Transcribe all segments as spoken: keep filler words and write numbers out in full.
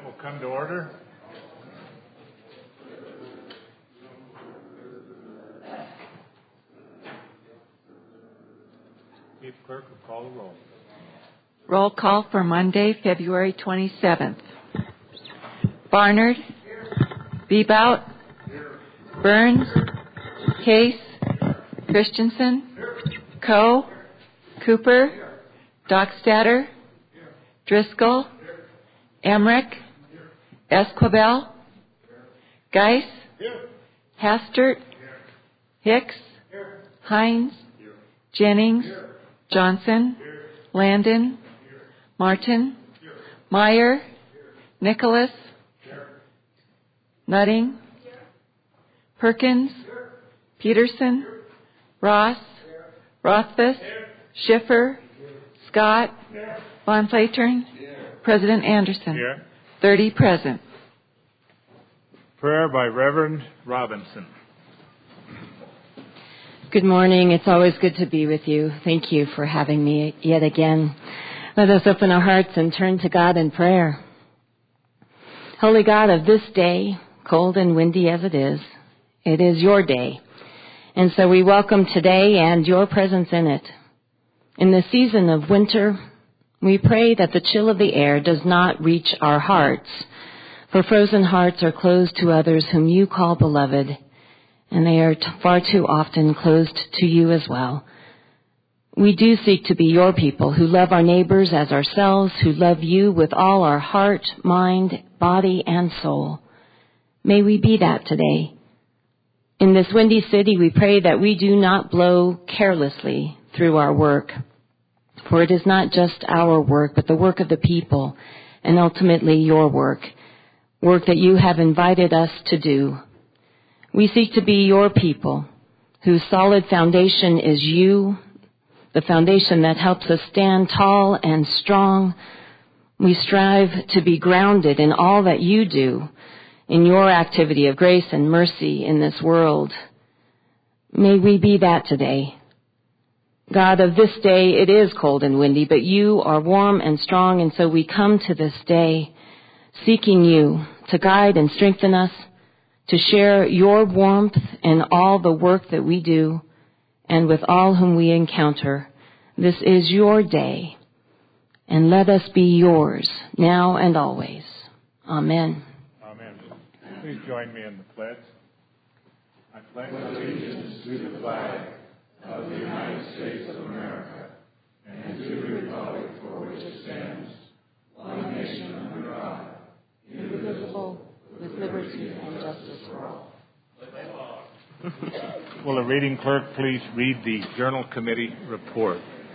will come to order. Chief Clerk will call the roll. Roll call for Monday, February twenty-seventh. Barnard, Bebout, Burns, Case, Christensen, Coe, Cooper, Dockstader, Driscoll, Emmerich, Esquivel, Geis, Hastert, Hicks, Hines, Jennings, Johnson, Landon, Martin, Meyer, Nicholas, Nutting, Perkins, Peterson, Ross, Rothfuss, Schiffer, Scott, Von Flatern, President Anderson. Here. thirty present. Prayer by Reverend Robinson. Good morning. It's always good to be with you. Thank you for having me yet again. Let us open our hearts and turn to God in prayer. Holy God of this day, cold and windy as it is, it is your day. And so we welcome today and your presence in it. In the season of winter, we pray that the chill of the air does not reach our hearts, for frozen hearts are closed to others whom you call beloved, and they are t- far too often closed to you as well. We do seek to be your people who love our neighbors as ourselves, who love you with all our heart, mind, body, and soul. May we be that today. In this windy city, we pray that we do not blow carelessly through our work, for it is not just our work, but the work of the people, and ultimately your work, work that you have invited us to do. We seek to be your people, whose solid foundation is you, the foundation that helps us stand tall and strong. We strive to be grounded in all that you do, in your activity of grace and mercy in this world. May we be that today. God of this day, it is cold and windy, but you are warm and strong, and so we come to this day seeking you to guide and strengthen us, to share your warmth in all the work that we do and with all whom we encounter. This is your day, and let us be yours now and always. Amen. Amen. Please join me in the pledge. I pledge allegiance to the flag of the United States of America and to the republic for which it stands, one nation under God, Indivisible, with liberty and justice for all. Will the reading clerk please read the Journal Committee report?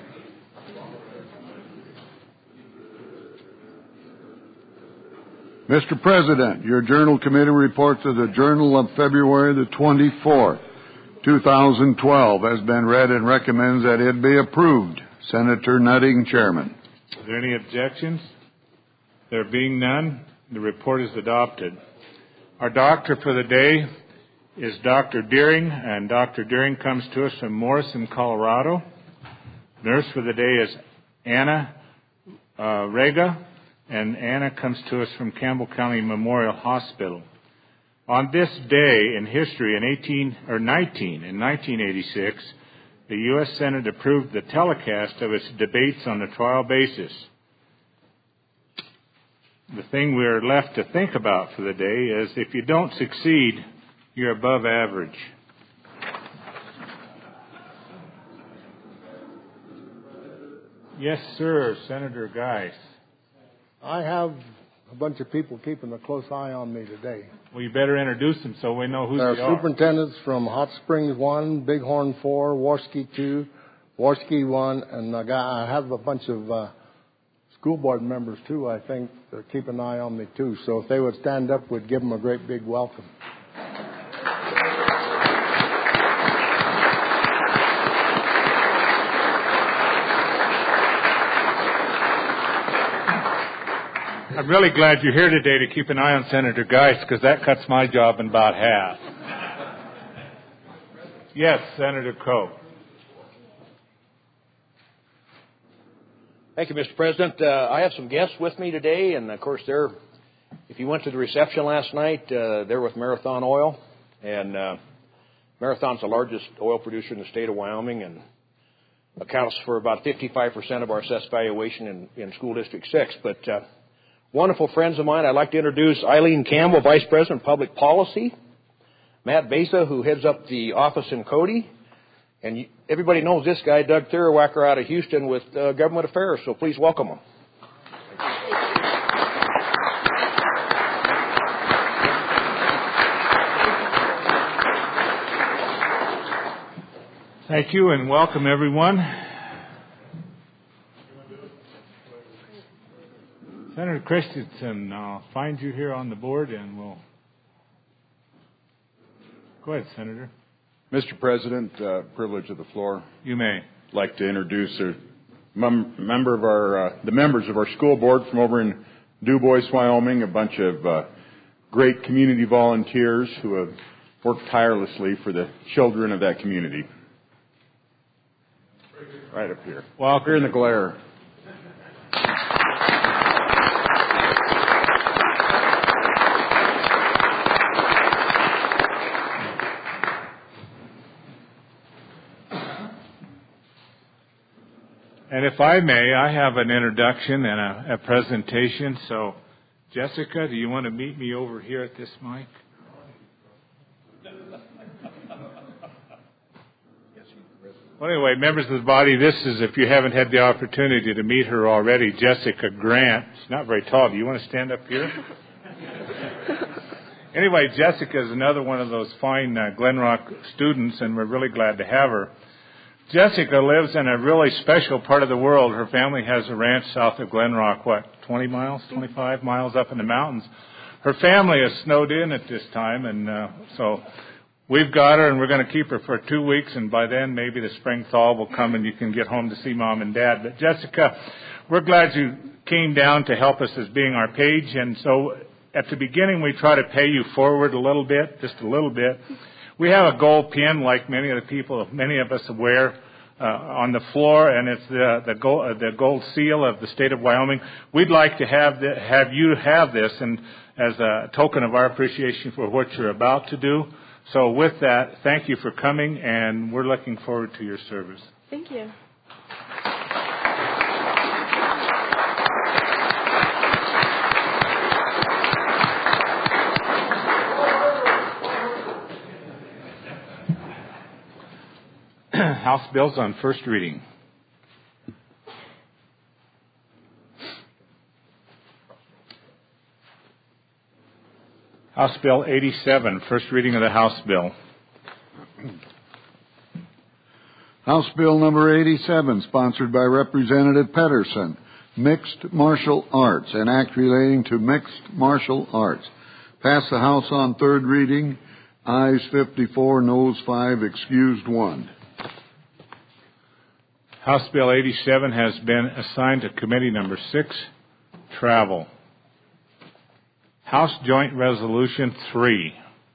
Mister President, your Journal Committee report to the Journal of February the twenty-fourth, two thousand twelve has been read and recommends that it be approved. Senator Nutting, Chairman. Are there any objections? There being none, the report is adopted. Our doctor for the day is Doctor Deering, and Doctor Deering comes to us from Morrison, Colorado. Nurse for the day is Anna uh, Rega, and Anna comes to us from Campbell County Memorial Hospital. On this day in history, in eighteen or nineteen in nineteen eighty-six, the U S Senate approved the telecast of its debates on the trial basis. The thing we're left to think about for the day is if you don't succeed, you're above average. Yes, sir, Senator Geis. I have a bunch of people keeping a close eye on me today. Well, you better introduce them so we know who There they are are. superintendents from Hot Springs one, Bighorn four, Warski two, Warski one, and I, got, I have a bunch of uh, school board members too, I think, that are keeping an eye on me too. So if they would stand up, we'd give them a great big welcome. I'm really glad you're here today to keep an eye on Senator Geis, because that cuts my job in about half. Yes, Senator Coe. Thank you, Mister President. Uh, I have some guests with me today, and of course they're If you went to the reception last night, uh, they're with Marathon Oil, and uh, Marathon's the largest oil producer in the state of Wyoming and accounts for about fifty-five percent of our assessed valuation in, in School District six. But uh, wonderful friends of mine, I'd like to introduce Eileen Campbell, Vice President of Public Policy, Matt Beza, who heads up the office in Cody, and you, everybody knows this guy, Doug Thurwacker, out of Houston with uh, Government Affairs, so please welcome him. Thank you and welcome everyone. Senator Christensen, I'll find you here on the board and we'll... Go ahead, Senator. Mister President, uh, privilege of the floor. You may. I'd like to introduce a mem- member of our, uh, the members of our school board from over in DuBois, Wyoming, a bunch of uh, great community volunteers who have worked tirelessly for the children of that community. Right up here. Well, here in the glare. And if I may, I have an introduction and a, a presentation. So, Jessica, do you want to meet me over here at this mic? Well, anyway, members of the body, this is, if you haven't had the opportunity to meet her already, Jessica Grant. She's not very tall. Do you want to stand up here? Anyway, Jessica is another one of those fine uh, Glen Rock students, and we're really glad to have her. Jessica lives in a really special part of the world. Her family has a ranch south of Glen Rock, what, twenty miles, twenty-five miles up in the mountains. Her family is snowed in at this time, and uh, so we've got her, and we're going to keep her for two weeks, and by then maybe the spring thaw will come and you can get home to see Mom and Dad. But Jessica, we're glad you came down to help us as being our page, and so at the beginning we try to pay you forward a little bit, just a little bit. We have a gold pin, like many of the people, many of us wear uh, on the floor, and it's the the gold, uh, the gold seal of the state of Wyoming. We'd like to have the, have you have this, and as a token of our appreciation for what you're about to do. So with that, thank you for coming, and we're looking forward to your service. Thank you. House bills on first reading. House Bill eighty-seven, first reading of the House bill. House Bill number eighty-seven, sponsored by Representative Pedersen, Mixed Martial Arts, an act relating to mixed martial arts. Passed the House on third reading. Ayes fifty-four, noes five, excused one. House Bill eighty-seven has been assigned to Committee Number six, Travel. House Joint Resolution three.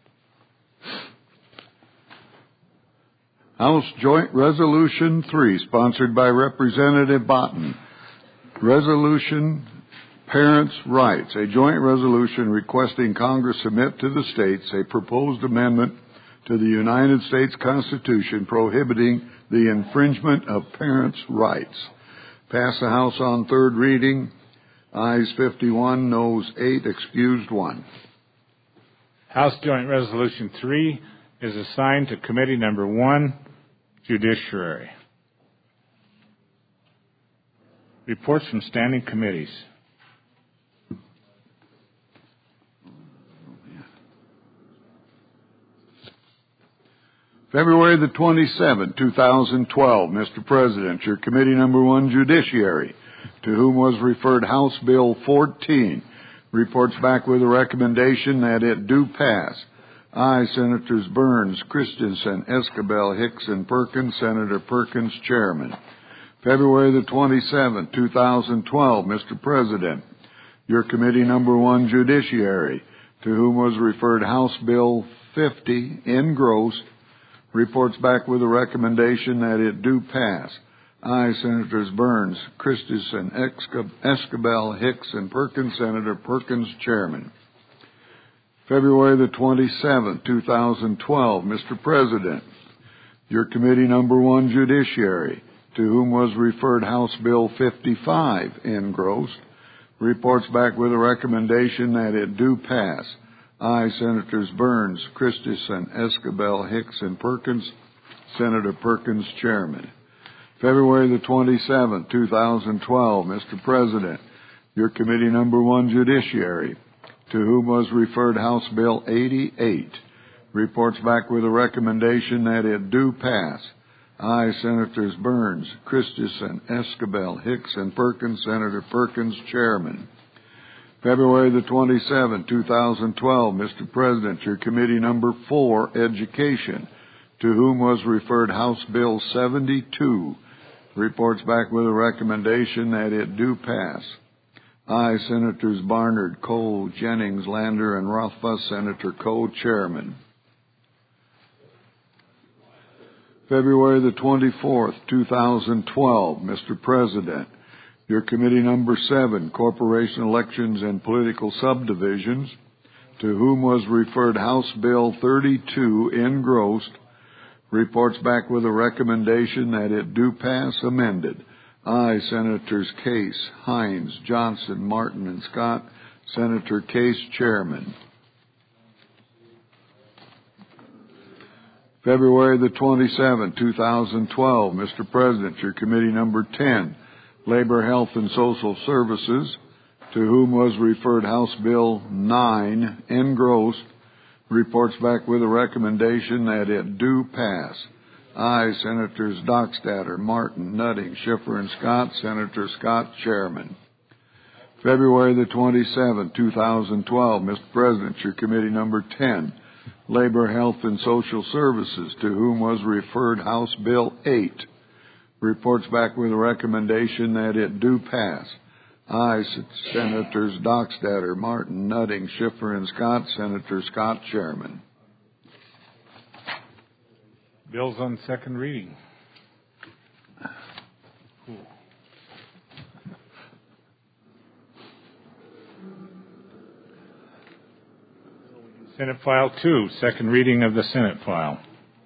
House Joint Resolution three, sponsored by Representative Botten. Resolution Parents' Rights, a joint resolution requesting Congress submit to the states a proposed amendment to the United States Constitution prohibiting the infringement of parents' rights. Passed the House on third reading. Ayes fifty-one, noes eight, excused one. House Joint Resolution three is assigned to Committee Number one, Judiciary. Reports from standing committees. February the twenty-seventh, two thousand twelve, Mister President, your Committee Number one, Judiciary, to whom was referred House Bill fourteen, reports back with a recommendation that it do pass. Aye, Senators Burns, Christensen, Escabel, Hicks, and Perkins. Senator Perkins, Chairman. February the twenty-seventh, two thousand twelve, Mister President, your Committee Number one, Judiciary, to whom was referred House Bill fifty, engrossed, reports back with a recommendation that it do pass. Aye, Senators Burns, Christensen, Escabel, Hicks, and Perkins. Senator Perkins, Chairman. February the twenty-seventh, two thousand twelve. Mister President, your committee number one, Judiciary, to whom was referred House Bill fifty-five, engrossed, reports back with a recommendation that it do pass. Aye, Senators Burns, Christensen, Escabel, Hicks, and Perkins. Senator Perkins, Chairman. February the twenty-seventh, two thousand twelve. Mister President, your committee number one, Judiciary, to whom was referred House Bill eighty-eight, reports back with a recommendation that it do pass. Aye, Senators Burns, Christensen, Escabel, Hicks, and Perkins. Senator Perkins, Chairman. February the twenty-seventh, two thousand twelve. Mister President, your committee number four, Education, to whom was referred House Bill seventy-two, reports back with a recommendation that it do pass. Aye, Senators Barnard, Cole, Jennings, Lander, and Rothfuss. Senator Cole, Chairman. February the twenty-fourth, two thousand twelve. Mister President, your committee number seven, Corporation Elections and Political Subdivisions, to whom was referred House Bill thirty-two, engrossed, reports back with a recommendation that it do pass amended. Aye, Senators Case, Hines, Johnson, Martin, and Scott. Senator Case, Chairman. February the twenty-seventh, two thousand twelve. Mister President, your committee number ten, Labor, Health, and Social Services, to whom was referred House Bill nine, engrossed, reports back with a recommendation that it do pass. Aye, Senators Dockstader, Martin, Nutting, Schiffer, and Scott. Senator Scott, Chairman. February the twenty-seventh, two thousand twelve. Mister President, your committee number ten, Labor, Health, and Social Services, to whom was referred House Bill eight, reports back with a recommendation that it do pass. Aye, Senators Dockstader, Martin, Nutting, Schiffer, and Scott. Senator Scott, Chairman. Bills on second reading. Senate File two, second reading of the Senate File.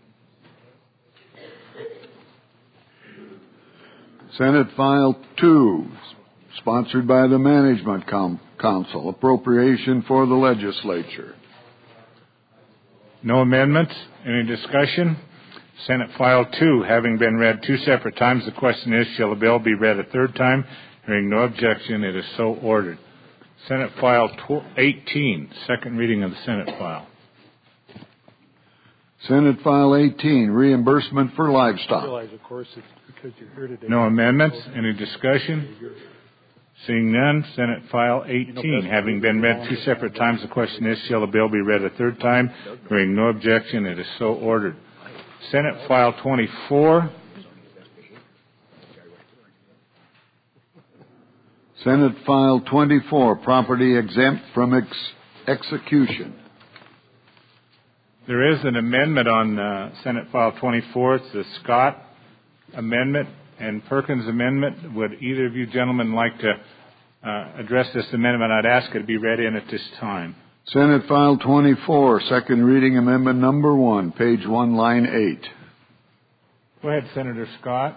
Senate File two, sponsored by the Management Com- Council, appropriation for the legislature. No amendments. Any discussion? Senate File two, having been read two separate times, the question is, shall the bill be read a third time? Hearing no objection, it is so ordered. Senate File eighteen, second reading of the Senate File. Senate File eighteen, reimbursement for livestock. I realize, of course, it's because you're here today. No amendments. Any discussion? Seeing none, Senate File eighteen, having been read two separate times, the question is, shall the bill be read a third time? Hearing no objection, it is so ordered. Senate File twenty-four. Senate File twenty-four, property exempt from ex- execution. There is an amendment on uh, Senate File twenty-four. It's the Scott amendment and Perkins amendment. Would either of you gentlemen like to uh, address this amendment? I'd ask it to be read in at this time. Senate File twenty-four, second reading amendment number one, page one, line eight. Go ahead, Senator Scott.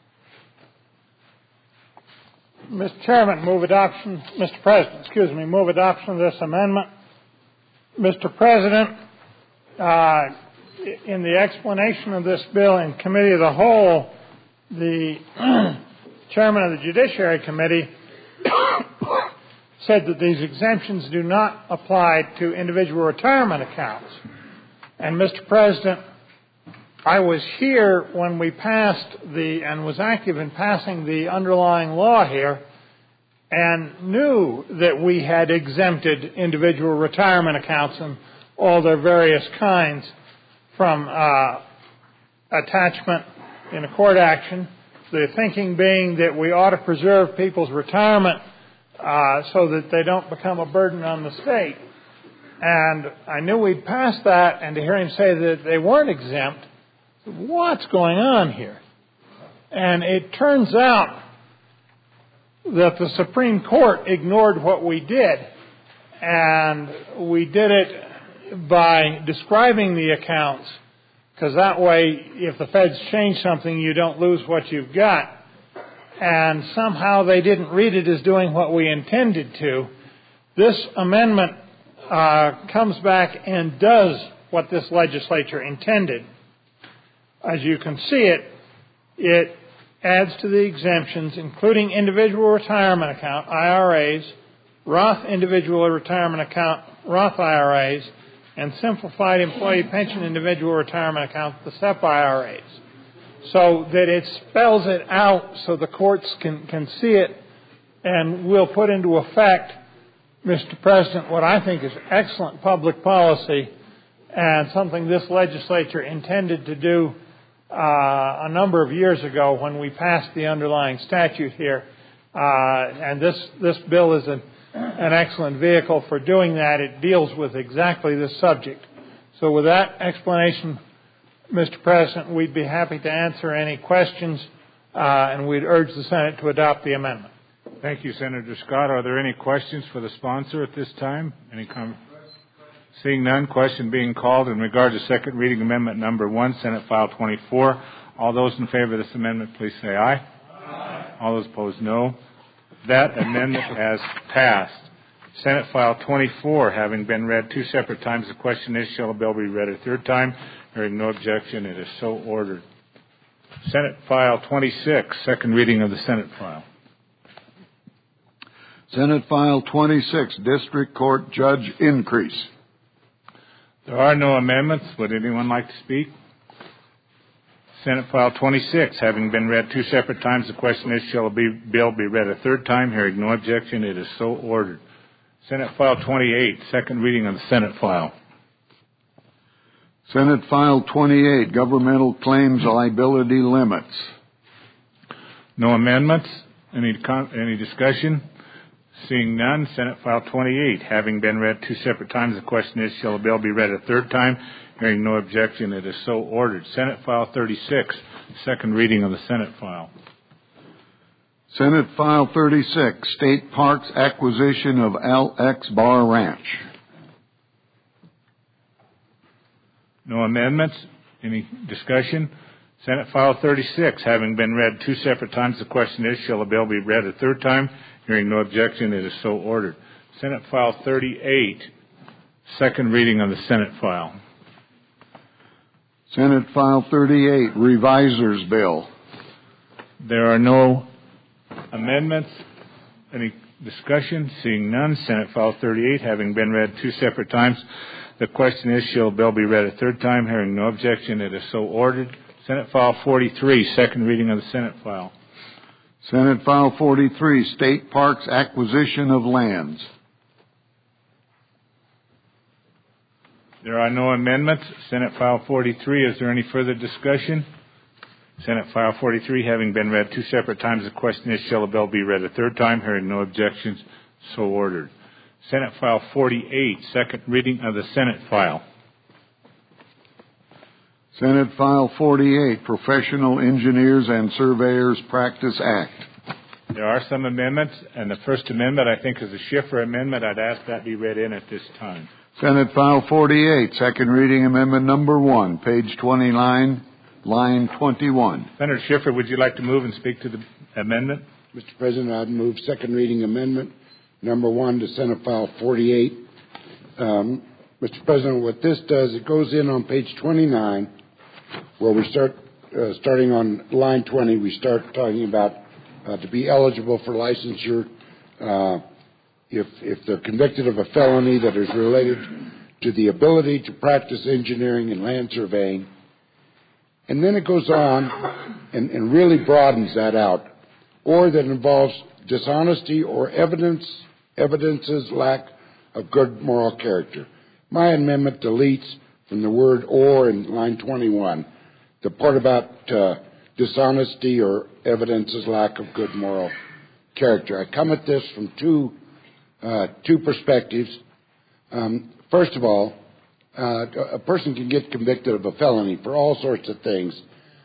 Mister Chairman, move adoption, Mister President, excuse me, move adoption of this amendment. Mister President, uh, in the explanation of this bill in Committee of the Whole, the Chairman of the Judiciary Committee said that these exemptions do not apply to individual retirement accounts. And, Mister President, I was here when we passed the, and was active in passing the underlying law here, and knew that we had exempted individual retirement accounts and all their various kinds from uh, attachment in a court action. The thinking being that we ought to preserve people's retirement uh, so that they don't become a burden on the state. And I knew we'd passed that, and to hear him say that they weren't exempt, what's going on here? And it turns out that the Supreme Court ignored what we did. And we did it by describing the accounts, because that way, if the feds change something, you don't lose what you've got. And somehow they didn't read it as doing what we intended to. This amendment uh, comes back and does what this legislature intended. As you can see it, it adds to the exemptions, including individual retirement account, I R As, Roth individual retirement account, Roth I R As, and simplified employee pension individual retirement account, the S E P I R As. So that it spells it out so the courts can, can see it and will put into effect, Mister President, what I think is excellent public policy and something this legislature intended to do uh, a number of years ago when we passed the underlying statute here. Uh, and this, this bill is an, an excellent vehicle for doing that. It deals with exactly this subject. So with that explanation, Mister President, we'd be happy to answer any questions, uh, and we'd urge the Senate to adopt the amendment. Thank you, Senator Scott. Are there any questions for the sponsor at this time? Any com- Seeing none, question being called in regard to second reading amendment number one, Senate File twenty-four. All those in favor of this amendment, please say aye. Aye. All those opposed, no. That amendment has passed. Senate File twenty-four, having been read two separate times, the question is, shall the bill be read a third time? Hearing no objection, it is so ordered. Senate File twenty-six, second reading of the Senate file. Senate File twenty-six, District Court Judge Increase. There are no amendments. Would anyone like to speak? Senate File twenty-six, having been read two separate times, the question is, shall the bill be read a third time? Hearing no objection, it is so ordered. Senate File twenty-eight, second reading of the Senate file. Senate File twenty-eight, Governmental Claims Liability Limits. No amendments. Any con- any discussion? Seeing none, Senate File twenty-eight, having been read two separate times, the question is, shall the bill be read a third time? Hearing no objection, it is so ordered. Senate File thirty-six, second reading of the Senate file. Senate File thirty-six, State Parks Acquisition of L X Bar Ranch. No amendments. Any discussion? Senate File thirty-six, having been read two separate times, the question is, shall the bill be read a third time? Hearing no objection, it is so ordered. Senate File thirty-eight, second reading of the Senate file. Senate File thirty-eight, Revisor's Bill. There are no amendments. Any discussion? Seeing none, Senate File thirty-eight, having been read two separate times, the question is, shall the bill be read a third time? Hearing no objection, it is so ordered. Senate File forty-three, second reading of the Senate file. Senate File forty-three, State Parks Acquisition of Lands. There are no amendments. Senate File forty-three, is there any further discussion? Senate File forty-three, having been read two separate times, the question is, shall the bill be read a third time? Hearing no objections, so ordered. Senate File forty-eight, second reading of the Senate file. Senate File forty-eight, Professional Engineers and Surveyors Practice Act. There are some amendments, and the first amendment, I think, is a Schiffer amendment. I'd ask that be read in at this time. Senate File forty-eight, second reading amendment number one, page twenty-nine, line twenty-one. Senator Schiffer, would you like to move and speak to the amendment? Mister President, I'd move second reading amendment number one to Senate File forty-eight. Um, Mister President, what this does, it goes in on page twenty-nine, where we start, uh, starting on line twenty, we start talking about uh, to be eligible for licensure uh, if, if they're convicted of a felony that is related to the ability to practice engineering and land surveying. And then it goes on and, and really broadens that out, or that involves dishonesty or evidence, evidence's lack of good moral character. My amendment deletes from the word or in line twenty-one the part about uh, dishonesty or evidence's lack of good moral character. I come at this from two uh, two perspectives. Um, first of all, uh, a person can get convicted of a felony for all sorts of things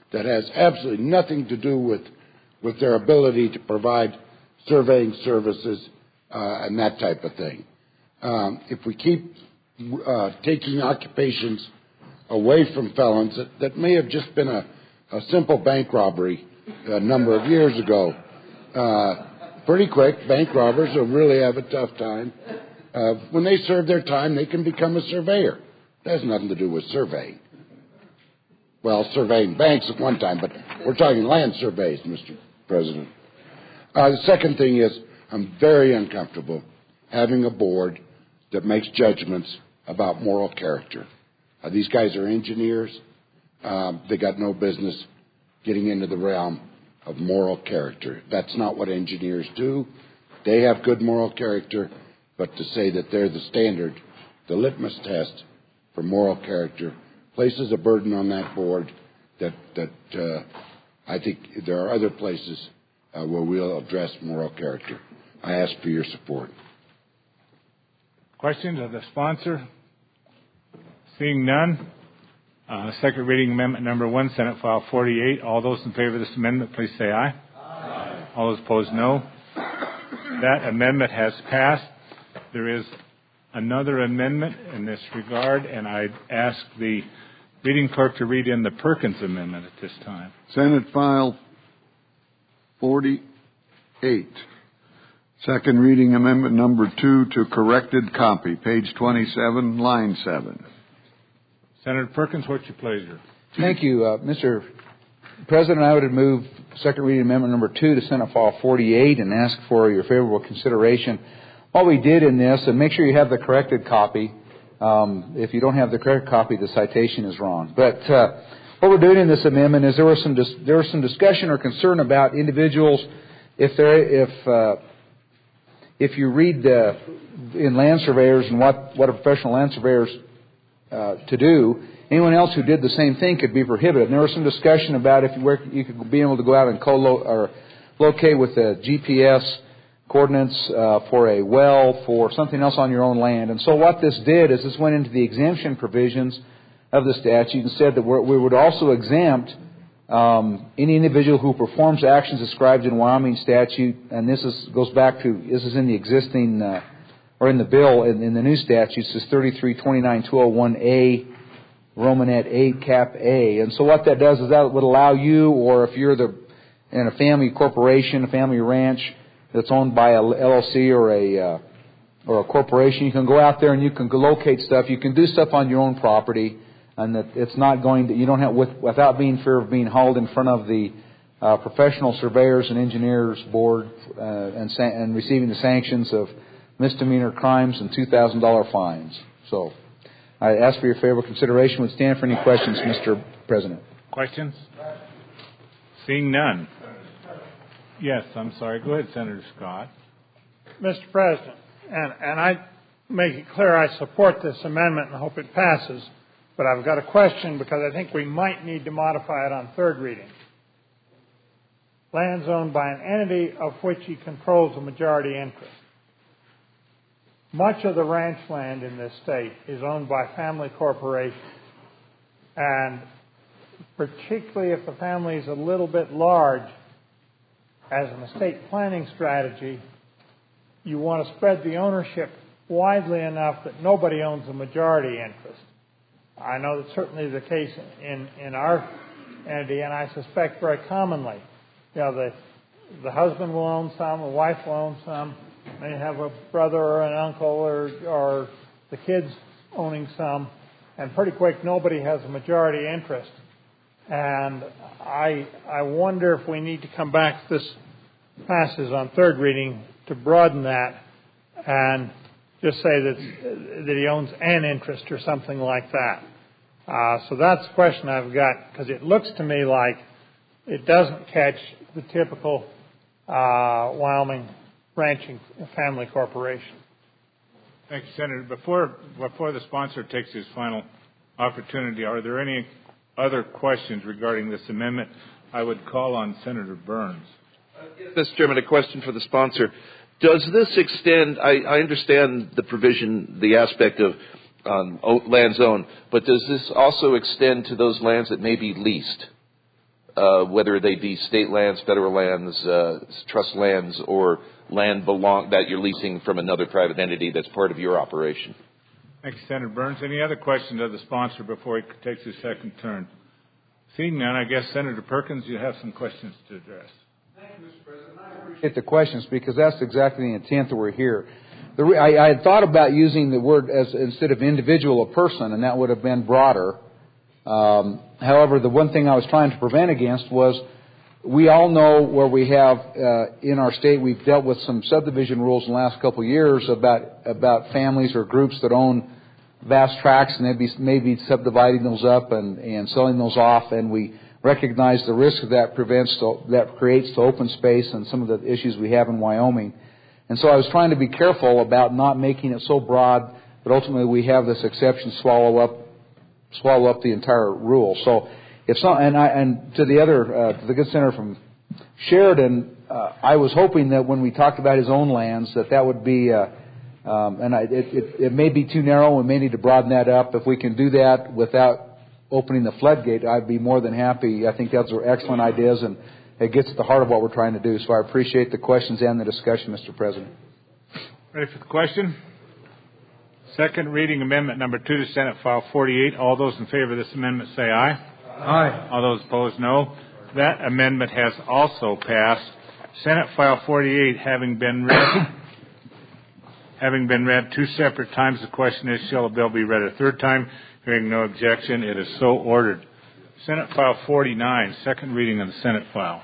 that has absolutely nothing to do with, with their ability to provide surveying services uh, and that type of thing. Um, if we keep uh, taking occupations away from felons that, that may have just been a, a simple bank robbery a number of years ago, uh, pretty quick, bank robbers will really have a tough time. Uh, when they serve their time, they can become a surveyor. That has nothing to do with surveying. Well, surveying banks at one time, but we're talking land surveys, Mister President. Uh, the second thing is I'm very uncomfortable having a board that makes judgments about moral character. Uh, these guys are engineers. Um, they got no business getting into the realm of moral character. That's not what engineers do. They have good moral character, but to say that they're the standard, the litmus test for moral character, places a burden on that board that, that uh, I think there are other places uh, where we'll address moral character. I ask for your support. Questions of the sponsor? Seeing none. Uh, second reading amendment number one, Senate File forty-eight. All those in favor of this amendment, please say aye. Aye. All those opposed, no. That amendment has passed. There is another amendment in this regard, and I ask the reading clerk to read in the Perkins amendment at this time. Senate File forty-eight. Second reading amendment number two to corrected copy, page twenty-seven, line seven. Senator Perkins, what's your pleasure? Thank you, uh, Mister President. I would move second reading amendment number two to Senate File forty-eight and ask for your favorable consideration. What we did in this, and make sure you have the corrected copy. Um, if you don't have the correct copy, the citation is wrong. But uh, what we're doing in this amendment is there was some dis- there was some discussion or concern about individuals if there if uh, if you read uh, in land surveyors and what what a professional land surveyor is uh, to do, anyone else who did the same thing could be prohibited. And there was some discussion about if you, were, you could be able to go out and co- or locate with a G P S coordinates uh, for a well, for something else on your own land. And so what this did is this went into the exemption provisions of the statute and said that we're, we would also exempt um, any individual who performs actions described in Wyoming statute, and this is goes back to, this is in the existing, uh, or in the bill, in, in the new statutes, this thirty-three twenty-nine two oh one A, Romanet eight, Cap A. And so what that does is that would allow you, or if you're the in a family corporation, a family ranch, that's owned by a L L C or a uh, or a corporation, you can go out there and you can locate stuff. You can do stuff on your own property, and that it's not going to, you don't have, with, without being fear of being hauled in front of the uh, professional surveyors and engineers board uh, and sa- and receiving the sanctions of misdemeanor crimes and two thousand dollars fines. So I ask for your favorable consideration. Would stand for any questions, Mister President. Questions? Seeing none. Yes, I'm sorry. Go ahead, Senator Scott. Mister President, and, and I make it clear I support this amendment and hope it passes, but I've got a question because I think we might need to modify it on third reading. Lands owned by an entity of which he controls a majority interest. Much of the ranch land in this state is owned by family corporations, and particularly if the family is a little bit large, as an estate planning strategy, you want to spread the ownership widely enough that nobody owns a majority interest. I know that's certainly the case in, in our entity, and I suspect very commonly. You know, the, the husband will own some, the wife will own some, may have a brother or an uncle or, or the kids owning some, and pretty quick nobody has a majority interest. And I I wonder if we need to come back if this passes on third reading to broaden that and just say that that he owns an interest or something like that. Uh, so that's the question I've got, because it looks to me like it doesn't catch the typical uh, Wyoming ranching family corporation. Thank you, Senator. Before before the sponsor takes his final opportunity, are there any other questions regarding this amendment? I would call on Senator Burns. Uh, yes, Mister Chairman, a question for the sponsor. Does this extend, I, I understand the provision, the aspect of um, lands owned, but does this also extend to those lands that may be leased? uh, whether they be state lands, federal lands, uh, trust lands, or land belong that you're leasing from another private entity that's part of your operation. Thank you, Senator Burns. Any other questions of the sponsor before he takes his second turn? Seeing none, I guess, Senator Perkins, you have some questions to address. Thank you, Mister President. I appreciate the questions because that's exactly the intent that we're here. The re- I, I had thought about using the word as instead of individual, a person, and that would have been broader. Um, however, the one thing I was trying to prevent against was we all know where we have uh, in our state, we've dealt with some subdivision rules in the last couple of years about about families or groups that own vast tracts, and they'd be maybe subdividing those up and, and selling those off, and we recognize the risk that prevents to, that creates to open space and some of the issues we have in Wyoming. And so I was trying to be careful about not making it so broad that ultimately we have this exception swallow up swallow up the entire rule. So if some, and I and to the other uh, to the good senator from Sheridan, uh, I was hoping that when we talked about his own lands that that would be. Uh, Um, and I, it, it, it may be too narrow. We may need to broaden that up. If we can do that without opening the floodgate, I'd be more than happy. I think those are excellent ideas, and it gets at the heart of what we're trying to do. So I appreciate the questions and the discussion, Mister President. Ready for the question? Second reading amendment number two to Senate File forty-eight. All those in favor of this amendment say aye. Aye. All those opposed, no. That amendment has also passed. Senate File forty-eight having been read... Having been read two separate times, the question is, shall the bill be read a third time? Hearing no objection, it is so ordered. Senate File forty-nine, second reading of the Senate file.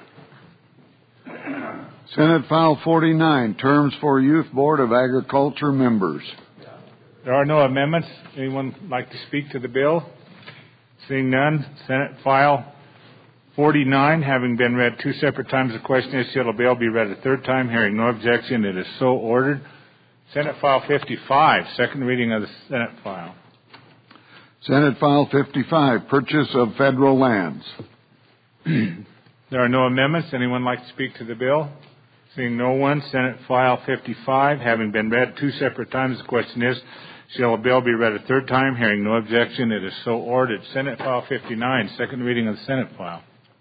Senate File forty-nine, terms for Youth Board of Agriculture members. There are no amendments. Anyone like to speak to the bill? Seeing none, Senate File forty-nine, having been read two separate times, the question is, shall the bill be read a third time? Hearing no objection, it is so ordered. Senate File fifty-five, second reading of the Senate file. Senate File fifty-five, purchase of federal lands. There are no amendments. Anyone like to speak to the bill? Seeing no one, Senate File fifty-five, having been read two separate times, the question is, shall a bill be read a third time? Hearing no objection, it is so ordered. Senate File fifty-nine, second reading of the Senate file.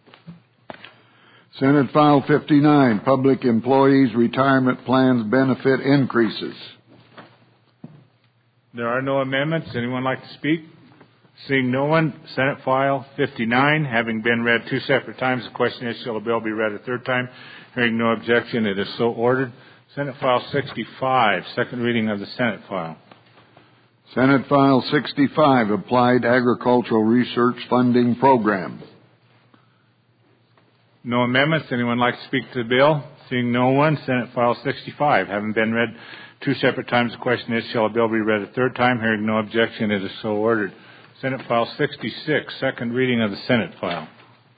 Senate File fifty-nine, public employees retirement plans benefit increases. There are no amendments. Anyone like to speak? Seeing no one, Senate File fifty-nine, having been read two separate times, the question is, shall a bill be read a third time? Hearing no objection, it is so ordered. Senate File sixty-five, second reading of the Senate file. Senate File sixty-five, Applied Agricultural Research Funding Program. No amendments. Anyone like to speak to the bill? Seeing no one, Senate File sixty-five, having been read two separate times, the question is, shall a bill be read a third time? Hearing no objection, it is so ordered. Senate File sixty-six, second reading of the Senate file.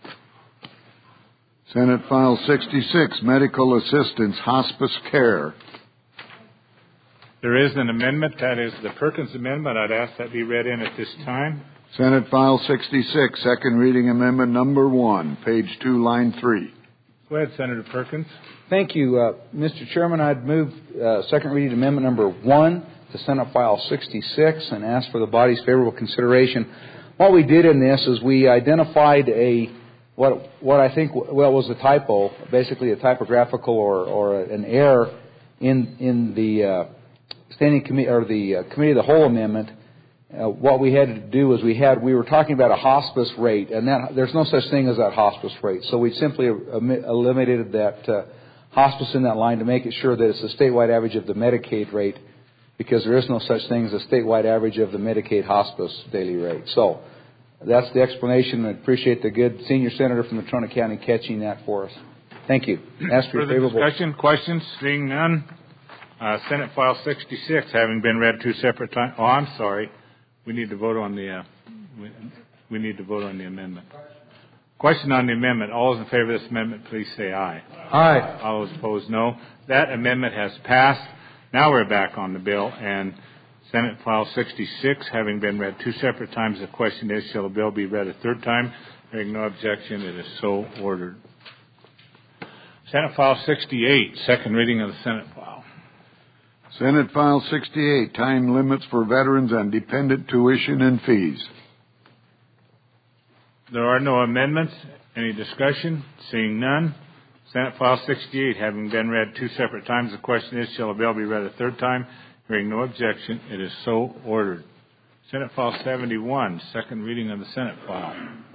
Senate File sixty-six, Medical Assistance Hospice Care. There is an amendment. That is the Perkins Amendment. I'd ask that be read in at this time. Senate File sixty-six, second reading amendment number one, page two, line three. Go ahead, Senator Perkins. Thank you, uh, Mister Chairman. I'd move uh, second reading amendment number one to Senate File sixty-six and ask for the body's favorable consideration. What we did in this is we identified a what what I think well was a typo, basically a typographical or or an error in in the uh, standing committee or the uh, committee of the whole amendment. Uh, what we had to do was we had we were talking about a hospice rate, and that there's no such thing as that hospice rate. So we simply eliminated that uh, hospice in that line to make it sure that it's the statewide average of the Medicaid rate, because there is no such thing as a statewide average of the Medicaid hospice daily rate. So that's the explanation. I appreciate the good senior senator from Natrona County catching that for us. Thank you. Ask for your Further favorable discussion, questions? Seeing none. Uh, Senate File sixty-six, having been read two separate times. Oh, I'm sorry. We need to vote on the. Uh, we, we need to vote on the amendment. Question on the amendment. All those in favor of this amendment, please say aye. Aye. All those opposed, no. That amendment has passed. Now we're back on the bill, and Senate File sixty-six, having been read two separate times, the question is, shall the bill be read a third time? Hearing no objection, it is so ordered. Senate File sixty-eight, second reading of the Senate file. Senate File sixty-eight, time limits for veterans and dependent tuition and fees. There are no amendments. Any discussion? Seeing none. Senate File sixty-eight, having been read two separate times, the question is, shall a bill be read a third time? Hearing no objection, it is so ordered. Senate File seventy-one, second reading of the Senate File.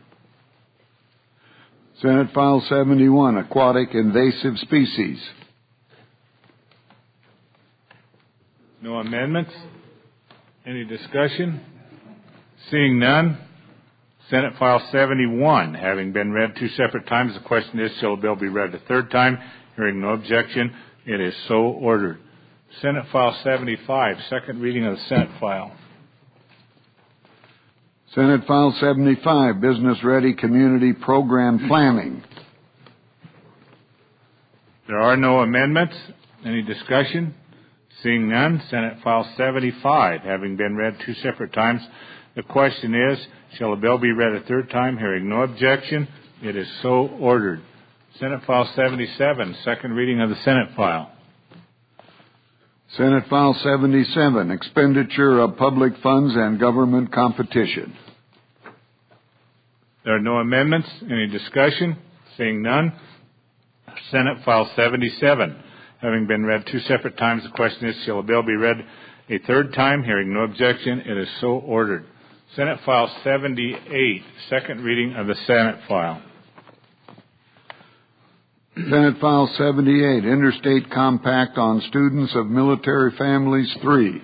Senate File seventy-one, Aquatic Invasive Species. No amendments? Any discussion? Seeing none. Senate File seventy-one, having been read two separate times, the question is, shall a bill be read a third time? Hearing no objection, it is so ordered. Senate File seventy-five, second reading of the Senate File. Senate File seventy-five, Business Ready Community Program Planning. There are no amendments. Any discussion? Seeing none, Senate File seventy-five, having been read two separate times, the question is, shall a bill be read a third time? Hearing no objection, it is so ordered. Senate File seventy-seven, second reading of the Senate File. Senate File seventy-seven, Expenditure of Public Funds and Government Competition. There are no amendments. Any discussion? Seeing none, Senate File seventy-seven, having been read two separate times, the question is, shall a bill be read a third time? Hearing no objection, it is so ordered. Senate File seventy-eight, second reading of the Senate File. Senate File seventy-eight, Interstate Compact on Students of Military Families three.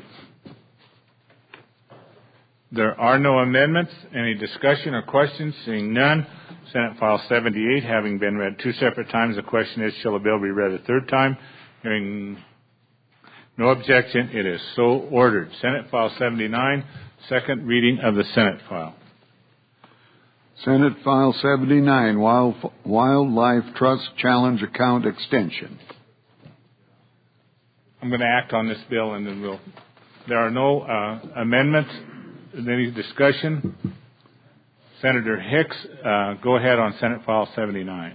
There are no amendments. Any discussion or questions? Seeing none, Senate File seventy-eight, having been read two separate times, the question is, shall a bill be read a third time? Hearing no objection, it is so ordered. Senate File seventy-nine, second reading of the Senate File. Senate File seventy-nine, Wild, Wildlife Trust Challenge Account Extension. I'm going to act on this bill, and then we'll. There are no uh, amendments. Any discussion? Senator Hicks, uh, go ahead on Senate File seventy-nine.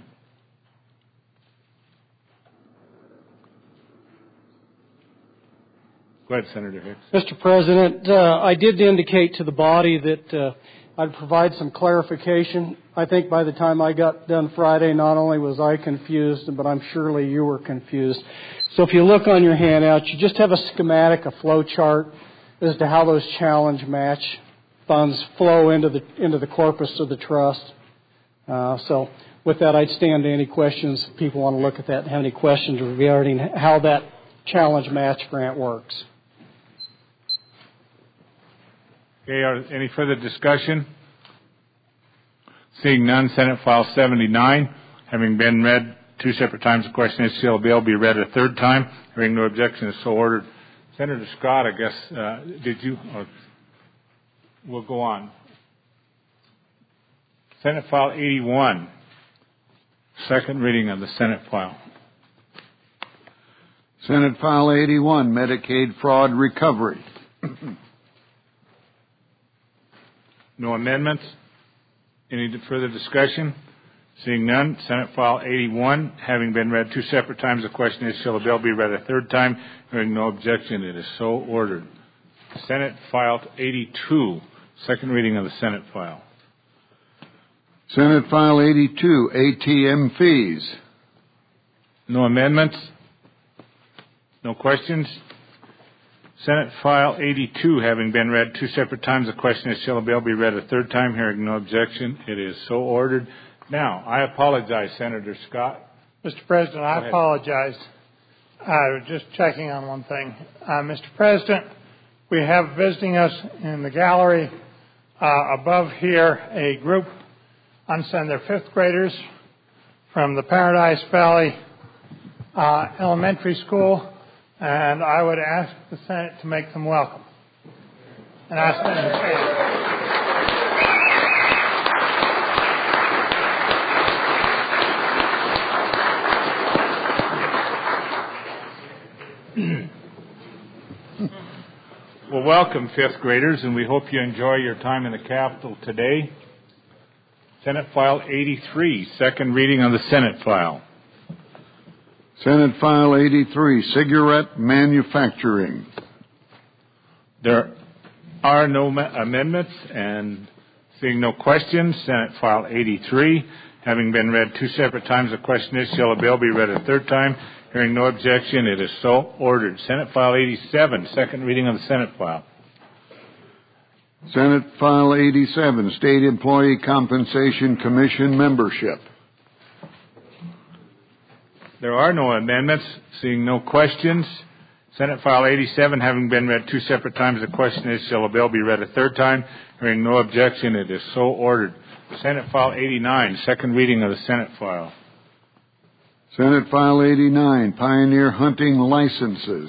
Go ahead, Senator Hicks. Mister President, uh, I did indicate to the body that uh, I'd provide some clarification. I think by the time I got done Friday, not only was I confused, but I'm surely you were confused. So if you look on your handout, you just have a schematic, a flow chart as to how those challenge match funds flow into the into the corpus of the trust. Uh, so with that, I'd stand to any questions. If people want to look at that and have any questions regarding how that challenge match grant works. Okay, are any further discussion? Seeing none, Senate File seventy-nine, having been read two separate times, the question is, shall a bill be read a third time? Hearing no objection, is so ordered. Senator Scott, I guess, uh, did you? Or we'll go on. Senate File eighty-one, second reading of the Senate File. Senate File eighty-one, Medicaid Fraud Recovery. No amendments. Any further discussion? Seeing none, Senate File eighty-one, having been read two separate times, the question is, shall a bill be read a third time? Hearing no objection, it is so ordered. Senate File eighty-two, second reading of the Senate File. Senate File eighty-two, A T M fees. No amendments. No questions. Senate File eighty-two, having been read two separate times, the question is, shall a bill be read a third time? Hearing no objection, it is so ordered. Now, I apologize, Senator Scott. Mister President, I apologize. I was just checking on one thing. Uh, Mister President, we have visiting us in the gallery uh, above here a group, I understand they're fifth graders from the Paradise Valley uh, Elementary School, and I would ask the Senate to make them welcome. And ask them to stand. Well, welcome, fifth graders, and we hope you enjoy your time in the Capitol today. Senate File eighty-three, second reading of the Senate File. Senate File eighty-three, Cigarette Manufacturing. There are no ma- amendments, and seeing no questions, Senate File eighty-three, having been read two separate times, the question is, shall a bill be read a third time? Hearing no objection, it is so ordered. Senate File eighty-seven, second reading of the Senate file. Senate File eighty-seven, State Employee Compensation Commission membership. There are no amendments. Seeing no questions, Senate File eighty-seven having been read two separate times, the question is, shall a bill be read a third time? Hearing no objection, it is so ordered. Senate File eighty-nine, second reading of the Senate file. Senate File eighty-nine, Pioneer Hunting Licenses.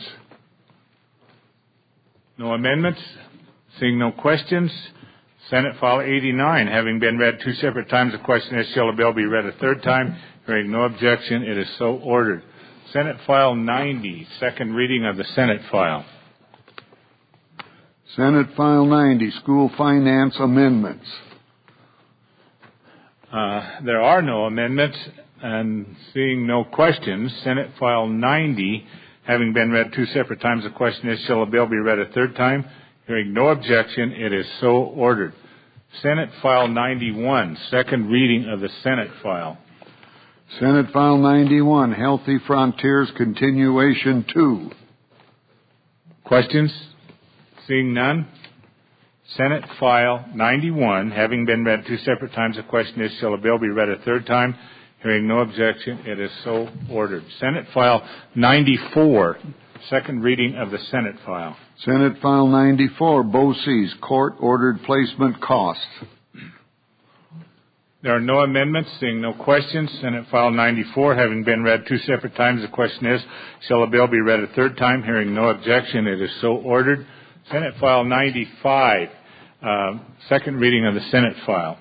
No amendments. Seeing no questions, Senate File eighty-nine having been read two separate times, the question is, shall a bill be read a third time? Hearing no objection, it is so ordered. Senate File ninety, second reading of the Senate file. Senate File ninety, School Finance Amendments. Uh, there are no amendments, and seeing no questions, Senate File ninety, having been read two separate times, the question is, shall a bill be read a third time? Hearing no objection, it is so ordered. Senate File ninety-one, second reading of the Senate file. Senate File ninety-one, Healthy Frontiers Continuation two. Questions? Seeing none, Senate File ninety-one, having been read two separate times, the question is, shall a bill be read a third time? Hearing no objection, it is so ordered. Senate File ninety-four, second reading of the Senate file. Senate File ninety-four, BOCES, Court-Ordered Placement Costs. There are no amendments. Seeing no questions, Senate File ninety-four, having been read two separate times, the question is, shall a bill be read a third time? Hearing no objection, it is so ordered. Senate File ninety-five, uh, second reading of the Senate file.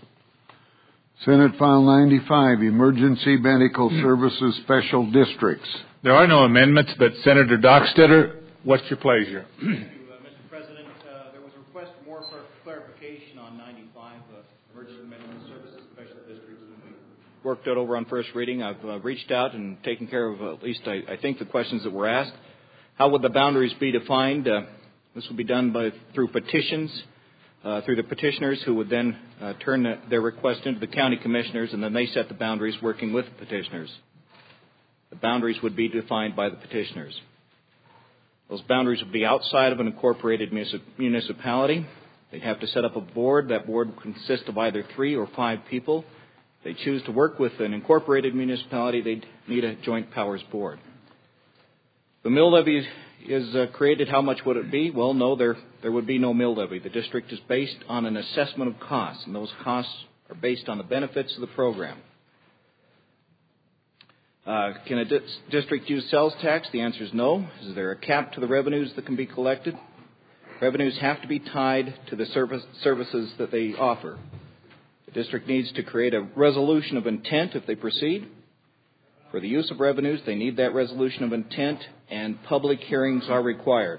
Senate File ninety-five, Emergency Medical Services Special Districts. There are no amendments, but Senator Dockstader, what's your pleasure? Thank you, uh, Mister President. Uh, there was a request for more clarification on ninety-five, uh, Emergency Medical Services Special Districts. We worked out over on first reading. I've uh, reached out and taken care of uh, at least, I, I think, the questions that were asked. How would the boundaries be defined? Uh, this will be done by through petitions, uh, through the petitioners, who would then uh, turn the, their request into the county commissioners, and then they set the boundaries working with the petitioners. The boundaries would be defined by the petitioners. Those boundaries would be outside of an incorporated municipality. They'd have to set up a board. That board would consist of either three or five people. If they choose to work with an incorporated municipality, they'd need a joint powers board. The mill levy is uh, created. How much would it be? Well, no, there, there would be no mill levy. The district is based on an assessment of costs, and those costs are based on the benefits of the program. Uh, can a di- district use sales tax? The answer is no. Is there a cap to the revenues that can be collected? Revenues have to be tied to the service, services that they offer. The district needs to create a resolution of intent if they proceed. For the use of revenues, they need that resolution of intent, and public hearings are required.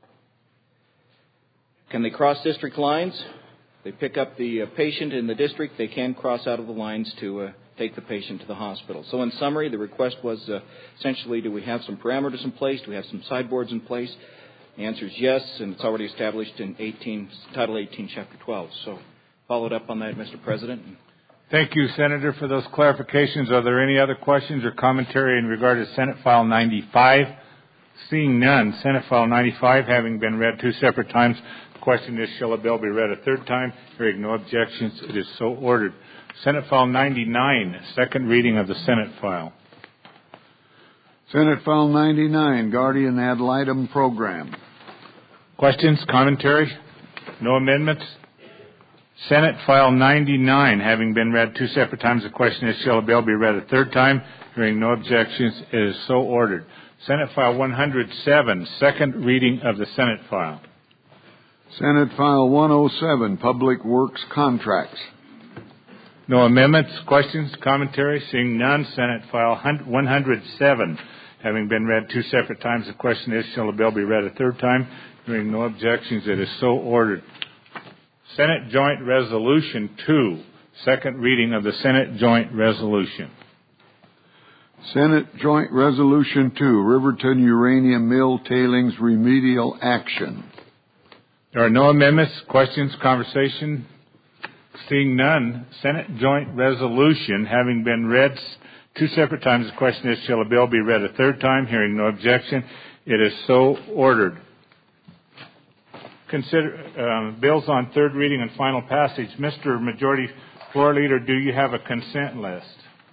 Can they cross district lines? They pick up the uh, patient in the district. They can cross out of the lines to uh, take the patient to the hospital. So in summary, the request was uh, essentially, do we have some parameters in place? Do we have some sideboards in place? The answer is yes, and it's already established in eighteen, Title eighteen, Chapter twelve. So followed up on that, Mister President. Thank you, Senator, for those clarifications. Are there any other questions or commentary in regard to Senate File ninety-five? Seeing none, Senate File ninety-five having been read two separate times, the question is, shall a bill be read a third time? Hearing no objections, it is so ordered. Senate File ninety-nine, second reading of the Senate file. Senate File ninety-nine, Guardian Ad Litem Program. Questions, commentary? No amendments? Senate File ninety-nine, having been read two separate times, the question is, shall a bill be read a third time? Hearing no objections, it is so ordered. Senate File one hundred seven, second reading of the Senate file. Senate File one oh seven, Public Works Contracts. No amendments, questions, commentary? Seeing none, Senate File one hundred seven, having been read two separate times, the question is, shall a bill be read a third time? Hearing no objections, it is so ordered. Senate Joint Resolution two, second reading of the Senate Joint Resolution. Senate Joint Resolution two, Riverton Uranium Mill Tailings Remedial Action. There are no amendments, questions, conversation. Seeing none, Senate Joint Resolution having been read two separate times, the question is, shall a bill be read a third time? Hearing no objection, it is so ordered. Consider uh, bills on third reading and final passage. Mister Majority Floor Leader, do you have a consent list?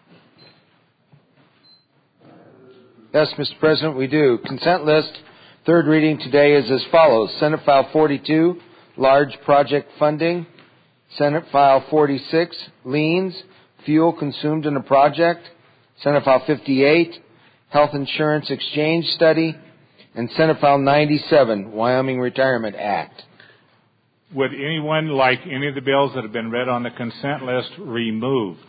Yes, Mister President, we do. Consent list, third reading today is as follows. Senate File forty-two, large project funding. Senate File forty-six, liens, fuel consumed in a project. Senate File fifty-eight, health insurance exchange study. And Senate File ninety-seven, Wyoming Retirement Act. Would anyone like any of the bills that have been read on the consent list removed?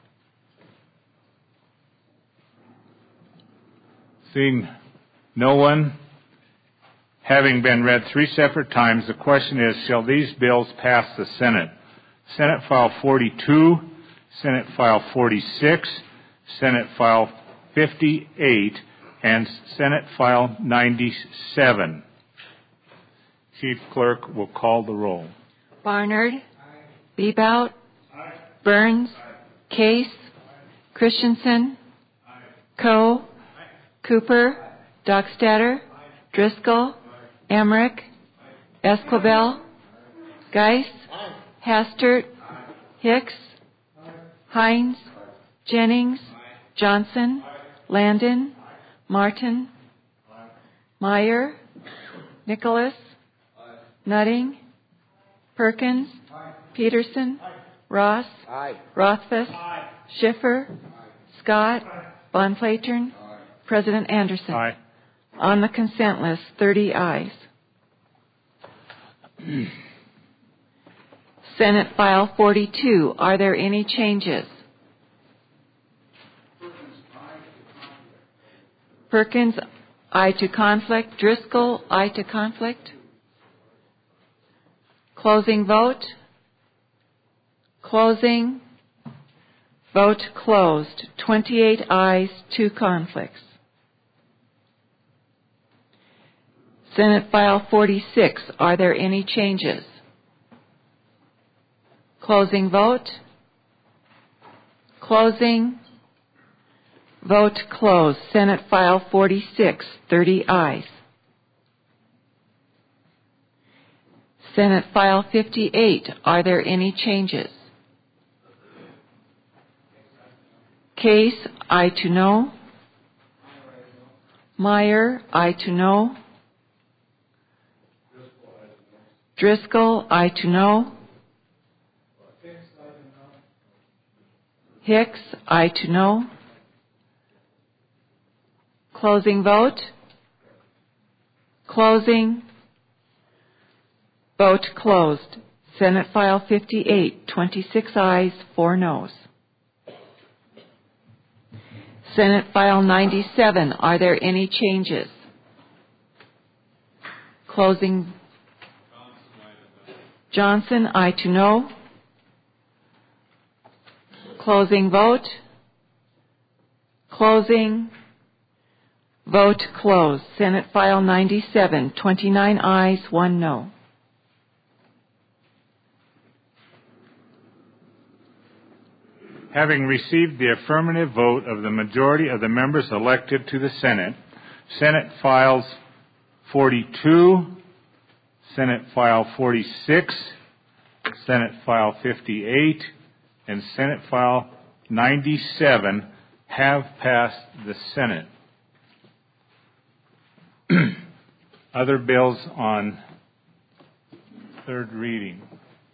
Seeing no one, having been read three separate times, the question is, shall these bills pass the Senate? Senate File forty-two, Senate File forty-six, Senate File fifty-eight, and Senate File ninety-seven. Chief Clerk will call the roll. Barnard. Aye. Bebout. Aye. Burns. Aye. Case. Aye. Christensen. Aye. Coe. Aye. Cooper. Aye. Dockstader. Aye. Driscoll. Aye. Emmerich. Aye. Esquivel. Aye. Geis. Aye. Hastert. Aye. Hicks. Aye. Hines. Aye. Jennings. Aye. Johnson. Aye. Landon. Aye. Martin. Aye. Meyer. Nicholas. Aye. Nutting. Perkins. Aye. Peterson. Aye. Ross. Aye. Rothfuss. Aye. Schiffer. Aye. Scott. Aye. Bonflatern. Aye. President Anderson. Aye. On the consent list, thirty ayes. Senate File forty-two. Are there any changes? Perkins, aye to conflict. Driscoll, aye to conflict. Closing vote. Closing. Vote closed. twenty-eight ayes, two conflicts. Senate File forty-six. Are there any changes? Closing vote. Closing. Vote closed. Senate File forty-six, thirty ayes. Senate File fifty-eight. Are there any changes? Case, aye to no. Meyer, aye to no. Driscoll, aye to no. Hicks, aye to no. Closing vote. Closing. Vote closed. Senate File fifty-eight, twenty-six ayes, four noes. Senate File ninety-seven. Are there any changes? Closing. Johnson, aye to no. Closing vote. Closing. Vote closed. Senate File ninety-seven, twenty-nine ayes, one no. Having received the affirmative vote of the majority of the members elected to the Senate, Senate Files forty-two, Senate File forty-six, Senate File fifty-eight, and Senate File ninety-seven have passed the Senate. Other bills on third reading.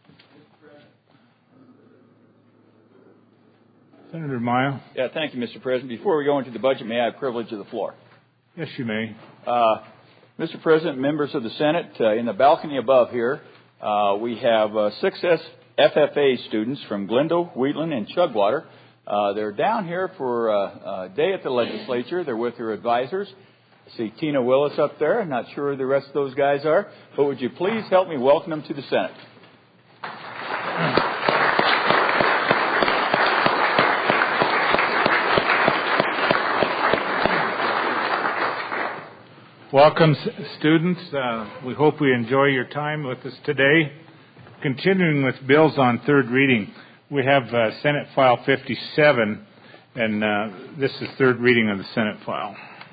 Senator Mayo. Yeah, thank you, Mister President. Before we go into the budget, may I have privilege of the floor? Yes, you may. Uh, Mister President, members of the Senate, uh, in the balcony above here, uh, we have uh, six F F A students from Glendale, Wheatland, and Chugwater. Uh, they're down here for uh, a day at the legislature. They're with their advisors. I see Tina Willis up there. I'm not sure who the rest of those guys are. But would you please help me welcome them to the Senate? Welcome, students. Uh, we hope we enjoy your time with us today. Continuing with bills on third reading, we have uh, Senate File fifty-seven, and uh, this is third reading of the Senate file.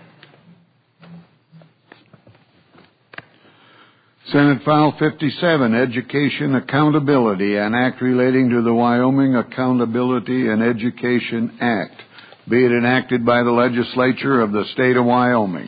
Senate File fifty-seven, Education Accountability, an act relating to the Wyoming Accountability and Education Act, be it enacted by the legislature of the state of Wyoming.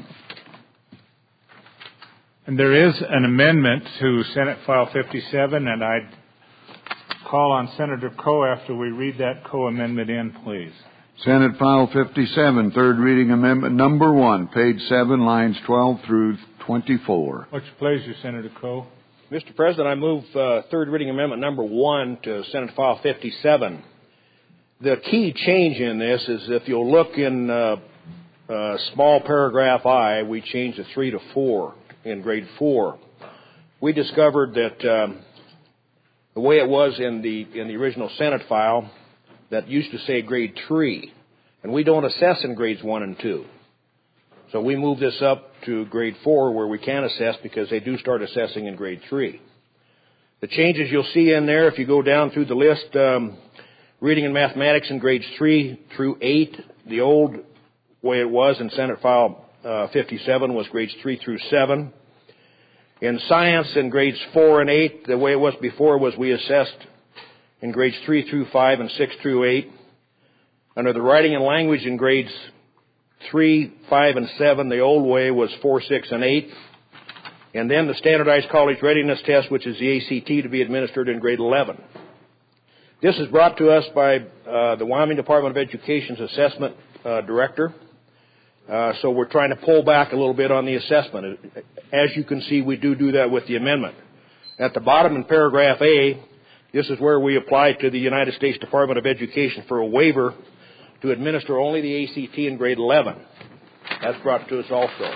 And there is an amendment to Senate File fifty-seven, and I'd call on Senator Coe after we read that Coe amendment in, please. Senate File fifty-seven, third reading amendment number one, page seven, lines twelve through twenty-four. What's your pleasure, Senator Coe? Mister President, I move uh, third reading amendment number one to Senate File fifty-seven. The key change in this is if you'll look in uh, uh, small paragraph I, we changed the three to four in grade four. We discovered that um, the way it was in the in the original Senate file, that used to say grade three, and we don't assess in grades one and two. So we moved this up to grade four where we can assess because they do start assessing in grade three. The changes you'll see in there, if you go down through the list, um, reading and mathematics in grades three through eight, the old way it was in Senate File uh, fifty-seven was grades three through seven. In science in grades four and eight, the way it was before was we assessed in grades three through five and six through eight. Under the writing and language in grades three, five, and seven, the old way was four, six, and eight. And then the standardized college readiness test, which is the A C T, to be administered in grade eleven. This is brought to us by uh, the Wyoming Department of Education's assessment uh, director. Uh, so we're trying to pull back a little bit on the assessment. As you can see, we do do that with the amendment. At the bottom in paragraph A, this is where we apply to the United States Department of Education for a waiver to administer only the A C T in grade eleven. That's brought to us also.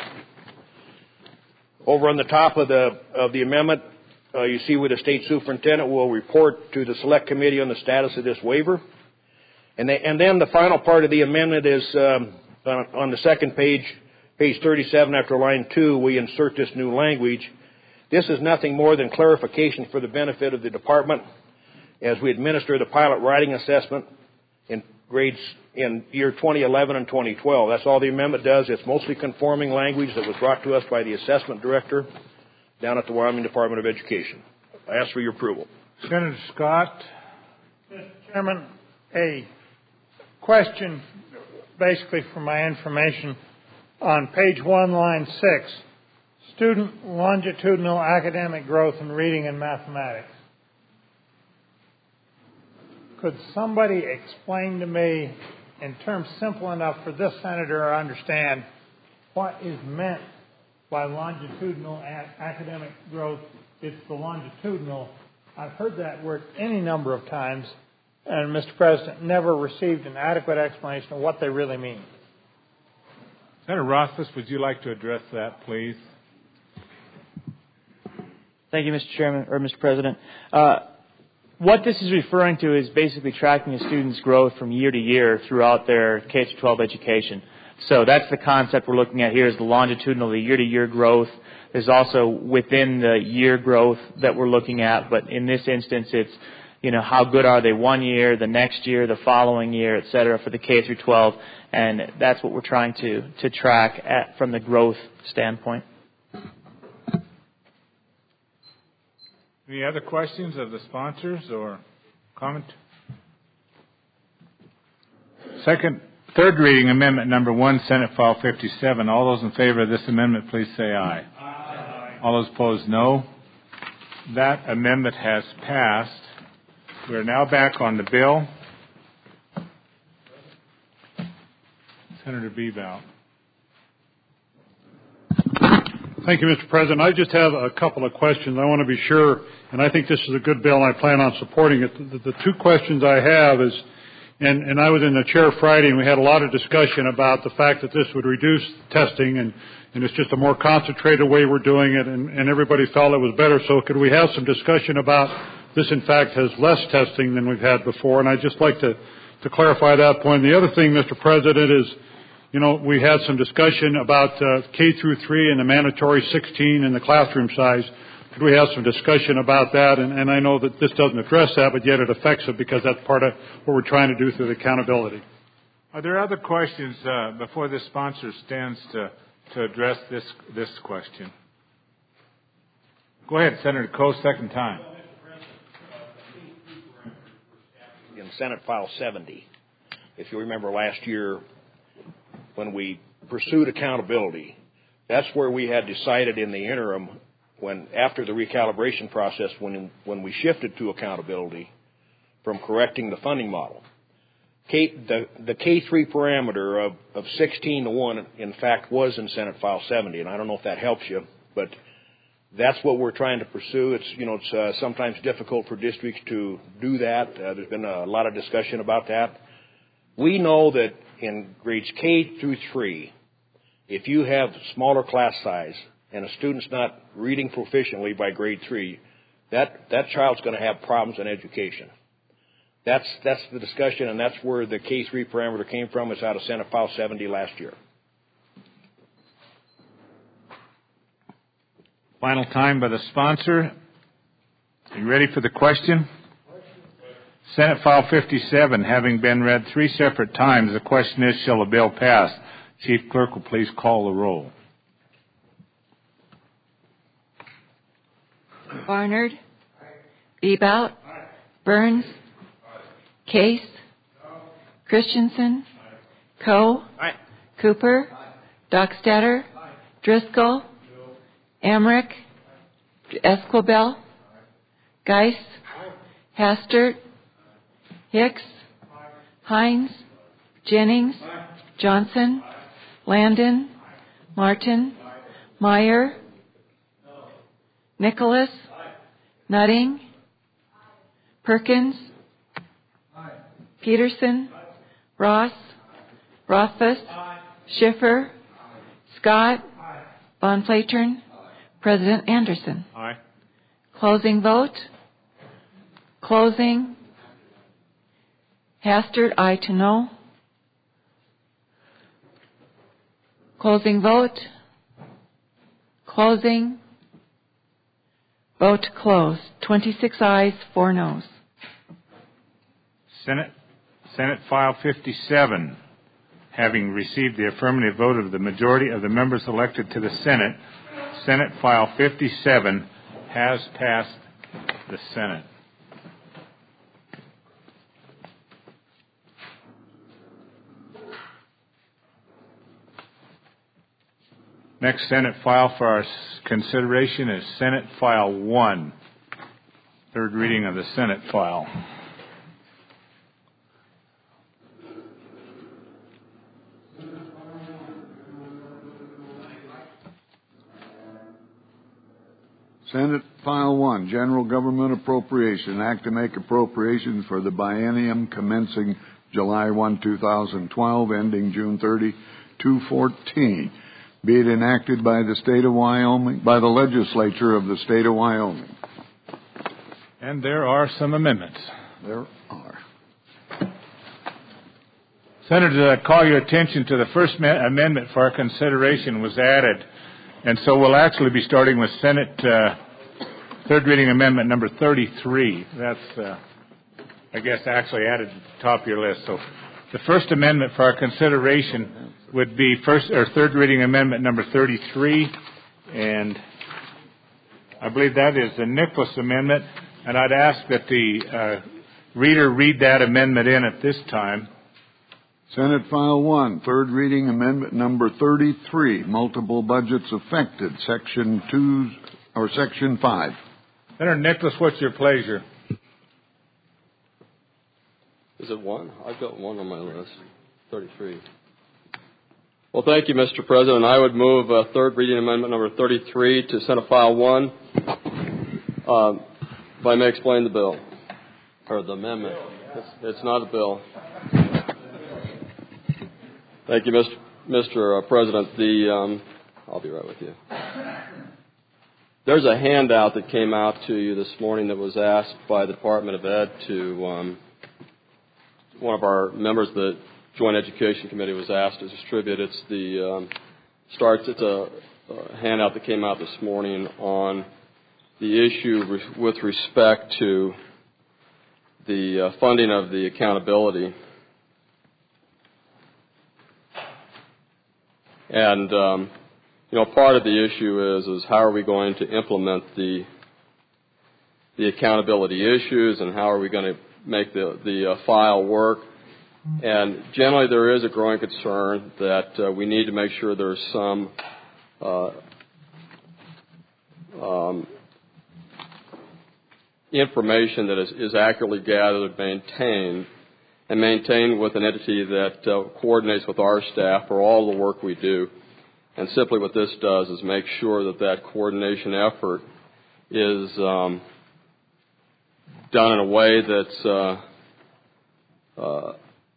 Over on the top of the of the amendment, uh, you see where the state superintendent will report to the select committee on the status of this waiver. And, they, and then the final part of the amendment is um, on, on the second page, page thirty-seven, after line two, we insert this new language. This is nothing more than clarification for the benefit of the department as we administer the pilot writing assessment in grades in year twenty eleven and twenty twelve. That's all the amendment does. It's mostly conforming language that was brought to us by the assessment director down at the Wyoming Department of Education. I ask for your approval. Senator Scott. Mister Chairman, a question basically for my information on page one, line six, student longitudinal academic growth in reading and mathematics. Could somebody explain to me, in terms simple enough for this senator to understand, what is meant by longitudinal a- academic growth? It's the longitudinal. I've heard that word any number of times, and Mister President, never received an adequate explanation of what they really mean. Senator Rothfuss, would you like to address that, please? Thank you, Mister Chairman, or Mister President. Uh, What this is referring to is basically tracking a student's growth from year to year throughout their K through twelve education. So that's the concept we're looking at here, is the longitudinal, the year-to-year growth. There's also within the year growth that we're looking at, but in this instance it's, you know, how good are they one year, the next year, the following year, et cetera, for the K through twelve, and that's what we're trying to, to track at, from the growth standpoint. Any other questions of the sponsors or comment? Second, third reading amendment number one, Senate File fifty-seven. All those in favor of this amendment, please say aye. Aye. All those opposed, no. That amendment has passed. We are now back on the bill. Senator Bebout. Thank you, Mister President. I just have a couple of questions. I want to be sure, and I think this is a good bill, and I plan on supporting it. The, the two questions I have is, and, and I was in the chair Friday, and we had a lot of discussion about the fact that this would reduce testing, and, and it's just a more concentrated way we're doing it, and, and everybody felt it was better. So could we have some discussion about this, in fact, has less testing than we've had before? And I'd just like to, to clarify that point. And the other thing, Mister President, is, you know, we had some discussion about uh, K through three and the mandatory sixteen and the classroom size. could we have some discussion about that? And, and I know that this doesn't address that, but yet it affects it because that's part of what we're trying to do through the accountability. Are there other questions uh, before the sponsor stands to, to address this, this question? Go ahead, Senator Coe, second time. In Senate File seventy, if you remember last year when we pursued accountability, that's where we had decided in the interim, when after the recalibration process, when when we shifted to accountability from correcting the funding model. K, the, the K three parameter of, of sixteen to one, in fact, was in Senate File seventy, and I don't know if that helps you, but that's what we're trying to pursue. It's, you know, it's uh, sometimes difficult for districts to do that. Uh, there's been a lot of discussion about that. We know that in grades K through three, if you have smaller class size and a student's not reading proficiently by grade three, that, that child's going to have problems in education. That's, that's the discussion, and that's where the K three parameter came from. It's out of Senate File seventy last year. Final time by the sponsor. Are you ready for the question? Senate File fifty-seven, having been read three separate times, the question is, shall the bill pass? Chief Clerk will please call the roll. Barnard. Bebout. Burns. Case. Christensen. Coe. Cooper. Dockstader. Driscoll. Emmerich. Esquibel. Geis. Hastert. Hicks. Hines. Jennings. Johnson. Landon. Martin. Meyer. Nicholas. Nutting. Perkins. Peterson. Ross. Rothfuss. Schiffer. Scott. Von Platern. President Anderson. Aye. Closing vote. Closing. Hastert, aye to no. Closing vote. Closing. Vote closed. twenty-six ayes, four noes. Senate, Senate File fifty-seven, having received the affirmative vote of the majority of the members elected to the Senate, Senate File fifty-seven has passed the Senate. Next Senate file for our consideration is Senate File one, third reading of the Senate file. Senate File one, General Government Appropriation, Act to make appropriations for the biennium commencing July first, two thousand twelve, ending June thirtieth, two thousand fourteen. Be it enacted by the state of Wyoming, by the legislature of the state of Wyoming. And there are some amendments. There are. Senators, I call your attention to the first amendment for our consideration was added. And so we'll actually be starting with Senate uh, third reading amendment number thirty-three. That's, uh, I guess, actually added to the top of your list. So the first amendment for our consideration would be first or third reading amendment number thirty-three, and I believe that is the Nicholas amendment. And I'd ask that the uh, reader read that amendment in at this time. Senate File one, third reading amendment number thirty-three, multiple budgets affected, Section two or Section five. Senator Nicholas, what's your pleasure? Is it one? I've got one on my list. thirty-three. Well, thank you, Mister President. I would move uh, third reading amendment number thirty-three to Senate File one. Uh, if I may explain the bill, or the amendment. It's, it's not a bill. Thank you, Mister Mister President. The um, I'll be right with you. There's a handout that came out to you this morning that was asked by the Department of Ed to um, one of our members of the Joint Education Committee was asked to distribute. It's the um, starts. It's a, a handout that came out this morning on the issue re- with respect to the uh, funding of the accountability. And, um, you know, part of the issue is, is how are we going to implement the the accountability issues, and how are we going to make the, the uh, file work. And generally there is a growing concern that uh, we need to make sure there's some uh, um, information that is, is accurately gathered, maintained, and maintained with an entity that uh, coordinates with our staff for all the work we do. And simply what this does is make sure that that coordination effort is um, done in a way that's uh, uh,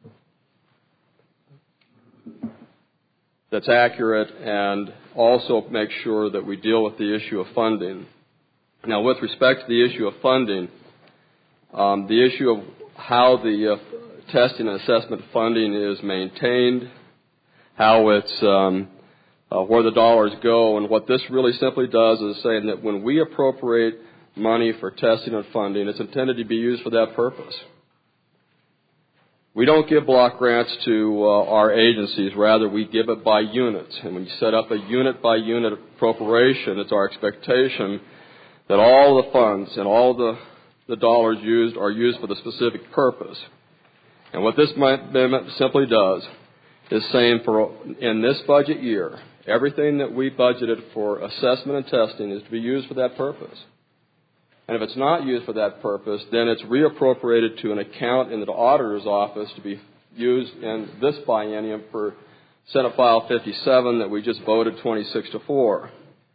that's accurate, and also make sure that we deal with the issue of funding. Now, with respect to the issue of funding, um, the issue of how the uh, testing and assessment funding is maintained, how it's um, uh, where the dollars go, and what this really simply does is saying that when we appropriate money for testing and funding, it's intended to be used for that purpose. We don't give block grants to uh, our agencies. Rather, we give it by units. And when you set up a unit-by-unit appropriation, it's our expectation that all the funds and all the, the dollars used are used for the specific purpose. And what this amendment simply does is saying for in this budget year, everything that we budgeted for assessment and testing is to be used for that purpose. And if it's not used for that purpose, then it's reappropriated to an account in the auditor's office to be used in this biennium for Senate File fifty-seven that we just voted twenty-six to four.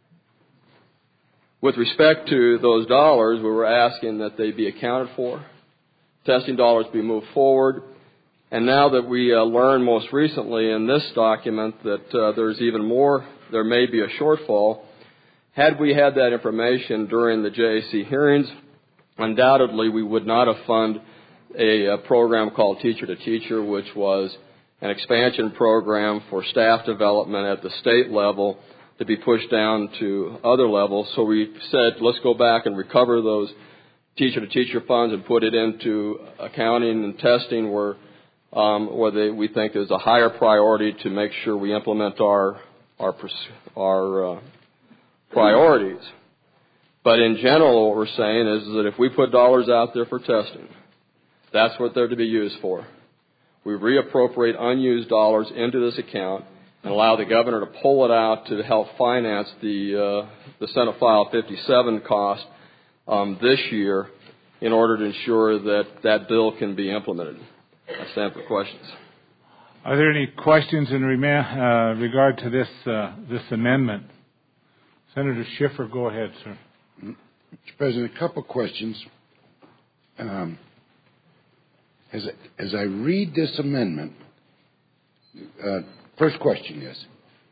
With respect to those dollars, we were asking that they be accounted for, testing dollars be moved forward, and now that we uh, learned most recently in this document that uh, there's even more, there may be a shortfall. Had we had that information during the J A C hearings, undoubtedly we would not have funded a, a program called Teacher to Teacher, which was an expansion program for staff development at the state level to be pushed down to other levels. So we said, let's go back and recover those Teacher to Teacher funds and put it into accounting and testing where, um, where they, we think is a higher priority to make sure we implement our, our, our uh, priorities. But in general, what we're saying is that if we put dollars out there for testing, that's what they're to be used for. We reappropriate unused dollars into this account and allow the governor to pull it out to help finance the uh, the Senate File fifty-seven cost um, this year in order to ensure that that bill can be implemented. I stand for questions. Are there any questions in rema- uh, regard to this uh, this amendment? Senator Schiffer, go ahead, sir. Mister President, a couple questions. Um, as, I, as I read this amendment, uh, first question is,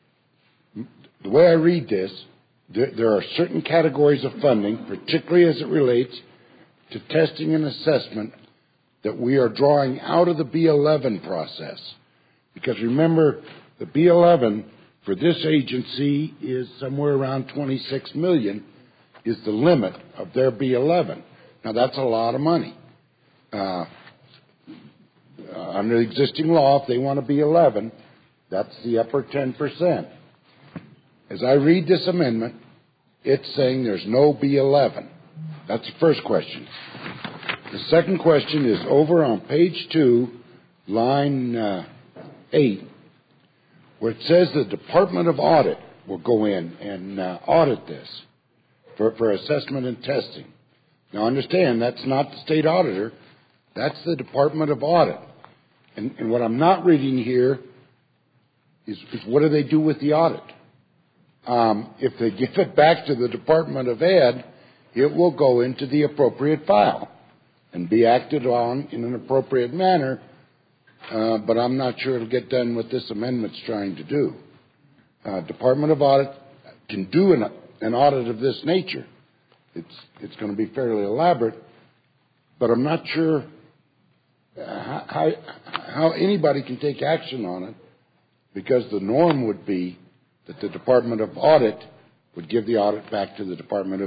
the way I read this, there, there are certain categories of funding, particularly as it relates to testing and assessment, that we are drawing out of the B eleven process. Because remember, the B eleven for this agency is somewhere around twenty-six million dollars is the limit of their B eleven. Now, that's a lot of money. Uh, under the existing law, if they want a B eleven, that's the upper ten percent. As I read this amendment, it's saying there's no B eleven. That's the first question. The second question is over on page two, line uh, eight, where it says the Department of Audit will go in and uh, audit this for, for assessment and testing. Now, understand, that's not the state auditor. That's the Department of Audit. And, and what I'm not reading here is, is what do they do with the audit? Um, if they give it back to the Department of Ed, it will go into the appropriate file and be acted on in an appropriate manner. Uh, but I'm not sure it'll get done what this amendment's trying to do. Uh, Department of Audit can do an, an audit of this nature. It's it's going to be fairly elaborate, but I'm not sure uh, how how anybody can take action on it, because the norm would be that the Department of Audit would give the audit back to the Department of Ed.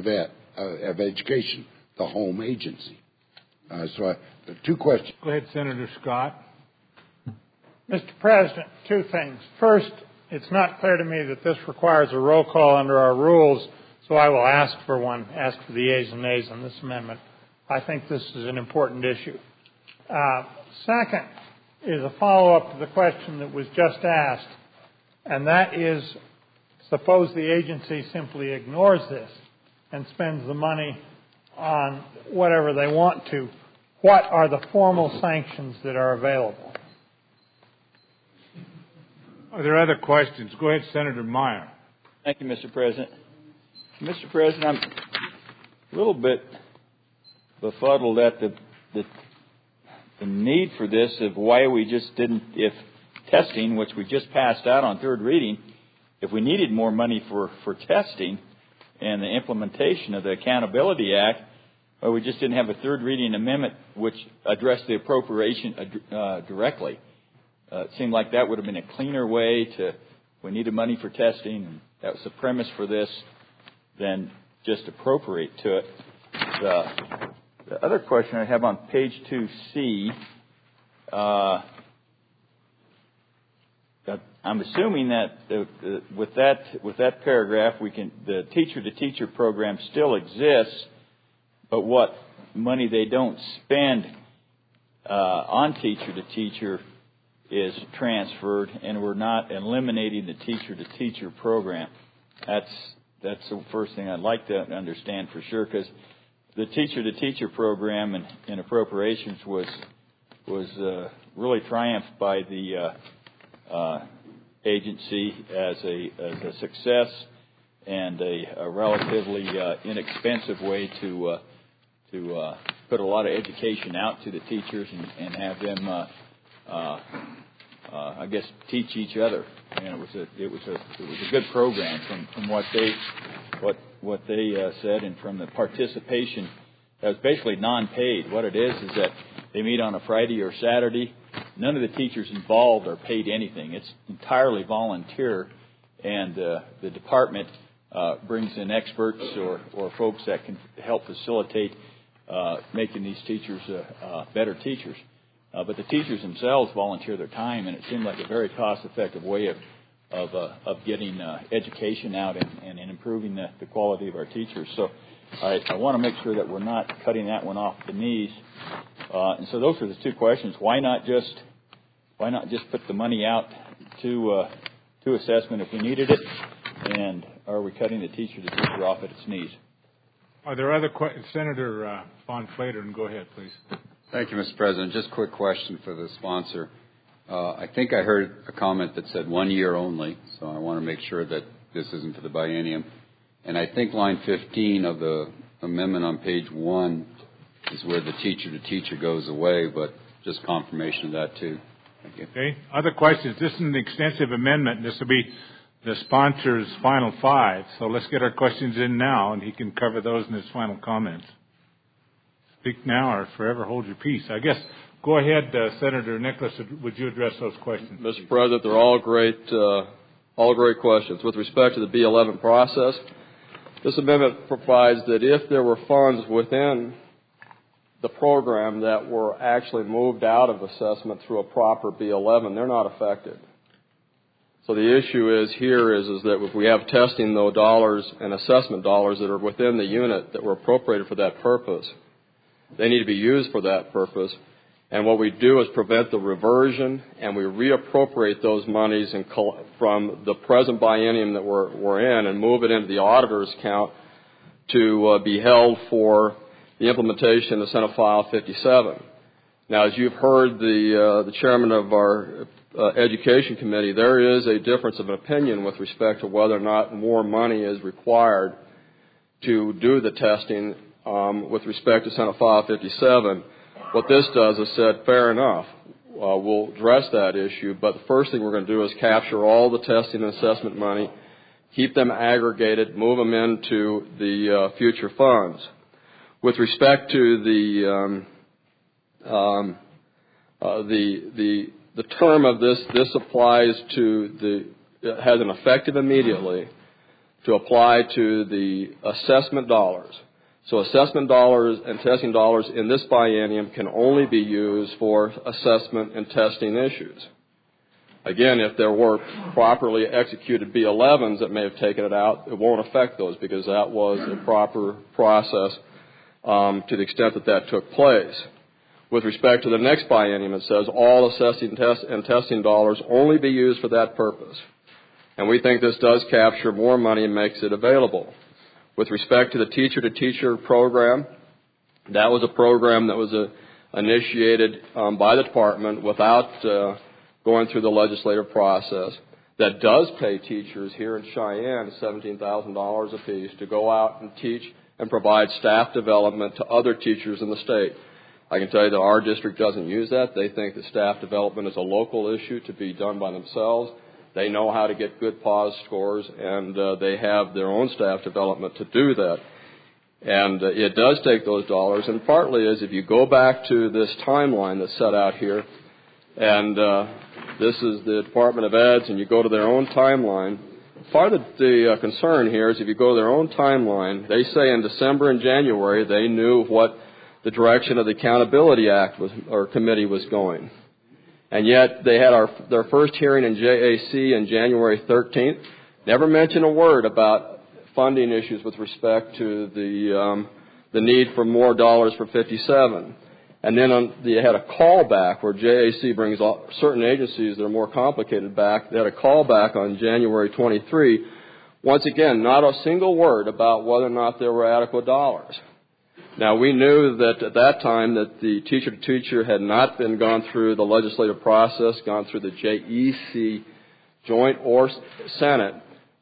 uh, of Education, the home agency. Uh, so I, two questions. Go ahead, Senator Scott. Mister President, two things. First, it's not clear to me that this requires a roll call under our rules, so I will ask for one, ask for the yeas and nays on this amendment. I think this is an important issue. Uh, second is a follow-up to the question that was just asked, and that is, suppose the agency simply ignores this and spends the money on whatever they want to. What are the formal sanctions that are available? Are there other questions? Go ahead, Senator Meyer. Thank you, Mister President. Mister President, I'm a little bit befuddled at the, the, the need for this of why we just didn't, if testing, which we just passed out on third reading, if we needed more money for, for testing and the implementation of the Accountability Act, well, we just didn't have a third reading amendment which addressed the appropriation uh, directly. Uh, it seemed like that would have been a cleaner way to, we needed money for testing, and that was the premise for this, than just appropriate to it. The, the other question I have on page two C, uh, I'm assuming that the, the, with that with that paragraph, we can the teacher-to-teacher program still exists, but what money they don't spend uh, on teacher-to-teacher is transferred, and we're not eliminating the teacher-to-teacher program. That's that's the first thing I'd like to understand for sure, because the teacher-to-teacher program and, and appropriations was was uh, really triumphed by the uh, uh, agency as a as a success and a, a relatively uh, inexpensive way to uh, to uh, put a lot of education out to the teachers and, and have them. Uh, uh, Uh, I guess teach each other, and it was a it was a it was a good program from, from what they what what they uh, said, and from the participation that was basically non-paid. What it is is that they meet on a Friday or Saturday. None of the teachers involved are paid anything. It's entirely volunteer, and uh, the department uh, brings in experts or or folks that can help facilitate uh, making these teachers uh, uh, better teachers. Uh, but the teachers themselves volunteer their time, and it seemed like a very cost-effective way of of, uh, of getting uh, education out and, and, and improving the, the quality of our teachers. So I, I want to make sure that we're not cutting that one off the knees. Uh, and so those are the two questions. Why not just why not just put the money out to uh, to assessment if we needed it, and are we cutting the teacher-to-teacher off at its knees? Are there other questions? Senator uh, Von Flatern, go ahead, please. Thank you, Mister President. Just a quick question for the sponsor. Uh, I think I heard a comment that said one year only, so I want to make sure that this isn't for the biennium. And I think line fifteen of the amendment on page one is where the teacher-to-teacher goes away, but just confirmation of that, too. Thank you. Okay. Other questions? This is an extensive amendment. This will be the sponsor's final five, so let's get our questions in now, and he can cover those in his final comments. Speak now or forever hold your peace. I guess, go ahead, uh, Senator Nicholas, would you address those questions? Mister President, they're all great, uh, all great questions. With respect to the B eleven process, this amendment provides that if there were funds within the program that were actually moved out of assessment through a proper B eleven, they're not affected. So the issue is here is, is that if we have testing, though, dollars and assessment dollars that are within the unit that were appropriated for that purpose, they need to be used for that purpose. And what we do is prevent the reversion, and we reappropriate those monies in, from the present biennium that we're, we're in and move it into the auditor's account to uh, be held for the implementation of Senate File fifty-seven. Now, as you've heard the, uh, the chairman of our uh, Education Committee, there is a difference of opinion with respect to whether or not more money is required to do the testing Um, with respect to Senate File fifty-seven. What this does is said, fair enough, uh, we'll address that issue, but the first thing we're going to do is capture all the testing and assessment money, keep them aggregated, move them into the uh, future funds. With respect to the um, um, uh, the the the term of this, this applies to the it has an effective immediately to apply to the assessment dollars. So assessment dollars and testing dollars in this biennium can only be used for assessment and testing issues. Again, if there were properly executed B elevens that may have taken it out, it won't affect those because that was a proper process um, to the extent that that took place. With respect to the next biennium, it says all assessing test and testing dollars only be used for that purpose. And we think this does capture more money and makes it available. With respect to the teacher-to-teacher program, that was a program that was uh, initiated um, by the department without uh, going through the legislative process that does pay teachers here in Cheyenne seventeen thousand dollars apiece to go out and teach and provide staff development to other teachers in the state. I can tell you that our district doesn't use that. They think that staff development is a local issue to be done by themselves. They know how to get good P A W S scores, and uh, they have their own staff development to do that. And uh, it does take those dollars, and partly is if you go back to this timeline that's set out here, and uh, this is the Department of Ed's, and you go to their own timeline, part of the uh, concern here is if you go to their own timeline, they say in December and January they knew what the direction of the Accountability Act was, or committee was going. And yet they had our, their first hearing in J A C on January thirteenth. Never mentioned a word about funding issues with respect to the um, the need for more dollars for fifty-seven. And then on, they had a callback where J A C brings all, certain agencies that are more complicated back. They had a callback on January twenty-third. Once again, not a single word about whether or not there were adequate dollars. Now, we knew that at that time that the teacher-to-teacher had not been gone through the legislative process, gone through the J E C joint or Senate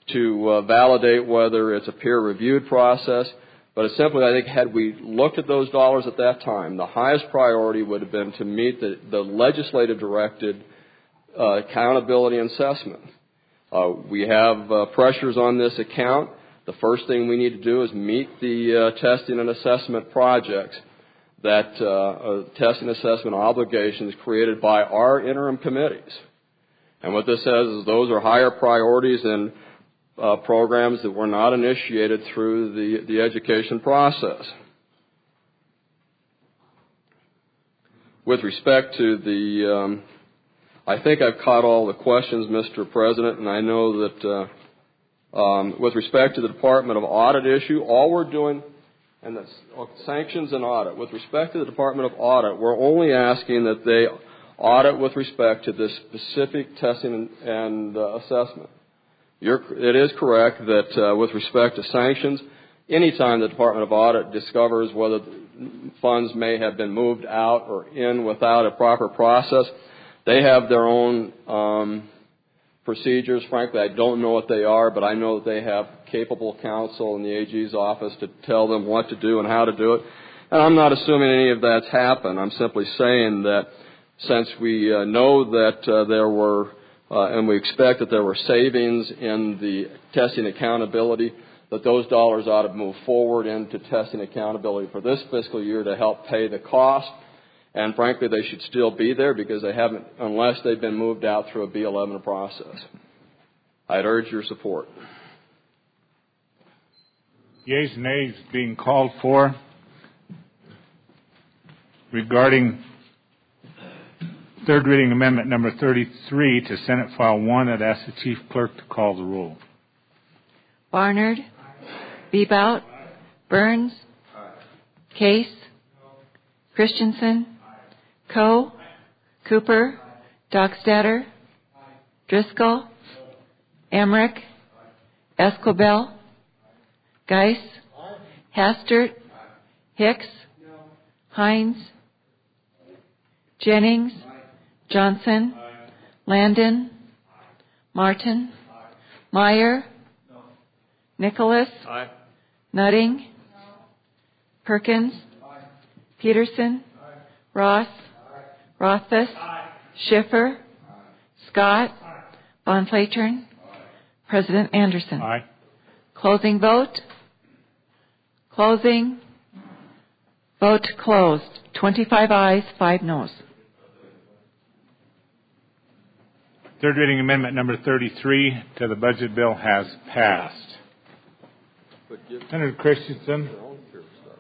to uh, validate whether it's a peer-reviewed process. But it's simply, I think, had we looked at those dollars at that time, the highest priority would have been to meet the, the legislative-directed uh, accountability and assessment. Uh, we have uh, pressures on this account. The first thing we need to do is meet the uh, testing and assessment projects that uh, uh, testing and assessment obligations created by our interim committees. And what this says is those are higher priorities than uh, programs that were not initiated through the, the education process. With respect to the, um, I think I've caught all the questions, Mister President, and I know that uh, Um, with respect to the Department of Audit issue, all we're doing, and that's sanctions and audit. With respect to the Department of Audit, we're only asking that they audit with respect to this specific testing and, and uh, assessment. You're, it is correct that uh, with respect to sanctions, anytime the Department of Audit discovers whether funds may have been moved out or in without a proper process, they have their own um, procedures. Frankly, I don't know what they are, but I know that they have capable counsel in the A G's office to tell them what to do and how to do it. And I'm not assuming any of that's happened. I'm simply saying that since we uh, know that uh, there were, uh, and we expect that there were savings in the testing accountability, that those dollars ought to move forward into testing accountability for this fiscal year to help pay the cost. And frankly, they should still be there because they haven't, unless they've been moved out through a B eleven process. I'd urge your support. Yeas and nays being called for regarding third reading amendment number thirty-three to Senate File one. I'd ask the Chief Clerk to call the roll. Barnard, Bebout, Burns, Case, Christensen, Coe, Cooper, Dockstader, Driscoll, Emmerich, Esquibel, Geis, Hastert, Hicks, Hines, Jennings, Johnson, Landon, Martin, Meyer, Nicholas, Nutting, Perkins, Peterson, Ross, Rothfuss, Schiffer, Scott, Von Flatern, President Anderson. Aye. Closing vote. Closing. Vote closed. twenty-five ayes, five noes. Third reading amendment number thirty-three to the budget bill has passed. Senator Christensen.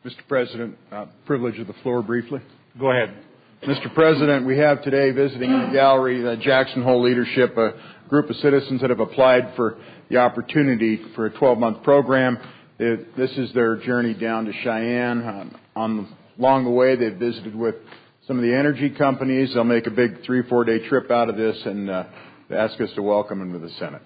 Mister President, uh, privilege of the floor briefly. Go ahead. Mister President, we have today visiting in the gallery the Jackson Hole Leadership, a group of citizens that have applied for the opportunity for a twelve-month program. It, this is their journey down to Cheyenne. Um, on along the way, they've visited with some of the energy companies. They'll make a big three, four-day trip out of this, and uh, they ask us to welcome them to the Senate.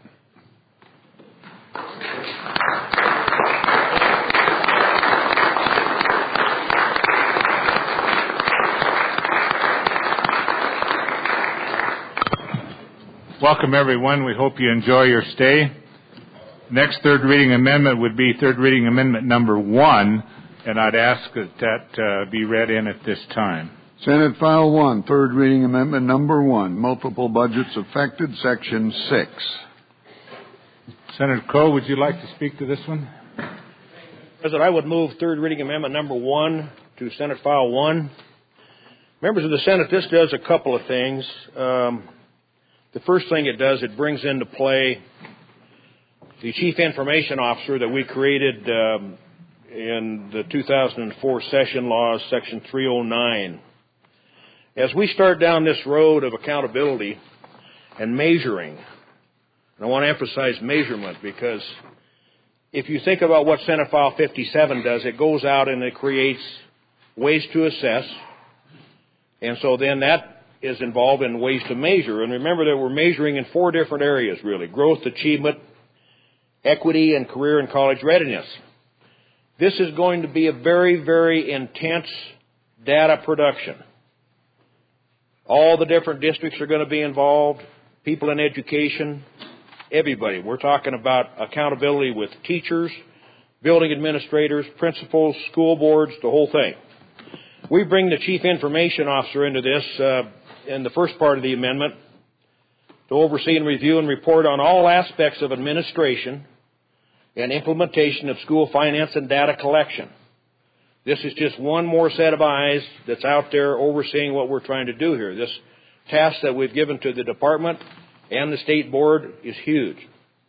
Welcome, everyone. We hope you enjoy your stay. Next third reading amendment would be third reading amendment number one, and I'd ask that that uh, be read in at this time. Senate File one, third reading amendment number one, multiple budgets affected, section six. Senator Coe, would you like to speak to this one? President, I would move third reading amendment number one to Senate File one. Members of the Senate, this does a couple of things. Um, the first thing it does, it brings into play the Chief Information Officer that we created um, in the two thousand four session laws, section three oh nine. As we start down this road of accountability and measuring, and I want to emphasize measurement because if you think about what Senate File fifty-seven does, it goes out and it creates ways to assess, and so then that is involved in ways to measure. And remember that we're measuring in four different areas, really: growth, achievement, equity, and career and college readiness. This is going to be a very, very intense data production. All the different districts are going to be involved, people in education, everybody. We're talking about accountability with teachers, building administrators, principals, school boards, the whole thing. We bring the Chief Information Officer into this uh, in the first part of the amendment to oversee and review and report on all aspects of administration and implementation of school finance and data collection. This is just one more set of eyes that's out there overseeing what we're trying to do here. This task that we've given to the department and the state board is huge.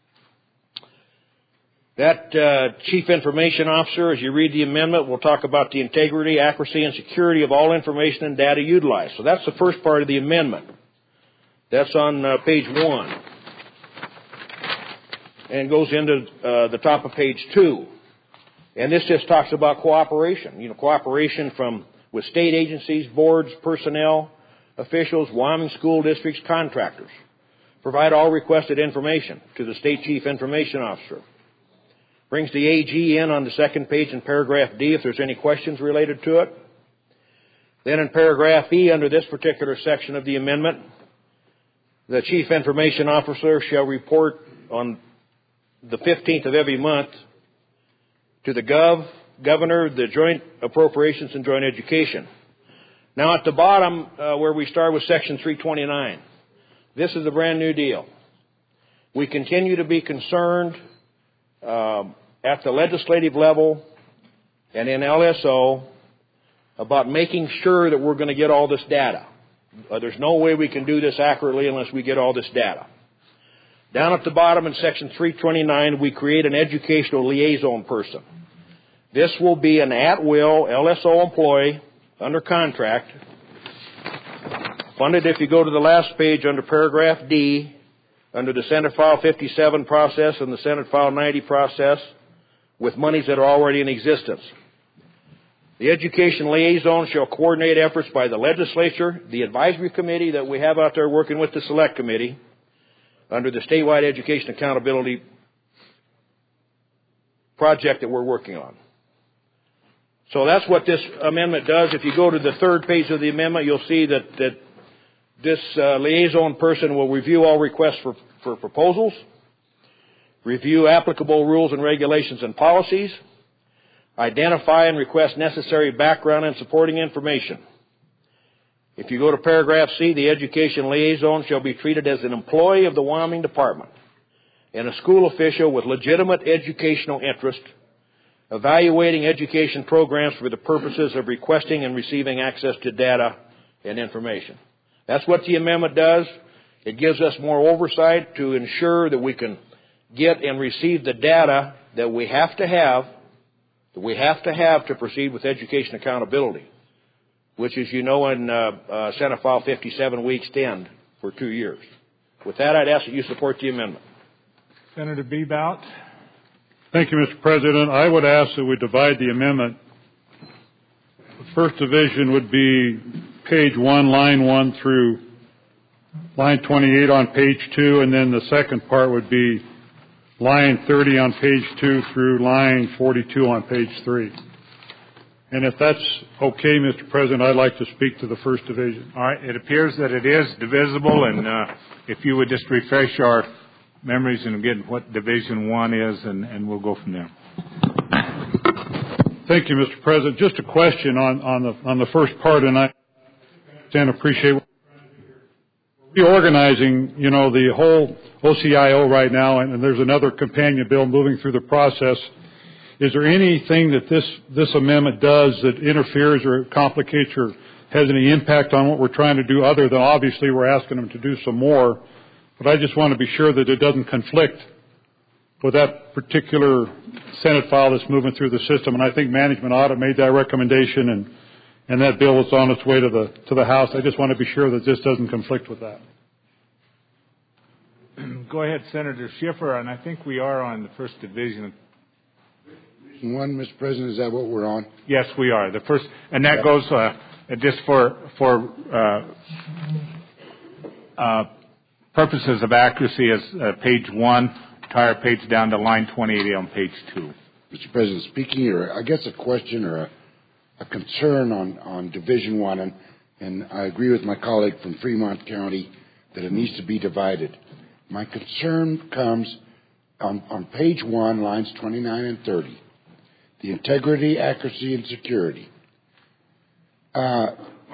That uh, Chief Information Officer, as you read the amendment, will talk about the integrity, accuracy, and security of all information and data utilized. So that's the first part of the amendment. That's on uh, page one. And goes into uh, the top of page two. And this just talks about cooperation. You know, cooperation from with state agencies, boards, personnel, officials, Wyoming school districts, contractors. Provide all requested information to the State Chief Information Officer. Brings the A G in on the second page in paragraph D if there's any questions related to it. Then in paragraph E, under this particular section of the amendment, the Chief Information Officer shall report on the fifteenth of every month to the Gov, Governor, the Joint Appropriations and Joint Education. Now at the bottom, uh, where we start with section three twenty-nine, this is a brand new deal. We continue to be concerned uh, at the legislative level and in L S O about making sure that we're going to get all this data. Uh, there's no way we can do this accurately unless we get all this data. Down at the bottom in section three twenty-nine, we create an educational liaison person. This will be an at-will L S O employee under contract, funded, if you go to the last page under paragraph D, under the Senate File fifty-seven process and the Senate File ninety process, with monies that are already in existence. The education liaison shall coordinate efforts by the legislature, the advisory committee that we have out there working with the select committee, under the statewide education accountability project that we're working on. So that's what this amendment does. If you go to the third page of the amendment, you'll see that, that this uh, liaison person will review all requests for, for proposals, review applicable rules and regulations and policies, identify and request necessary background and supporting information. If you go to paragraph C, the education liaison shall be treated as an employee of the Wyoming Department and a school official with legitimate educational interest, evaluating education programs for the purposes of requesting and receiving access to data and information. That's what the amendment does. It gives us more oversight to ensure that we can get and receive the data that we have to have that we have to have to proceed with education accountability, which, as you know, in uh, uh, Senate File fifty-seven, we extend for two years. With that, I'd ask that you support the amendment. Senator Bebout. Thank you, Mister President. I would ask that we divide the amendment. The first division would be page one, line one through line twenty-eight on page two, and then the second part would be line thirty on page two through line forty-two on page three. And if that's okay, Mister President, I'd like to speak to the first division. All right. It appears that it is divisible, and uh, if you would just refresh our memories and again what Division One is, and, and we'll go from there. Thank you, Mister President. Just a question on, on the on the first part, and I understand appreciate what reorganizing, you know, the whole O C I O right now, and, and there's another companion bill moving through the process. Is there anything that this this amendment does that interferes or complicates or has any impact on what we're trying to do, other than obviously we're asking them to do some more? But I just want to be sure that it doesn't conflict with that particular Senate file that's moving through the system. And I think Management Audit made that recommendation, and, and that bill is on its way to the to the House. I just want to be sure that this doesn't conflict with that. Go ahead, Senator Schiffer, and I think we are on the first division. One, Mister President, is that what we're on? Yes, we are. The first, and that goes uh, just for for uh, uh, purposes of accuracy as uh, page one, entire page down to line twenty-eight on page two. Mister President, speaking, or I guess a question or a, a concern on, on Division One, and, and I agree with my colleague from Fremont County that it needs to be divided. My concern comes on, on page one, lines twenty-nine and thirty. The integrity, accuracy, and security. Uh, uh,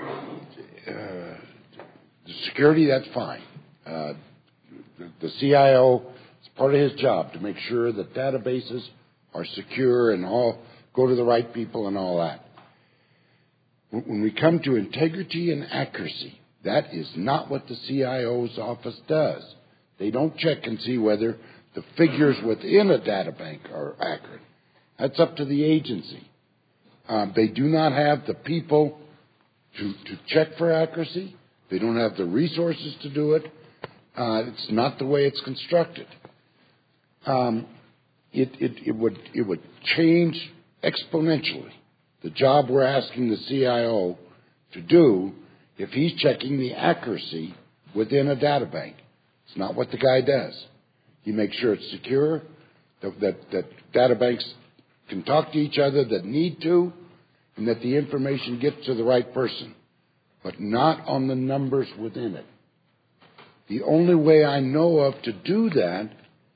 the security, that's fine. Uh, the, the C I O, it's part of his job to make sure that databases are secure and all go to the right people and all that. When we come to integrity and accuracy, that is not what the C I O's office does. They don't check and see whether the figures within a data bank are accurate. That's up to the agency. Um, they do not have the people to, to check for accuracy. They don't have the resources to do it. Uh, it's not the way it's constructed. Um, it, it, it would it would change exponentially the job we're asking the C I O to do if he's checking the accuracy within a data bank. It's not what the guy does. He makes sure it's secure, that, that, that data banks can talk to each other that need to, and that the information gets to the right person, but not on the numbers within it. The only way I know of to do that,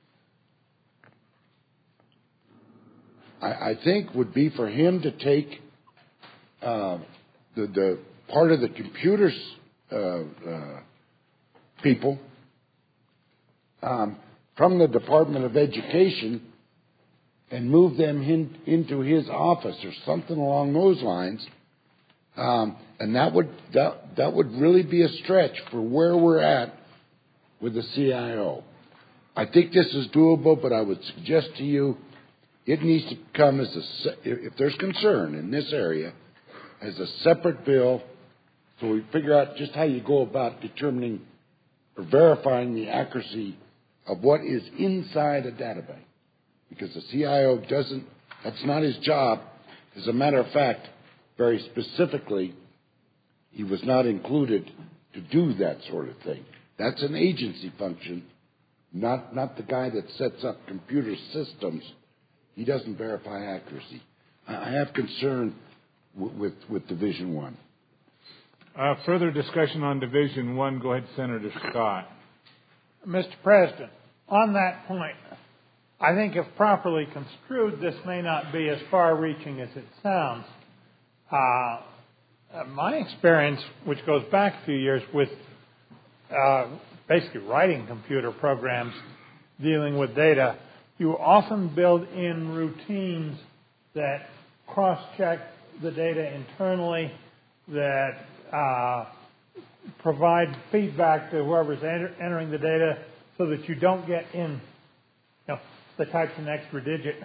I, I think, would be for him to take uh, the, the part of the computers uh, uh, people um, from the Department of Education and move them in, into his office or something along those lines, um, and that would that that would really be a stretch for where we're at with the C I O. I think this is doable, but I would suggest to you it needs to come as a if there's concern in this area as a separate bill, so we figure out just how you go about determining or verifying the accuracy of what is inside a data bank. Because the C I O doesn't, that's not his job. As a matter of fact, very specifically, he was not included to do that sort of thing. That's an agency function, not, not the guy that sets up computer systems. He doesn't verify accuracy. I have concern with, with, with Division One. Uh, further discussion on Division One. Go ahead, Senator Scott. Mister President, on that point, I think if properly construed, this may not be as far-reaching as it sounds. Uh, my experience, which goes back a few years with uh, basically writing computer programs dealing with data, you often build in routines that cross-check the data internally, that uh, provide feedback to whoever's enter- entering the data so that you don't get in you know, the types an extra digit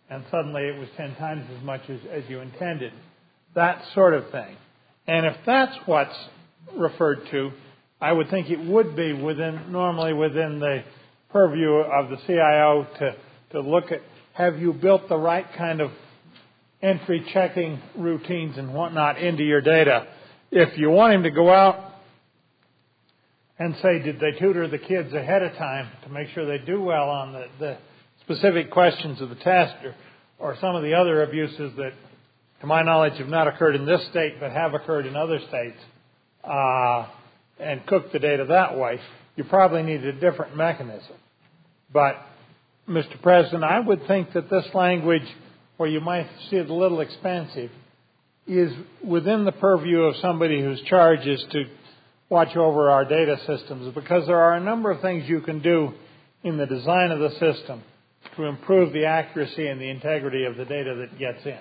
and suddenly it was ten times as much as, as you intended. That sort of thing. And if that's what's referred to, I would think it would be within, normally within the purview of the C I O to, to look at, have you built the right kind of entry checking routines and whatnot into your data? If you want him to go out and say, did they tutor the kids ahead of time to make sure they do well on the, the specific questions of the test, or, or some of the other abuses that, to my knowledge, have not occurred in this state but have occurred in other states, uh, and cook the data that way, you probably need a different mechanism. But, Mister President, I would think that this language, where you might see it a little expansive, is within the purview of somebody whose charge is to watch over our data systems, because there are a number of things you can do in the design of the system to improve the accuracy and the integrity of the data that gets in.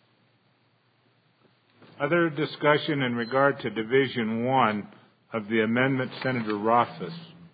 Other discussion in regard to Division One of the amendment, Senator Rothfuss.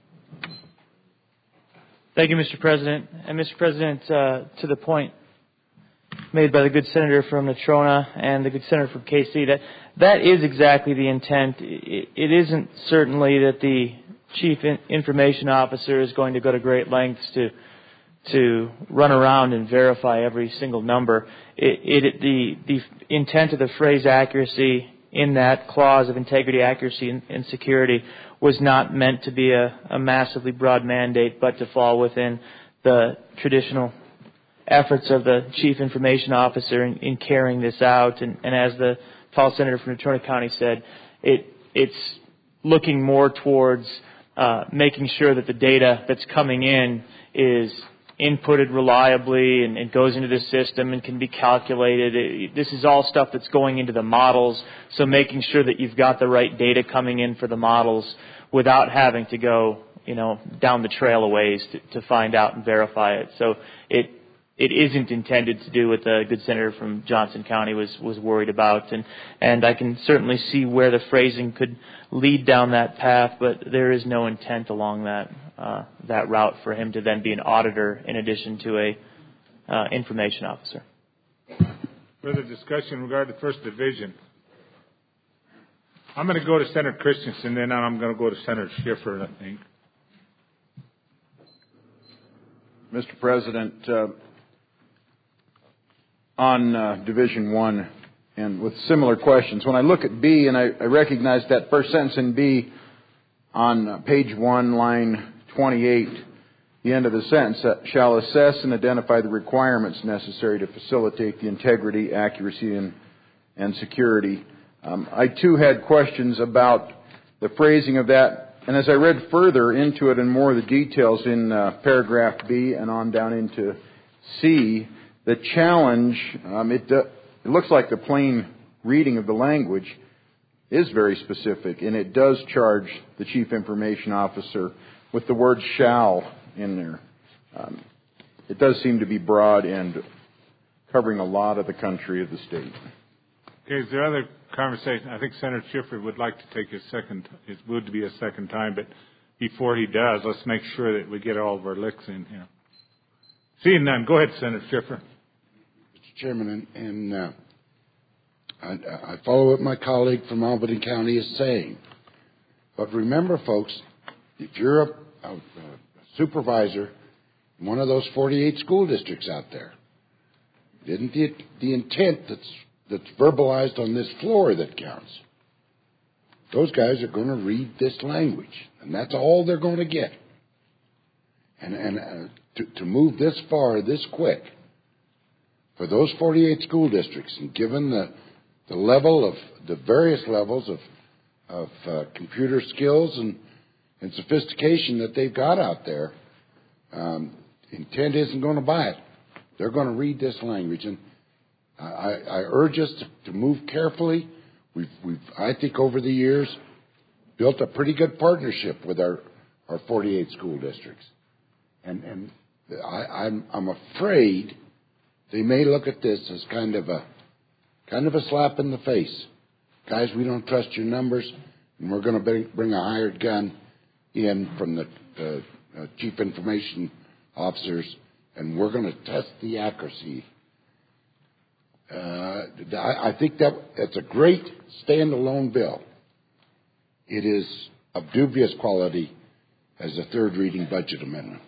Thank you, Mister President. And Mister President, uh, to the point made by the good senator from Natrona and the good senator from K C, that that is exactly the intent. It, it isn't certainly that the chief information officer is going to go to great lengths to to run around and verify every single number. It, it, the the intent of the phrase accuracy in that clause of integrity, accuracy, and, and security was not meant to be a, a massively broad mandate, but to fall within the traditional efforts of the chief information officer in, in carrying this out. And, and as the tall senator from Natrona County said, it it's looking more towards uh, making sure that the data that's coming in is inputted reliably and, and goes into the system and can be calculated. It, this is all stuff that's going into the models, so making sure that you've got the right data coming in for the models without having to go, you know, down the trail a ways to, to find out and verify it. So it it isn't intended to do what the good senator from Johnson County was, was worried about, and, and I can certainly see where the phrasing could lead down that path, but there is no intent along that uh, that route for him to then be an auditor in addition to a uh, information officer. Further discussion in regard to First Division. I'm going to go to Senator Christensen, then I'm going to go to Senator Schiffer, I think. Mister President, uh, on uh, Division One, and with similar questions, when I look at B, and I, I recognize that first sentence in B on uh, page one, line twenty-eight, the end of the sentence, uh, shall assess and identify the requirements necessary to facilitate the integrity, accuracy, and, and security. Um, I too had questions about the phrasing of that, and as I read further into it and more of the details in uh, paragraph B and on down into C, the challenge, um, it, uh, it looks like the plain reading of the language is very specific, and it does charge the Chief Information Officer with the word shall in there. Um, it does seem to be broad and covering a lot of the country of the state. Okay, is there other conversation? I think Senator Schiffer would like to take his second, it would be a second time, but before he does, let's make sure that we get all of our licks in here. Seeing none, go ahead, Senator Schiffer. Mister Chairman, and, and uh, I, I follow what my colleague from Albany County is saying. But remember, folks, if you're a, a, a supervisor in one of those forty-eight school districts out there, isn't the, the intent that's that's verbalized on this floor that counts? Those guys are going to read this language, and that's all they're going to get. And, and uh, to, to move this far, this quick, for those forty-eight school districts, and given the the level of the various levels of of uh, computer skills and and sophistication that they've got out there, um, intent isn't going to buy it. They're going to read this language, and I, I urge us to, to move carefully. We've, we've, I think, over the years, built a pretty good partnership with our, our forty-eight school districts, and and I, I'm I'm afraid they may look at this as kind of a kind of a slap in the face. Guys, we don't trust your numbers, and we're going to bring, bring a hired gun in from the uh, uh, chief information officers, and we're going to test the accuracy Uh, I, I think that it's a great standalone bill. It is of dubious quality as a third reading budget amendment.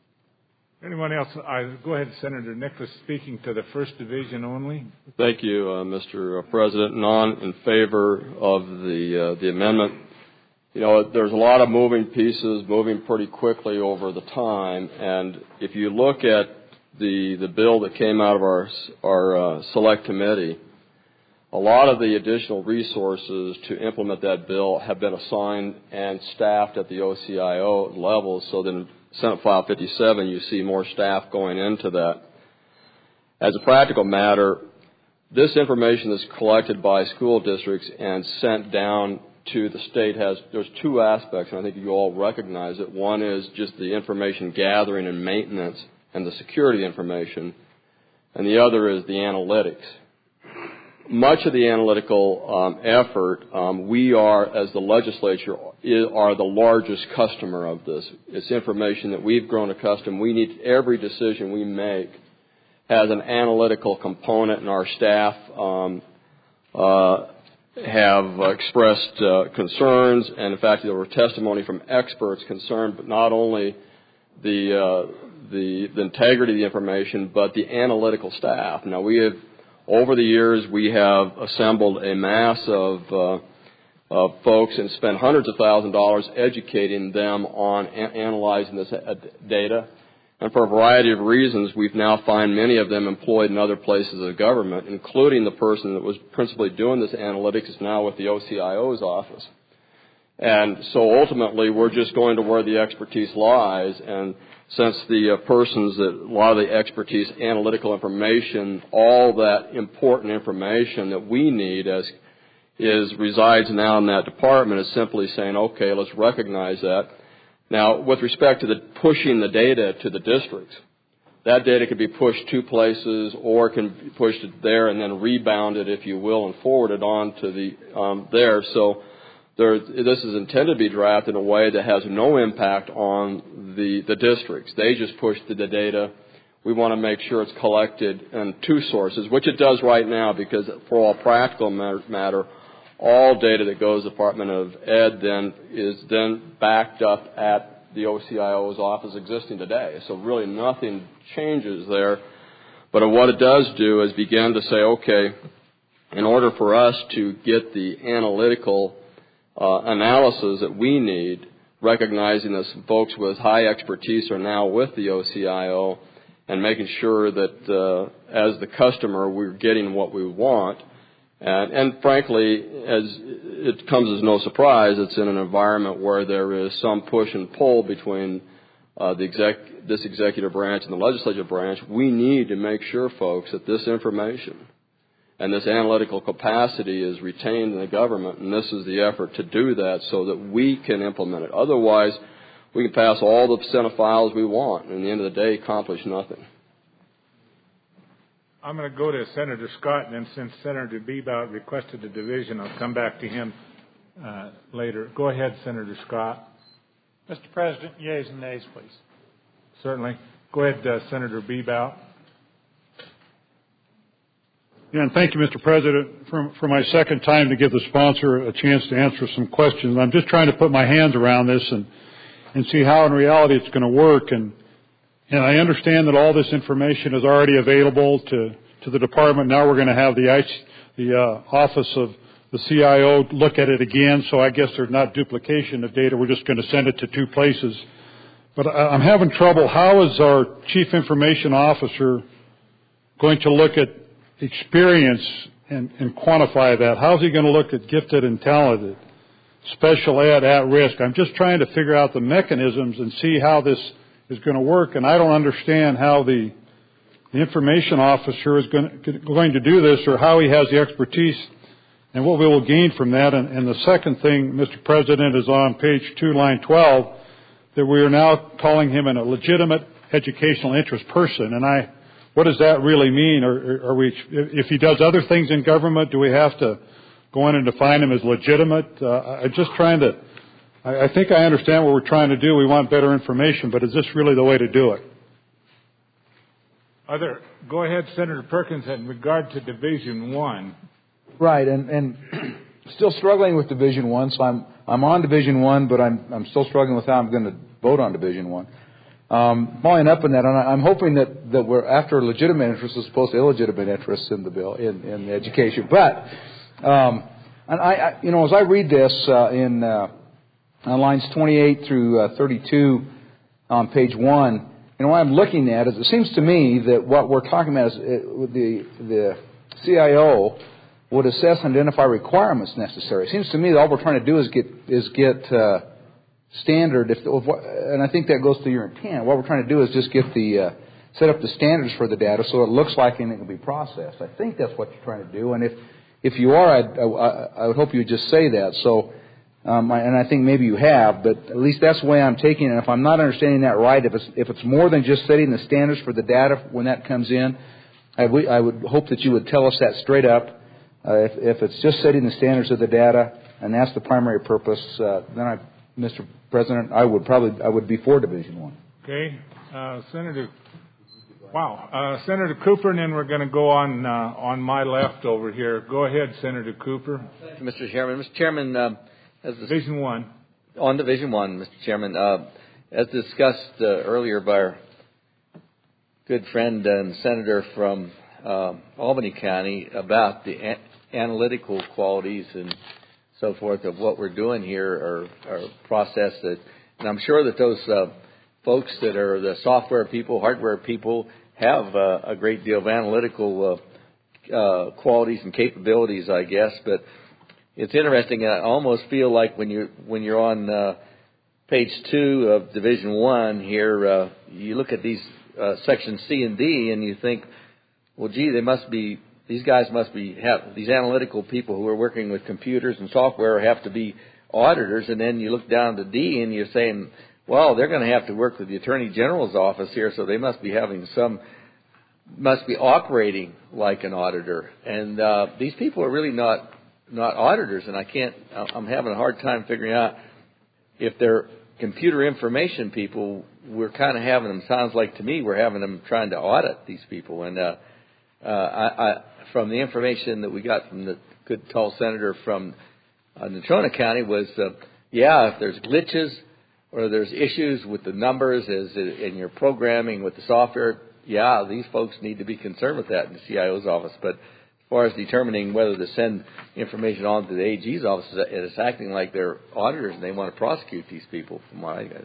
Anyone else? I, go ahead, Senator Nicholas, speaking to the first division only. Thank you, uh, Mister President. Non in favor of the uh, the amendment. You know, there's a lot of moving pieces, moving pretty quickly over the time, and if you look at the the bill that came out of our our uh, select committee, a lot of the additional resources to implement that bill have been assigned and staffed at the O C I O level. So then, Senate File fifty-seven, you see more staff going into that. As a practical matter, this information is collected by school districts and sent down to the state. Has there's two aspects, and I think you all recognize it. One is just the information gathering and maintenance and the security information, and the other is the analytics. Much of the analytical um, effort, um, we are, as the legislature, are the largest customer of this. It's information that we've grown accustomed. We need every decision we make has an analytical component, and our staff um, uh, have expressed uh, concerns. And in fact, there were testimony from experts concerned, but not only the, uh, the the integrity of the information, but the analytical staff. Now, we have. Over the years, we have assembled a mass of, uh, of folks and spent hundreds of thousands of dollars educating them on a- analyzing this data. And for a variety of reasons, we've now found many of them employed in other places of government, including the person that was principally doing this analytics is now with the O C I O's office. And so ultimately, we're just going to where the expertise lies. And since the uh, persons that a lot of the expertise, analytical information, all that important information that we need as is resides now in that department, is simply saying, okay, let's recognize that. Now, with respect to the pushing the data to the districts, that data can be pushed two places or can be pushed there and then rebounded, if you will, and forwarded on to the um, there. So There, this is intended to be drafted in a way that has no impact on the, the districts. They just push the, the data. We want to make sure it's collected in two sources, which it does right now, because for all practical matter, all data that goes to the Department of Ed then is then backed up at the O C I O's office existing today. So really nothing changes there. But what it does do is begin to say, okay, in order for us to get the analytical Uh, analysis that we need, recognizing that some folks with high expertise are now with the O C I O, and making sure that uh, as the customer we're getting what we want. And, and frankly, as it comes as no surprise, it's in an environment where there is some push and pull between uh, the exec, this executive branch and the legislative branch. We need to make sure, folks, that this information and this analytical capacity is retained in the government, and this is the effort to do that so that we can implement it. Otherwise, we can pass all the Senate files we want, and at the end of the day, accomplish nothing. I'm going to go to Senator Scott, and then since Senator Bebout requested a division, I'll come back to him uh, later. Go ahead, Senator Scott. Mister President, yeas and nays, please. Certainly. Go ahead, uh, Senator Bebout. Yeah, and thank you, Mister President, for, for my second time to give the sponsor a chance to answer some questions. I'm just trying to put my hands around this and, and see how in reality it's going to work. And, and I understand that all this information is already available to, to the department. Now we're going to have the, the uh, Office of the C I O look at it again, so I guess there's not duplication of data. We're just going to send it to two places. But I'm having trouble. How is our Chief Information Officer going to look at experience and, and quantify that? How's he going to look at gifted and talented, special ed, at risk? I'm just trying to figure out the mechanisms and see how this is going to work, and I don't understand how the, the information officer is going to, going to do this, or how he has the expertise and what we will gain from that. And, and the second thing, Mister President, is on page two, line twelve, that we are now calling him a legitimate educational interest person. And I What does that really mean? Or are we, if he does other things in government, do we have to go in and define him as legitimate? Uh, I'm just trying to, I, I think I understand what we're trying to do. We want better information, but is this really the way to do it? Are there, go ahead, Senator Perkins, in regard to Division One. Right, and, and still struggling with Division One, so I'm I'm on Division One, but I'm I'm still struggling with how I'm going to vote on Division One. Um, following up on that, and I, I'm hoping that, that we're after legitimate interests as opposed to illegitimate interests in the bill in, in education. But um, and I, I, you know, as I read this uh, in uh, on lines twenty-eight through uh, thirty-two on page one, you know, what I'm looking at is it seems to me that what we're talking about is uh, the the C I O would assess and identify requirements necessary. It seems to me that all we're trying to do is get is get uh, standard. If and I think that goes to your intent. What we're trying to do is just get the uh, set up the standards for the data so it looks like and it can be processed. I think that's what you're trying to do. And if if you are, I'd, I I would hope you would just say that. So. Um, and I think maybe you have, but at least that's the way I'm taking it. And if I'm not understanding that right, if it's if it's more than just setting the standards for the data when that comes in, I, w- I would hope that you would tell us that straight up. Uh, if, if it's just setting the standards of the data and that's the primary purpose, uh, then I, Mister President, I would probably I would be for Division One. Okay, uh, Senator. Wow, uh, Senator Cooper, and then we're going to go on uh, on my left over here. Go ahead, Senator Cooper. Thank you, Mister Chairman. Mister Chairman. Um, As Division One. On Division One, Mister Chairman, uh, as discussed uh, earlier by our good friend and senator from uh, Albany County about the a- analytical qualities and so forth of what we're doing here, or, or process that, and I'm sure that those uh, folks that are the software people, hardware people, have uh, a great deal of analytical uh, uh, qualities and capabilities, I guess, but. It's interesting. I almost feel like when you when you're on uh, page two of Division One here, uh, you look at these uh, sections C and D, and you think, well, gee, they must be these guys must be have these analytical people who are working with computers and software have to be auditors. And then you look down to D, and you're saying, well, they're going to have to work with the Attorney General's office here, so they must be having some must be operating like an auditor. And uh, these people are really not. not auditors, and I can't, I'm having a hard time figuring out if they're computer information people, we're kind of having them, sounds like to me, we're having them trying to audit these people. And uh, uh, I, I, from the information that we got from the good tall senator from uh, Natrona County was, uh, yeah, if there's glitches or there's issues with the numbers as in your programming with the software, yeah, these folks need to be concerned with that in the C I O's office. But as far as determining whether to send information on to the A G's office, it's acting like they're auditors and they want to prosecute these people from what I got.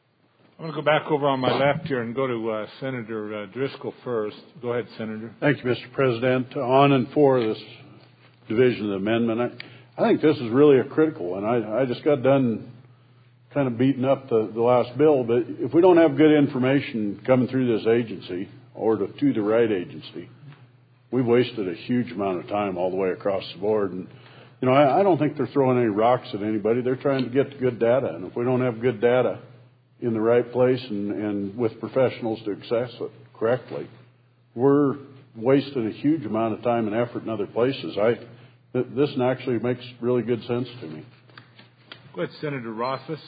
I'm going to go back over on my left here and go to uh, Senator uh, Driscoll first. Go ahead, Senator. Thank you, Mister President. On and for this division of the amendment, I, I think this is really a critical one. I, I just got done kind of beating up the, the last bill, but if we don't have good information coming through this agency or to, to the right agency, we've wasted a huge amount of time all the way across the board. And, you know, I, I don't think they're throwing any rocks at anybody. They're trying to get good data. And if we don't have good data in the right place and, and with professionals to access it correctly, we're wasting a huge amount of time and effort in other places. I, th- this actually makes really good sense to me. Go ahead, Senator Rothfuss.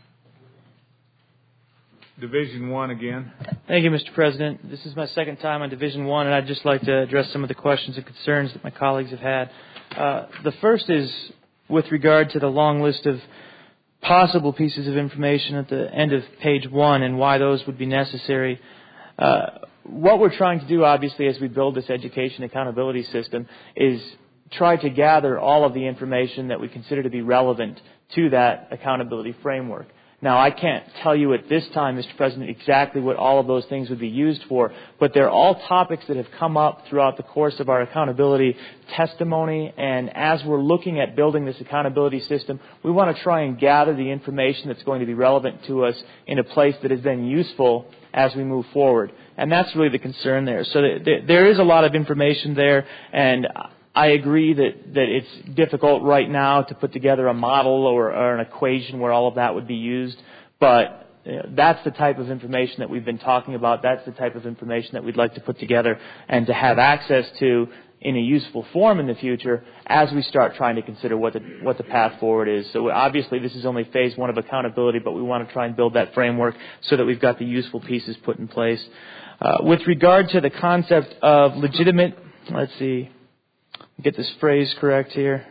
Division One again. Thank you, Mister President. This is my second time on Division One, and I'd just like to address some of the questions and concerns that my colleagues have had. Uh, the first is with regard to the long list of possible pieces of information at the end of page one and why those would be necessary. Uh, what we're trying to do, obviously, as we build this education accountability system is try to gather all of the information that we consider to be relevant to that accountability framework. Now, I can't tell you at this time, Mister President, exactly what all of those things would be used for, but they're all topics that have come up throughout the course of our accountability testimony, and as we're looking at building this accountability system, we want to try and gather the information that's going to be relevant to us in a place that is then useful as we move forward. And that's really the concern there. So there is a lot of information there, and I agree that, that it's difficult right now to put together a model or, or an equation where all of that would be used, but you know, that's the type of information that we've been talking about. That's the type of information that we'd like to put together and to have access to in a useful form in the future as we start trying to consider what the what the path forward is. So obviously this is only phase one of accountability, but we want to try and build that framework so that we've got the useful pieces put in place. Uh, with regard to the concept of legitimate, let's see, get this phrase correct here.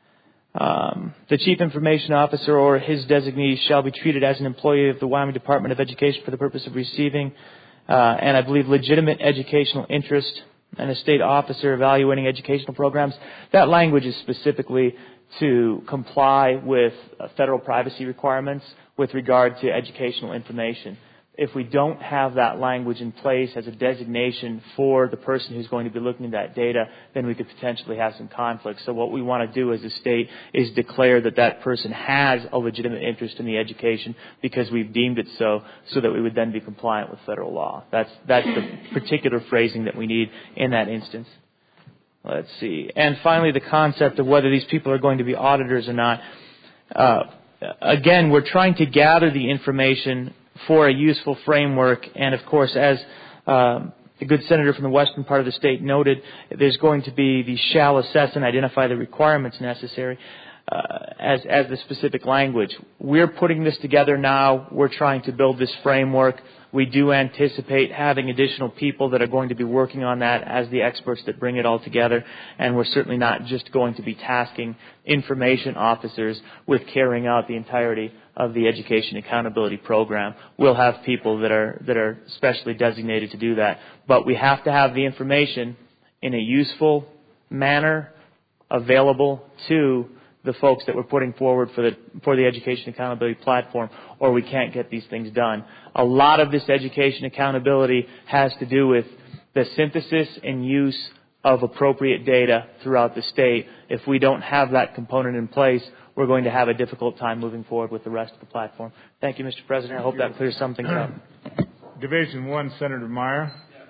Um, the Chief Information Officer or his designee shall be treated as an employee of the Wyoming Department of Education for the purpose of receiving, uh, and I believe legitimate educational interest, and a state officer evaluating educational programs. That language is specifically to comply with uh, federal privacy requirements with regard to educational information. If we don't have that language in place as a designation for the person who's going to be looking at that data, then we could potentially have some conflicts. So what we want to do as a state is declare that that person has a legitimate interest in the education because we've deemed it so, so that we would then be compliant with federal law. That's, that's the particular phrasing that we need in that instance. Let's see. And finally, the concept of whether these people are going to be auditors or not. Uh, again, we're trying to gather the information for a useful framework, and of course, as um, the good senator from the western part of the state noted, there's going to be the shall assess and identify the requirements necessary uh, as, as the specific language. We're putting this together now. We're trying to build this framework. We do anticipate having additional people that are going to be working on that as the experts that bring it all together, and we're certainly not just going to be tasking information officers with carrying out the entirety of the Education Accountability Program. We'll have people that are that are specially designated to do that. But we have to have the information in a useful manner available to the folks that we're putting forward for the for the Education Accountability Platform, or we can't get these things done. A lot of this education accountability has to do with the synthesis and use of appropriate data throughout the state. If we don't have that component in place, we're going to have a difficult time moving forward with the rest of the platform. Thank you, Mister President. I hope that clears some things up. Division one, Senator Meyer.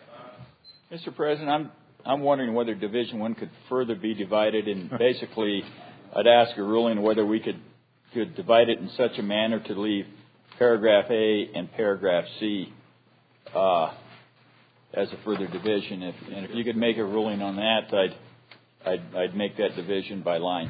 Mister President, I'm I'm wondering whether Division one could further be divided, and basically, I'd ask a ruling whether we could could divide it in such a manner to leave paragraph A and paragraph C uh, as a further division. If, and if you could make a ruling on that, I'd I'd, I'd make that division by line.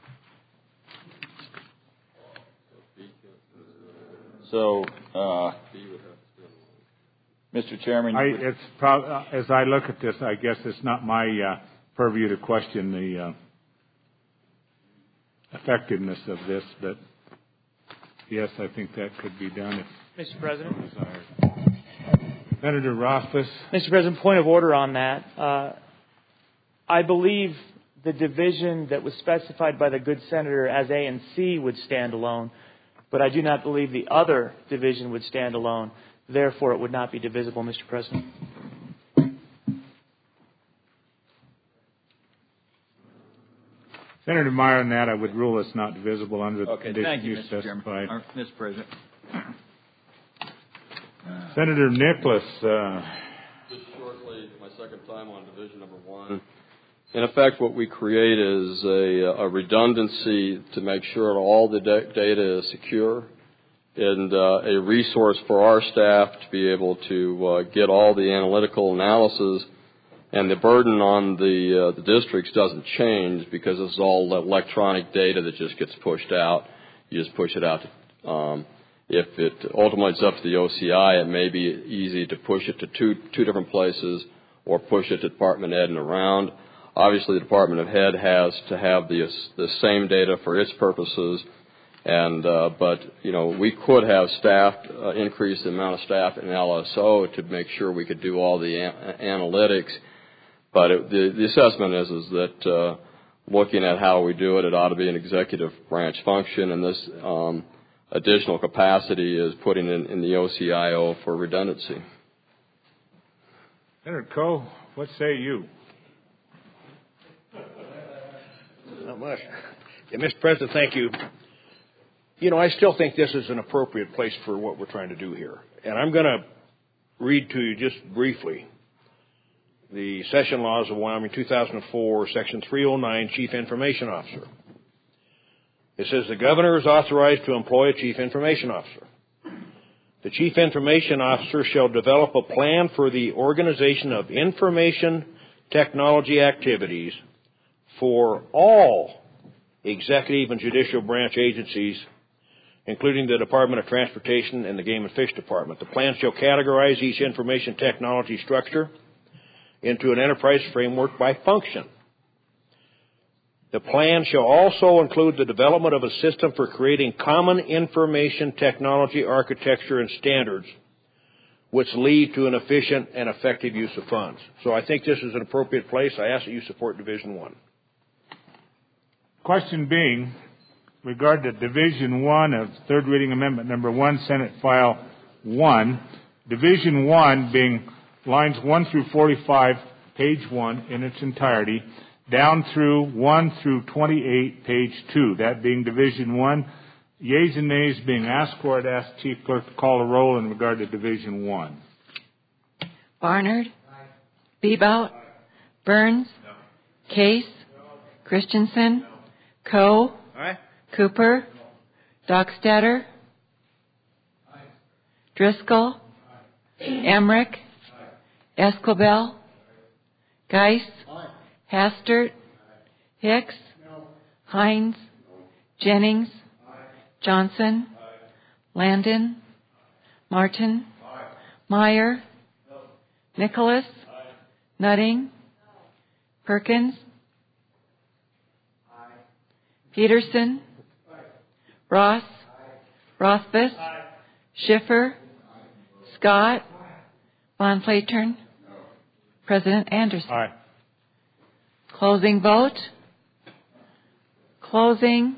So, uh, Mister Chairman, I, it's prob- as I look at this, I guess it's not my uh, purview to question the uh, effectiveness of this, but yes, I think that could be done if Mister President. desired. Senator Rothfuss. Mister President, point of order on that. Uh, I believe the division that was specified by the good senator as A and C would stand alone, but I do not believe the other division would stand alone. Therefore, it would not be divisible, Mister President. Senator Meyer, on that, I would rule it's not divisible under the okay, conditions thank you, you Mister specified. Chairman. Mister President. Senator Nicholas. Uh, Just shortly, my second time on Division Number One. In effect, what we create is a, a redundancy to make sure that all the da- data is secure, and uh, a resource for our staff to be able to uh, get all the analytical analysis. And the burden on the uh, the districts doesn't change because it's all electronic data that just gets pushed out. You just push it out. To, um, if it ultimately it's up to the O C I, it may be easy to push it to two two different places or push it to Department of Ed and around. Obviously, the Department of Ed has to have the the same data for its purposes. And uh, but you know we could have staff uh, increase the amount of staff in L S O to make sure we could do all the a- analytics. But it, the, the assessment is is that uh, looking at how we do it, it ought to be an executive branch function, and this um, additional capacity is putting in, in the O C I O for redundancy. Senator Coe, what say you? Not much. Yeah, Mister President, thank you. You know, I still think this is an appropriate place for what we're trying to do here. And I'm going to read to you just briefly the Session Laws of Wyoming, two thousand four, Section three oh nine, Chief Information Officer. It says the governor is authorized to employ a Chief Information Officer. The Chief Information Officer shall develop a plan for the organization of information technology activities for all executive and judicial branch agencies, including the Department of Transportation and the Game and Fish Department. The plan shall categorize each information technology structure into an enterprise framework by function. The plan shall also include the development of a system for creating common information technology architecture and standards which lead to an efficient and effective use of funds. So I think this is an appropriate place. I ask that you support Division one. Question being, regard to Division one of third reading amendment number one, Senate File one, Division one being lines one through forty-five, page one in its entirety, down through one through twenty-eight, page two, that being Division one. Yeas and nays being asked for, I'd ask Chief Clerk to call a roll in regard to Division one. Barnard? Bebout? Burns? Case? Christensen? Coe? Cooper? Dockstader? Driscoll? Emmerich? Escobel? Geis? Hastert? Hicks? Hines? Jennings? Johnson? Landon? Martin? Meyer? Nicholas? Nutting? Perkins? Peterson? Ross? Rothfuss? Schiffer? Scott? Von Flatern? President Anderson? Aye. Closing vote. Closing.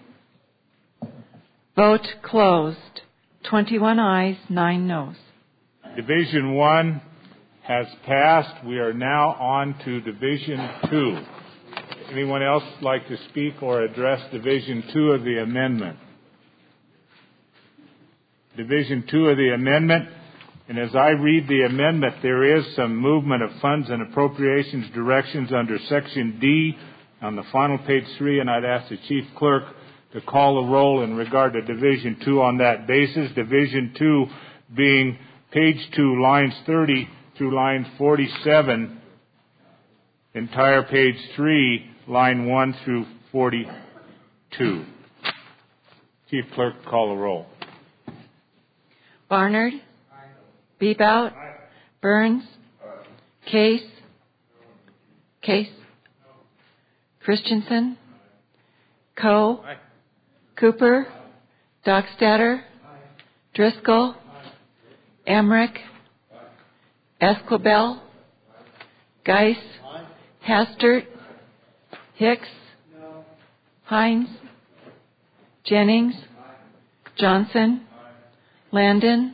Vote closed. twenty-one ayes, nine noes. Division one has passed. We are now on to Division two. Anyone else like to speak or address Division two of the amendment? Division two of the amendment. And as I read the amendment, there is some movement of funds and appropriations directions under Section D on the final page three, and I'd ask the Chief Clerk to call a roll in regard to Division two on that basis. Division two being page two, lines thirty through line forty-seven, entire page three, line one through forty-two. Chief Clerk, call a roll. Barnard? Bebout? Burns? Case? Case? Christensen? Coe? Cooper? Dockstader? Driscoll? Emmerich? Escobel? Geis? Hastert? Hicks? Hines? Jennings? Johnson? Landon?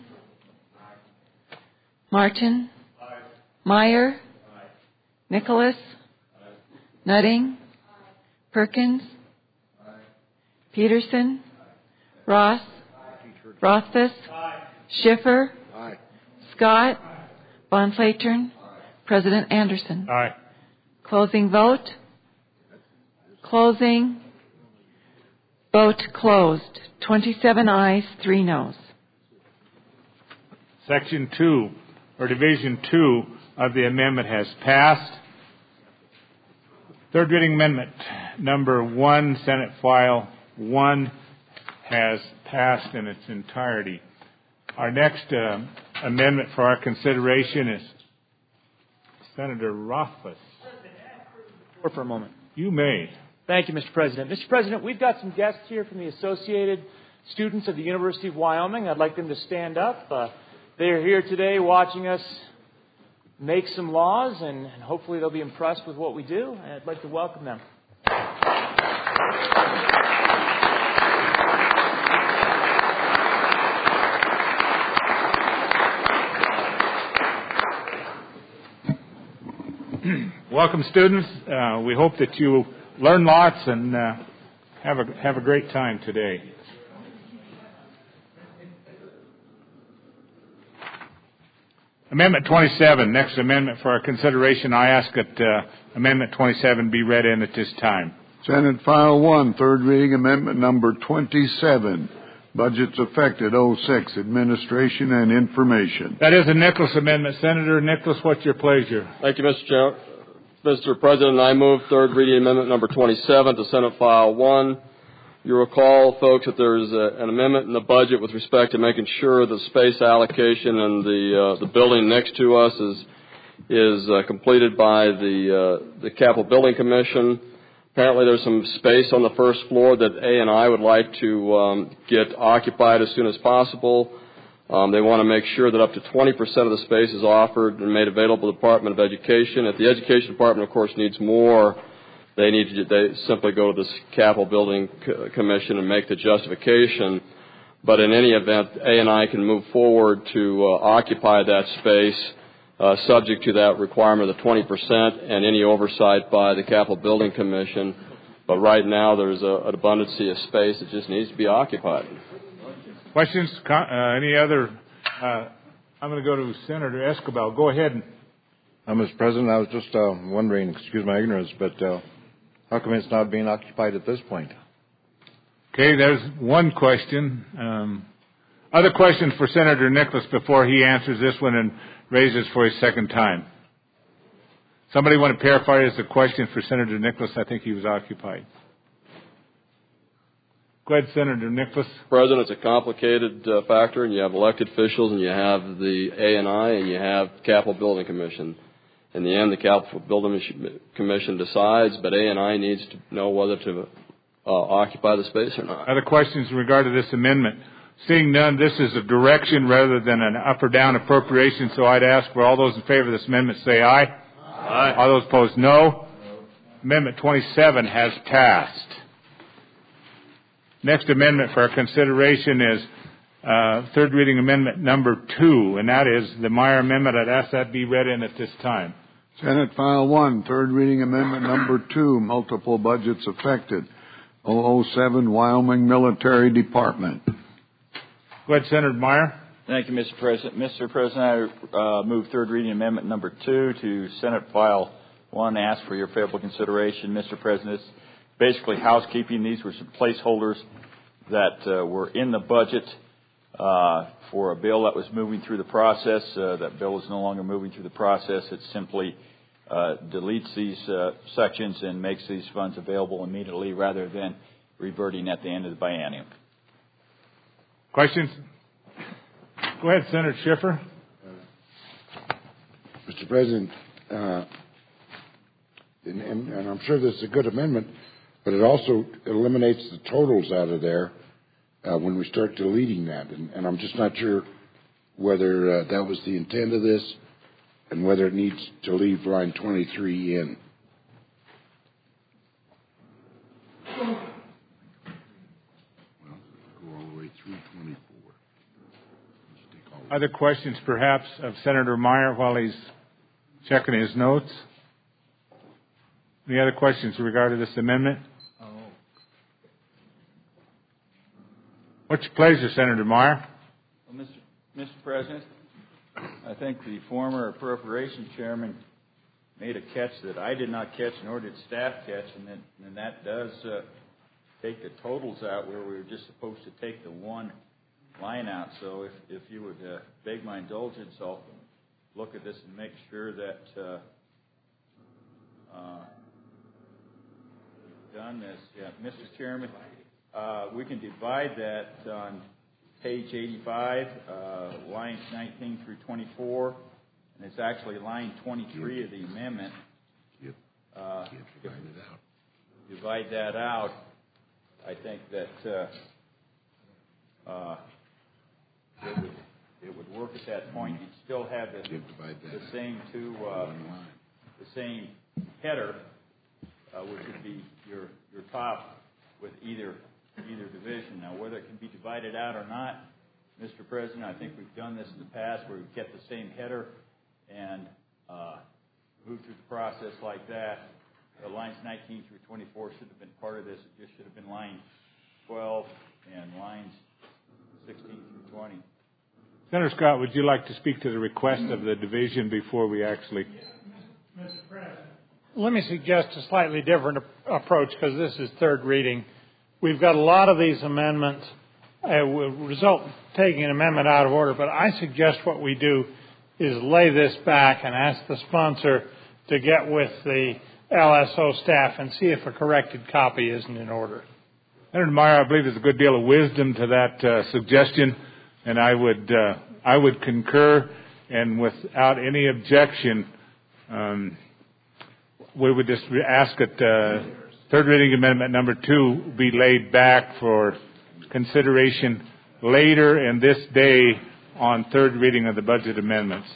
Martin? Meyer? Nicholas? Nutting? Perkins? Peterson? Ross? Rothfuss? Schiffer? Scott? Von Flatern? President Anderson? Aye. Closing vote. Closing. Vote closed. twenty-seven ayes, three noes. Section two, or Division two of the amendment has passed. Third reading amendment number one, Senate File one, has passed in its entirety. Our next uh, amendment for our consideration is Senator Rothfuss. For a moment. You may. Thank you, Mister President. Mister President, we've got some guests here from the Associated Students of the University of Wyoming. I'd like them to stand up. Uh, they are here today watching us make some laws, and hopefully they'll be impressed with what we do. And I'd like to welcome them. Welcome, students. Uh, we hope that you learn lots and uh, have a have a great time today. Amendment twenty-seven, next amendment for our consideration. I ask that uh, Amendment twenty-seven be read in at this time. Senate File one, third reading amendment number twenty-seven. Budgets affected oh six, Administration and Information. That is a Nicholas amendment. Senator Nicholas, what's your pleasure? Thank you, Mister Chair. Mister President, I move third reading amendment number twenty-seven to Senate File one. You recall, folks, that there's a, an amendment in the budget with respect to making sure the space allocation and the uh, the building next to us is is uh, completed by the uh, the Capitol Building Commission. Apparently, there's some space on the first floor that A and I would like to um, get occupied as soon as possible. Um, they want to make sure that up to twenty percent of the space is offered and made available to the Department of Education. If the Education Department, of course, needs more, they need to they simply go to the Capitol Building Commission and make the justification. But in any event, A and I can move forward to uh, occupy that space, uh, subject to that requirement of the twenty percent and any oversight by the Capitol Building Commission. But right now, there's a, an abundance of space that just needs to be occupied. Questions? Uh, any other? Uh, I'm going to go to Senator Escobar. Go ahead. Uh, Mister President, I was just uh, wondering, excuse my ignorance, but uh, how come it's not being occupied at this point? Okay, there's one question. Um, other questions for Senator Nicholas before he answers this one and raises for his second time? Somebody want to paraphrase the question for Senator Nicholas? I think he was occupied. Go ahead, Senator Nicholas. President, it's a complicated uh, factor, and you have elected officials, and you have the A and I, and you have Capitol Building Commission. In the end, the Capitol Building Commission decides, but A and I needs to know whether to uh, occupy the space or not. Other questions in regard to this amendment? Seeing none, this is a direction rather than an up or down appropriation, so I'd ask for all those in favor of this amendment say aye. Aye. All those opposed, no. No. Amendment twenty-seven has passed. Next amendment for our consideration is uh, third reading amendment number two, and that is the Meyer Amendment. I'd ask that be read in at this time. Senate File one, third reading amendment number two, multiple budgets affected. double oh seven Wyoming Military Department. Go ahead, Senator Meyer. Thank you, Mister President. Mister President, I uh, move third reading amendment number two to Senate File one. Ask for your favorable consideration, Mister President. It's basically housekeeping. These were some placeholders that uh, were in the budget uh, for a bill that was moving through the process. Uh, that bill is no longer moving through the process. It simply uh, deletes these uh, sections and makes these funds available immediately rather than reverting at the end of the biennium. Questions? Go ahead, Senator Schiffer. Mister President, uh, and, and, and I'm sure this is a good amendment, but it also eliminates the totals out of there uh, when we start deleting that. And, and I'm just not sure whether uh, that was the intent of this and whether it needs to leave line twenty-three in. Well, go all the way through twenty-four. Other questions, perhaps, of Senator Meyer while he's checking his notes? Any other questions regarding this amendment? Oh. What's your pleasure, Senator Meyer? Well, Mister Mister President, I think the former Appropriations Chairman made a catch that I did not catch, nor did staff catch, and that, and that does uh, take the totals out where we were just supposed to take the one line out. So if, if you would uh, beg my indulgence, I'll look at this and make sure that uh, uh, done this. Yeah, Mister Chairman, uh, we can divide that on page eighty-five, uh, lines nineteen through twenty-four, and it's actually line twenty-three of the amendment. Uh, if we divide that out, I think that uh, uh, it would it would work at that point. You'd still have the, the same two, uh, the same header, uh, which would be your your top with either either division. Now, whether it can be divided out or not, Mister President, I think we've done this in the past where we've kept the same header and uh, moved through the process like that. The lines nineteen through twenty-four should have been part of this. It just should have been line twelve and lines sixteen through twenty. Senator Scott, would you like to speak to the request of the division before we actually... Mister President, let me suggest a slightly different approach because this is third reading. We've got a lot of these amendments. It will result in taking an amendment out of order, but I suggest what we do is lay this back and ask the sponsor to get with the L S O staff and see if a corrected copy isn't in order. Senator Meyer, I believe there's a good deal of wisdom to that uh, suggestion, and I would uh, I would concur. And without any objection, um, we would just ask that uh, third reading amendment number two be laid back for consideration later in this day on third reading of the budget amendments.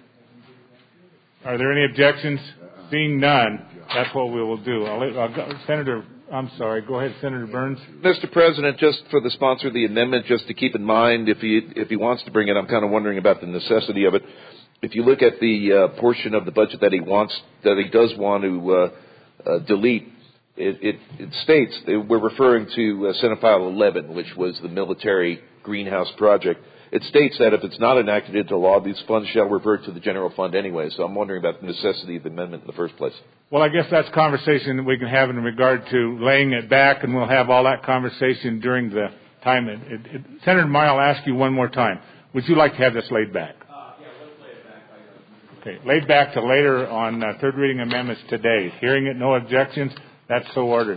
Are there any objections? Seeing none, that's what we will do. I'll let, I'll go, Senator, I'm sorry. Go ahead, Senator Burns. Mister President, just for the sponsor of the amendment, just to keep in mind, if he if he wants to bring it, I'm kind of wondering about the necessity of it. If you look at the uh, portion of the budget that he wants, that he does want to uh, uh, delete, it, it, it states that we're referring to uh, Senate File eleven, which was the military greenhouse project. It states that if it's not enacted into law, these funds shall revert to the general fund anyway. So I'm wondering about the necessity of the amendment in the first place. Well, I guess that's a conversation that we can have in regard to laying it back, and we'll have all that conversation during the time. It, it, it, Senator Meyer, I'll ask you one more time. Would you like to have this laid back? Uh, yeah, let's lay it back. Okay, laid back to later on uh, third reading amendments today. Hearing it, no objections. That's so ordered.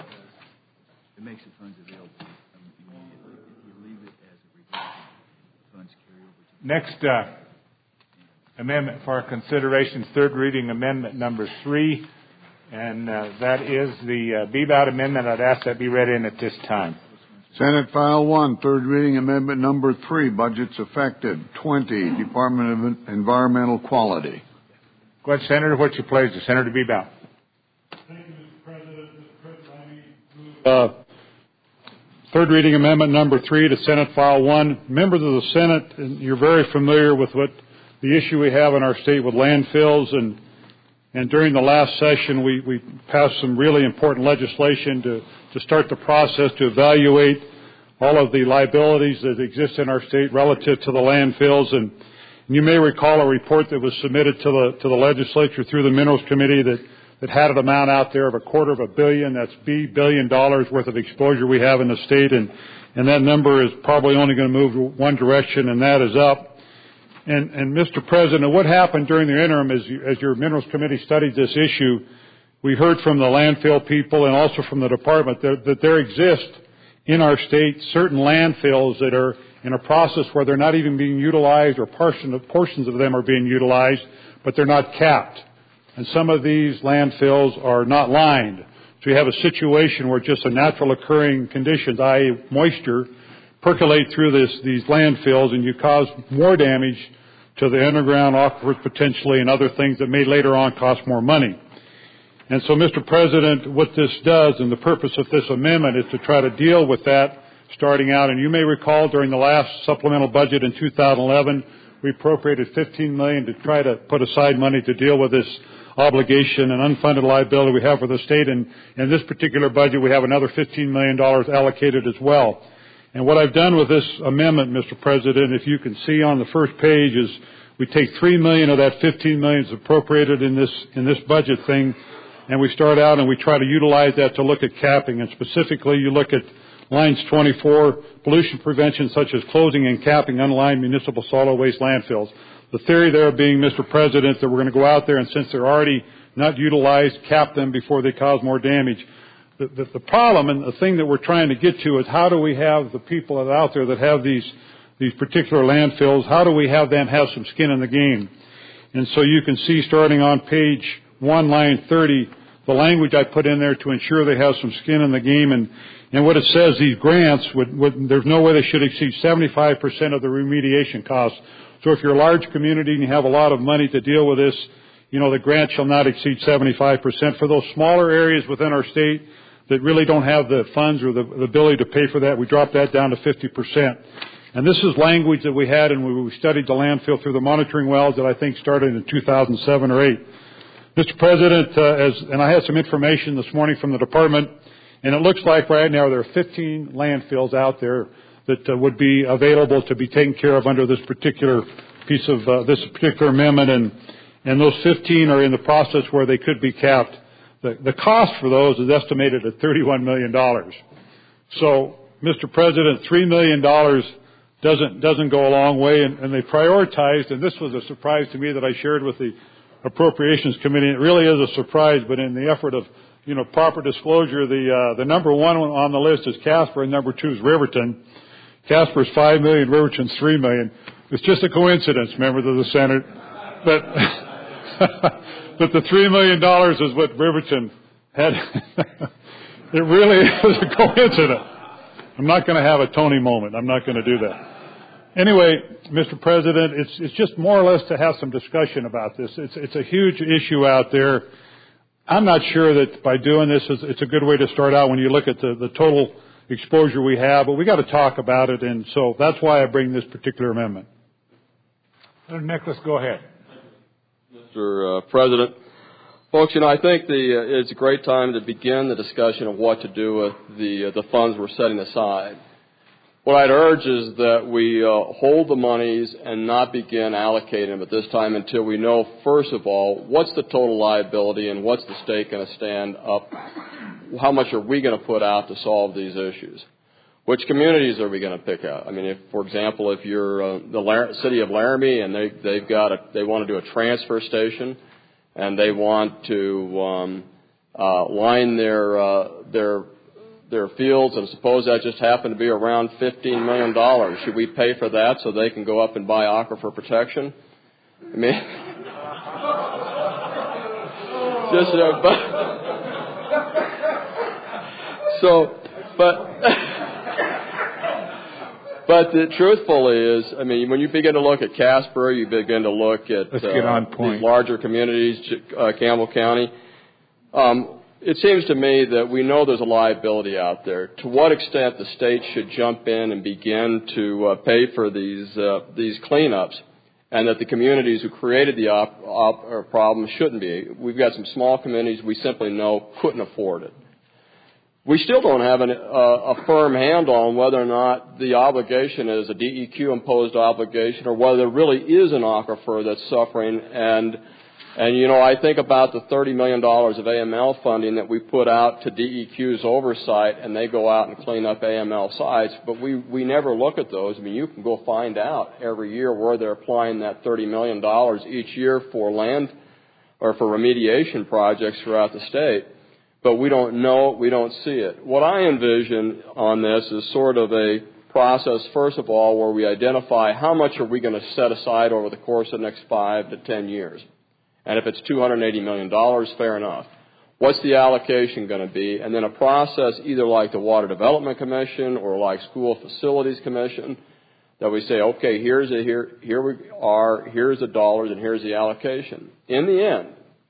It makes the funds available immediately. If you leave it as a reduction, the funds carry over to the Next uh, amendment for our consideration is third reading amendment number three, and uh, that is the uh, B B O T amendment. I'd ask that be read in at this time. Senate File one, third reading amendment number three, budgets affected. twenty, Department of Environmental Quality. Go ahead, Senator. What's your pleasure? Senator B B O T. Thank you, Mister President. Mister President, I move, uh, third reading amendment number three to Senate File one. Members of the Senate, and you're very familiar with what the issue we have in our state with landfills, and and during the last session we, we passed some really important legislation to, to start the process to evaluate all of the liabilities that exist in our state relative to the landfills. And, and you may recall a report that was submitted to the to the legislature through the Minerals Committee that, that had an amount out there of a quarter of a billion, that's B billion dollars worth of exposure we have in the state, and, and that number is probably only going to move one direction, and that is up. And, and Mister President, what happened during the interim as, you, as your Minerals Committee studied this issue, we heard from the landfill people and also from the department that, that there exist in our state certain landfills that are in a process where they're not even being utilized, or portion of, portions of them are being utilized, but they're not capped. And some of these landfills are not lined. So you have a situation where just a natural occurring conditions, that is moisture, percolate through this, these landfills, and you cause more damage to the underground aquifers potentially, and other things that may later on cost more money. And so, Mister President, what this does, and the purpose of this amendment, is to try to deal with that starting out. And you may recall during the last supplemental budget in two thousand eleven, we appropriated fifteen million dollars to try to put aside money to deal with this obligation and unfunded liability we have for the state. And in this particular budget, we have another fifteen million dollars allocated as well. And what I've done with this amendment, Mister President, if you can see on the first page, is we take three million dollars of that fifteen million dollars appropriated in this in this budget thing, and we start out and we try to utilize that to look at capping. And specifically, you look at lines twenty-four, pollution prevention such as closing and capping unlined municipal solid waste landfills. The theory there being, Mister President, that we're going to go out there and, since they're already not utilized, cap them before they cause more damage. The, the, the problem and the thing that we're trying to get to is, how do we have the people that are out there that have these these particular landfills, how do we have them have some skin in the game? And so you can see, starting on page one, line thirty, the language I put in there to ensure they have some skin in the game. And, and what it says, these grants, would, would, there's no way they should exceed seventy-five percent of the remediation costs. So if you're a large community and you have a lot of money to deal with this, you know, the grant shall not exceed seventy-five percent. For those smaller areas within our state that really don't have the funds or the, the ability to pay for that, we drop that down to fifty percent. And this is language that we had, and we studied the landfill through the monitoring wells that I think started in two thousand seven or eight. Mister President, uh, as, and I had some information this morning from the department, and it looks like right now there are fifteen landfills out there that uh, would be available to be taken care of under this particular piece of uh, this particular amendment, and and those fifteen are in the process where they could be capped. The, the cost for those is estimated at thirty-one million dollars. So, Mister President, three million dollars doesn't doesn't go a long way, and, and they prioritized, and this was a surprise to me that I shared with the Appropriations Committee. It really is a surprise, but in the effort of, you know, proper disclosure, the uh, the number one on the list is Casper, and number two is Riverton. Casper's five million, Riverton's three million. It's just a coincidence, members of the Senate, but but the three million dollars is what Riverton had. It really is a coincidence. I'm not going to have a Tony moment. I'm not going to do that. Anyway, Mister President, it's it's just more or less to have some discussion about this. It's it's a huge issue out there. I'm not sure that by doing this, it's a good way to start out when you look at the, the total exposure we have, but we got to talk about it, and so that's why I bring this particular amendment. Senator Nicholas, go ahead. Mister Uh, President, folks, you know, I think the uh, it's a great time to begin the discussion of what to do with the uh, the funds we're setting aside. What I'd urge is that we uh, hold the monies and not begin allocating them at this time until we know, first of all, what's the total liability and what's the state going to stand up. How much are we going to put out to solve these issues? Which communities are we going to pick out? I mean, if, for example, if you're uh, the Lar- city of Laramie and they they've got a, they want to do a transfer station and they want to um, uh, line their uh, their their fields, and suppose that just happened to be around fifteen million dollars. Should we pay for that so they can go up and buy aquifer protection? I mean, just uh, but so, but but the truthfully is, I mean, when you begin to look at Casper, you begin to look at Let's uh, get on point. these larger communities, uh, Campbell County. Um, It seems to me that we know there's a liability out there. To what extent the state should jump in and begin to uh, pay for these uh, these cleanups, and that the communities who created the op- op- or problem shouldn't be. We've got some small communities we simply know couldn't afford it. We still don't have an, uh, a firm handle on whether or not the obligation is a D E Q imposed obligation or whether there really is an aquifer that's suffering. And And, you know, I think about the thirty million dollars of A M L funding that we put out to D E Q's oversight, and they go out and clean up A M L sites, but we, we never look at those. I mean, you can go find out every year where they're applying that thirty million dollars each year for land or for remediation projects throughout the state, but we don't know it, we don't see it. What I envision on this is sort of a process, first of all, where we identify how much are we going to set aside over the course of the next five to ten years. And if it's two hundred eighty million dollars, fair enough. What's the allocation going to be? And then a process either like the Water Development Commission or like School Facilities Commission that we say, okay, here's a, here, here we are, here's the dollars, and here's the allocation. In the end,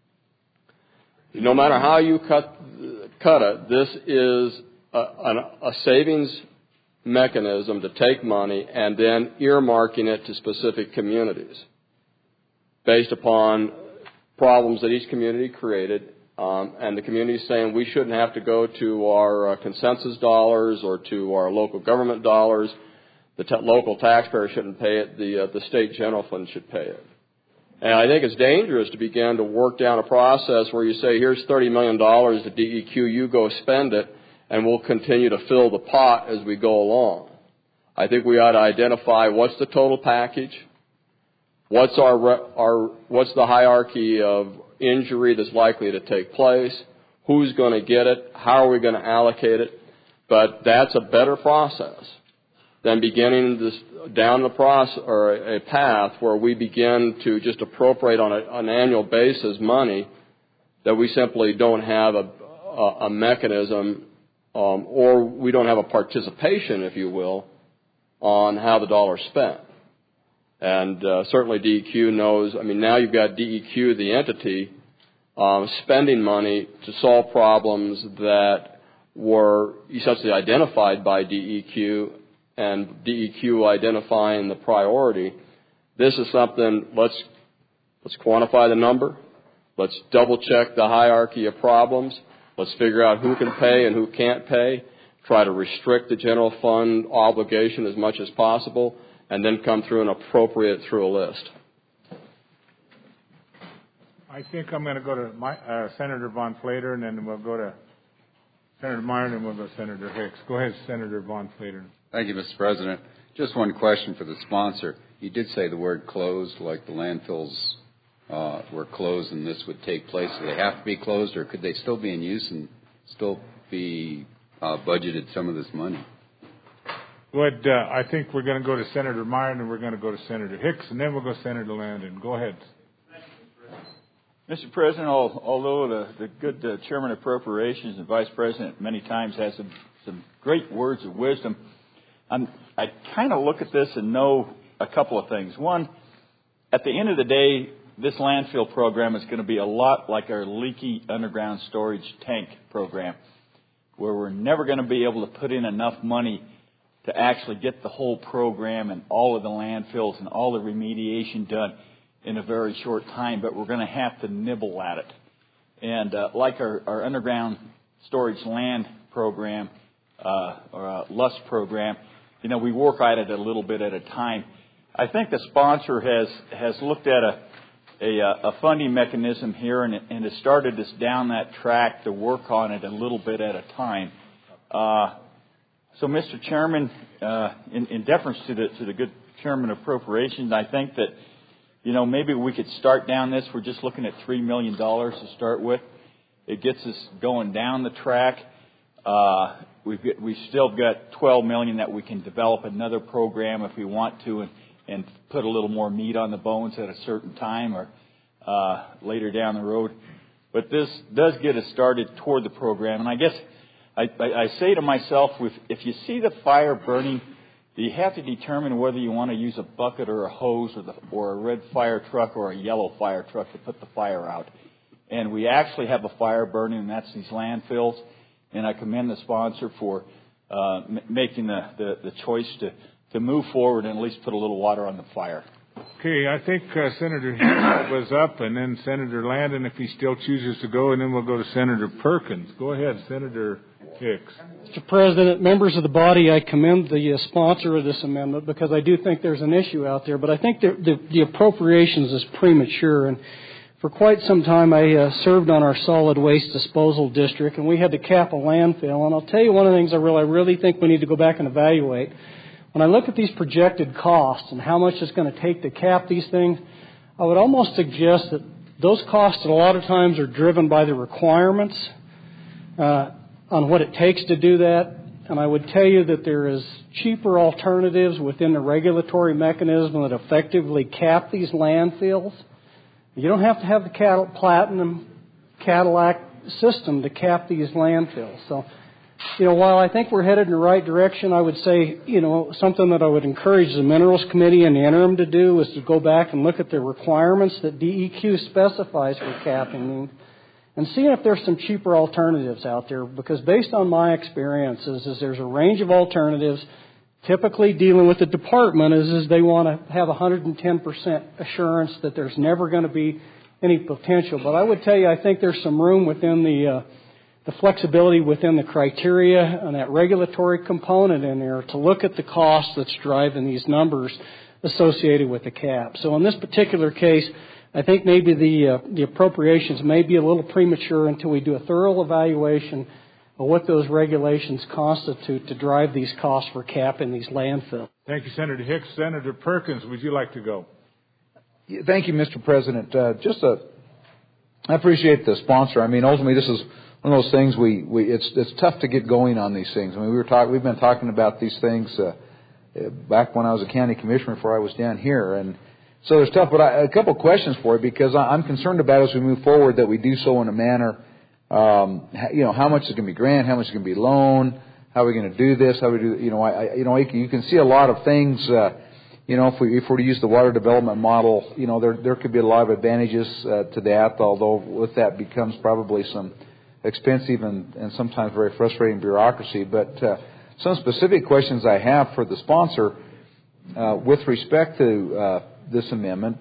no matter how you cut, cut it, this is a, a, a savings mechanism to take money and then earmarking it to specific communities based upon problems that each community created, um, and the community saying we shouldn't have to go to our uh, consensus dollars or to our local government dollars. The t- local taxpayer shouldn't pay it. The uh, the state general fund should pay it. And I think it's dangerous to begin to work down a process where you say, here's thirty million dollars to D E Q, you go spend it, and we'll continue to fill the pot as we go along. I think we ought to identify what's the total package. What's our, our what's the hierarchy of injury that's likely to take place? Who's going to get it? How are we going to allocate it? But that's a better process than beginning this down the process or a path where we begin to just appropriate on a, an annual basis money that we simply don't have a, a, a mechanism, um, or we don't have a participation, if you will, on how the dollar's spent. And uh, certainly D E Q knows, I mean, now you've got D E Q, the entity, um, spending money to solve problems that were essentially identified by D E Q, and D E Q identifying the priority. This is something, let's, let's quantify the number. Let's double check the hierarchy of problems. Let's figure out who can pay and who can't pay. Try to restrict the general fund obligation as much as possible, and then come through and appropriate through a list. I think I'm going to go to my, uh, Senator Von Flater, and then we'll go to Senator Meyer, and then we'll go to Senator Hicks. Go ahead, Senator Von Flater. Thank you, Mister President. Just one question for the sponsor. You did say the word closed, like the landfills uh, were closed and this would take place? Do they have to be closed, or could they still be in use and still be uh, budgeted some of this money? Would, uh, I think we're going to go to Senator Meyer, and then we're going to go to Senator Hicks, and then we'll go to Senator Landon. Go ahead. Mister President, although the, the good uh, Chairman of Appropriations and Vice President many times has some, some great words of wisdom, I'm, I kind of look at this and know a couple of things. One, at the end of the day, this landfill program is going to be a lot like our leaky underground storage tank program, where we're never going to be able to put in enough money to actually get the whole program and all of the landfills and all the remediation done in a very short time, but we're going to have to nibble at it. And uh, like our, our underground storage land program, uh, or uh, LUST program, you know, we work at it a little bit at a time. I think the sponsor has, has looked at a, a, a funding mechanism here and, and has started us down that track to work on it a little bit at a time. Uh, so, Mister Chairman, uh, in, in deference to the, to the good Chairman of Appropriations, I think that, you know, maybe we could start down this. We're just looking at three million dollars to start with. It gets us going down the track. Uh, we've got, we've still got twelve million dollars that we can develop another program if we want to, and, and put a little more meat on the bones at a certain time or uh, later down the road. But this does get us started toward the program. And I guess I, I, I say to myself, if, if you see the fire burning, you have to determine whether you want to use a bucket or a hose or, the, or a red fire truck or a yellow fire truck to put the fire out. And we actually have a fire burning, and that's these landfills. And I commend the sponsor for uh, m- making the, the, the choice to, to move forward and at least put a little water on the fire. Okay, I think uh, Senator Hicks was up, and then Senator Landon, if he still chooses to go, and then we'll go to Senator Perkins. Go ahead, Senator Hicks. Mister President, members of the body, I commend the uh, sponsor of this amendment because I do think there's an issue out there, but I think the, the, the appropriations is premature. And for quite some time, I uh, served on our solid waste disposal district, and we had to cap a landfill. And I'll tell you one of the things I really, I really think we need to go back and evaluate. When I look at these projected costs and how much it's going to take to cap these things, I would almost suggest that those costs a lot of times are driven by the requirements uh, on what it takes to do that. And I would tell you that there is cheaper alternatives within the regulatory mechanism that effectively cap these landfills. You don't have to have the platinum Cadillac system to cap these landfills. So, you know, while I think we're headed in the right direction, I would say, you know, something that I would encourage the Minerals Committee in the interim to do is to go back and look at the requirements that D E Q specifies for capping and see if there's some cheaper alternatives out there. Because based on my experiences, is there's a range of alternatives. Typically dealing with the department is, is they want to have one hundred ten percent assurance that there's never going to be any potential. But I would tell you, I think there's some room within the uh, the flexibility within the criteria and that regulatory component in there to look at the cost that's driving these numbers associated with the cap. So in this particular case, I think maybe the uh, the appropriations may be a little premature until we do a thorough evaluation of what those regulations constitute to drive these costs for capping these landfills. Thank you, Senator Hicks. Senator Perkins, would you like to go? Thank you, Mister President. Uh, just a, I appreciate the sponsor. I mean, ultimately, this is one of those things we, we it's it's tough to get going on these things. I mean, we were talk, we've been talking about these things uh, back when I was a county commissioner before I was down here, and so it's tough. But I, a couple of questions for you because I, I'm concerned about as we move forward that we do so in a manner, um, you know, how much is going to be grant, how much is going to be loan, how are we going to do this, how we do, you know, I, I you know, you can see a lot of things. Uh, You know, if we if we were to use the water development model, you know, there there could be a lot of advantages uh, to that. Although with that becomes probably some expensive and, and sometimes very frustrating bureaucracy. But uh, some specific questions I have for the sponsor uh, with respect to uh, this amendment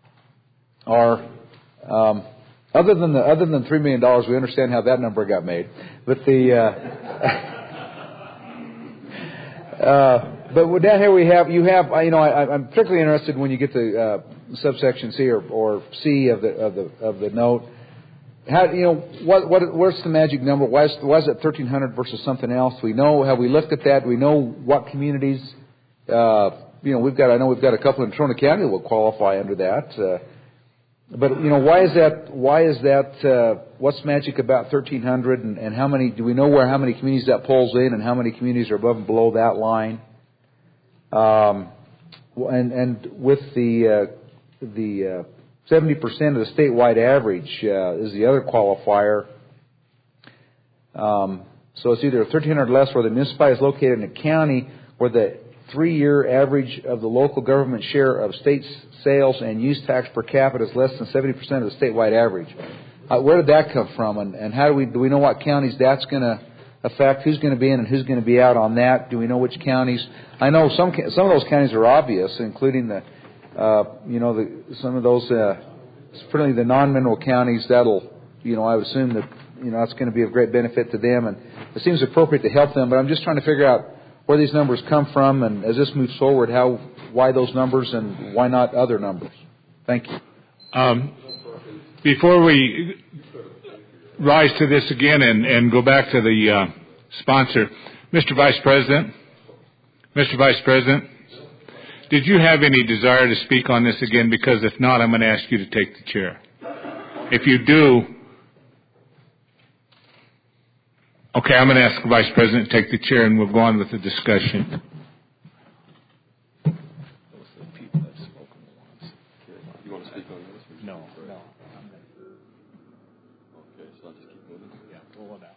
are um, other than the other than three million dollars. We understand how that number got made, but the. Uh, uh, But with that here we have, you have, you know, I, I'm particularly interested when you get to uh, subsection C or, or C of the of the of the note. How, you know, what what what's the magic number? Why is, why is it thirteen hundred versus something else? We know, have we looked at that? We know what communities, uh, you know, we've got. I know we've got a couple in Trona County that will qualify under that. Uh, but you know, why is that? Why is that? Uh, what's magic about thirteen hundred? And, and how many? Do we know where how many communities that pulls in, and how many communities are above and below that line? Um, and and with the uh, the uh, seventy percent of the statewide average uh, is the other qualifier. Um, so it's either thirteen hundred less where the municipality is located in a county where the three-year average of the local government share of state sales and use tax per capita is less than seventy percent of the statewide average. Uh, where did that come from, and, and how do we do we know what counties that's going to affect? Who's going to be in and who's going to be out on that? Do we know which counties? I know some some of those counties are obvious, including the uh, you know the some of those uh, certainly the non-mineral counties. That'll you know I would assume that you know that's going to be of great benefit to them, and it seems appropriate to help them. But I'm just trying to figure out where these numbers come from, and as this moves forward, how, why those numbers, and why not other numbers? Thank you. Um, before we rise to this again and, and go back to the uh, sponsor, Mister Vice President, Mister Vice President, did you have any desire to speak on this again? Because if not, I'm going to ask you to take the chair. If you do, okay, I'm going to ask the Vice President to take the chair, and we'll go on with the discussion. You want to speak on this? No, no. Okay, so I'll just keep moving. Yeah, roll it out.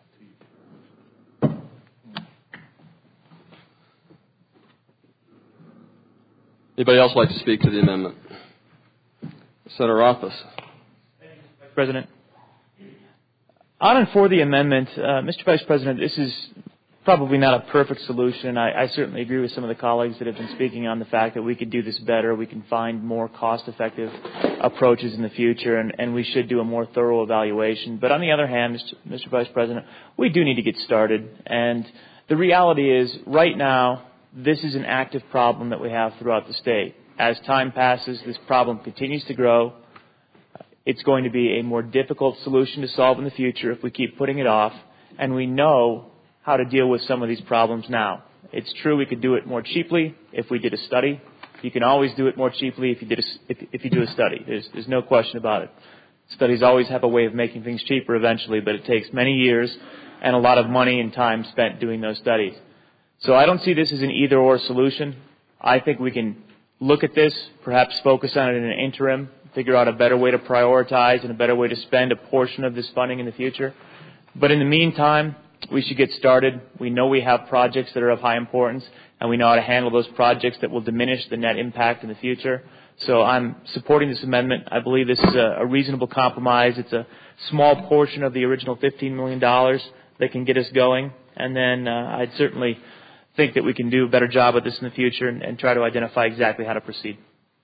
Anybody else like to speak to the amendment? Senator Rothfuss. Vice President. On and for the amendment, uh, Mister Vice President, this is probably not a perfect solution. I, I certainly agree with some of the colleagues that have been speaking on the fact that we could do this better. We can find more cost-effective approaches in the future, and, and we should do a more thorough evaluation. But on the other hand, Mister Mister Vice President, we do need to get started. And the reality is, right now, this is an active problem that we have throughout the state. As time passes, this problem continues to grow. It's going to be a more difficult solution to solve in the future if we keep putting it off, and we know how to deal with some of these problems now. It's true we could do it more cheaply if we did a study. You can always do it more cheaply if you did a, if, if you do a study. There's, there's no question about it. Studies always have a way of making things cheaper eventually, but it takes many years and a lot of money and time spent doing those studies. So I don't see this as an either-or solution. I think we can look at this, perhaps focus on it in an interim, figure out a better way to prioritize and a better way to spend a portion of this funding in the future. But in the meantime, we should get started. We know we have projects that are of high importance, and we know how to handle those projects that will diminish the net impact in the future. So I'm supporting this amendment. I believe this is a, a reasonable compromise. It's a small portion of the original fifteen million dollars that can get us going. And then uh, I'd certainly think that we can do a better job of this in the future and, and try to identify exactly how to proceed.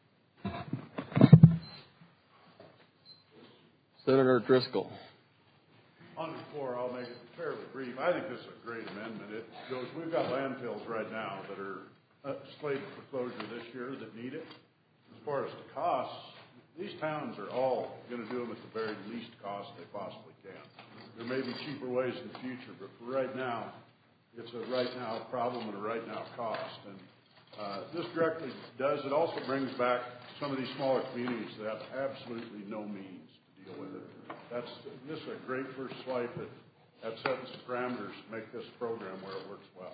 Senator Driscoll. On the floor, I'll make it fairly brief. I think this is a great amendment. It goes, we've got landfills right now that are uh, slated for closure this year that need it. As far as the costs, these towns are all going to do them at the very least cost they possibly can. There may be cheaper ways in the future, but for right now, it's a right now problem and a right now cost. And uh, this directly does, it also brings back some of these smaller communities that have absolutely no means to deal with it. That's, this is a great first swipe at, at setting some parameters to make this program where it works well.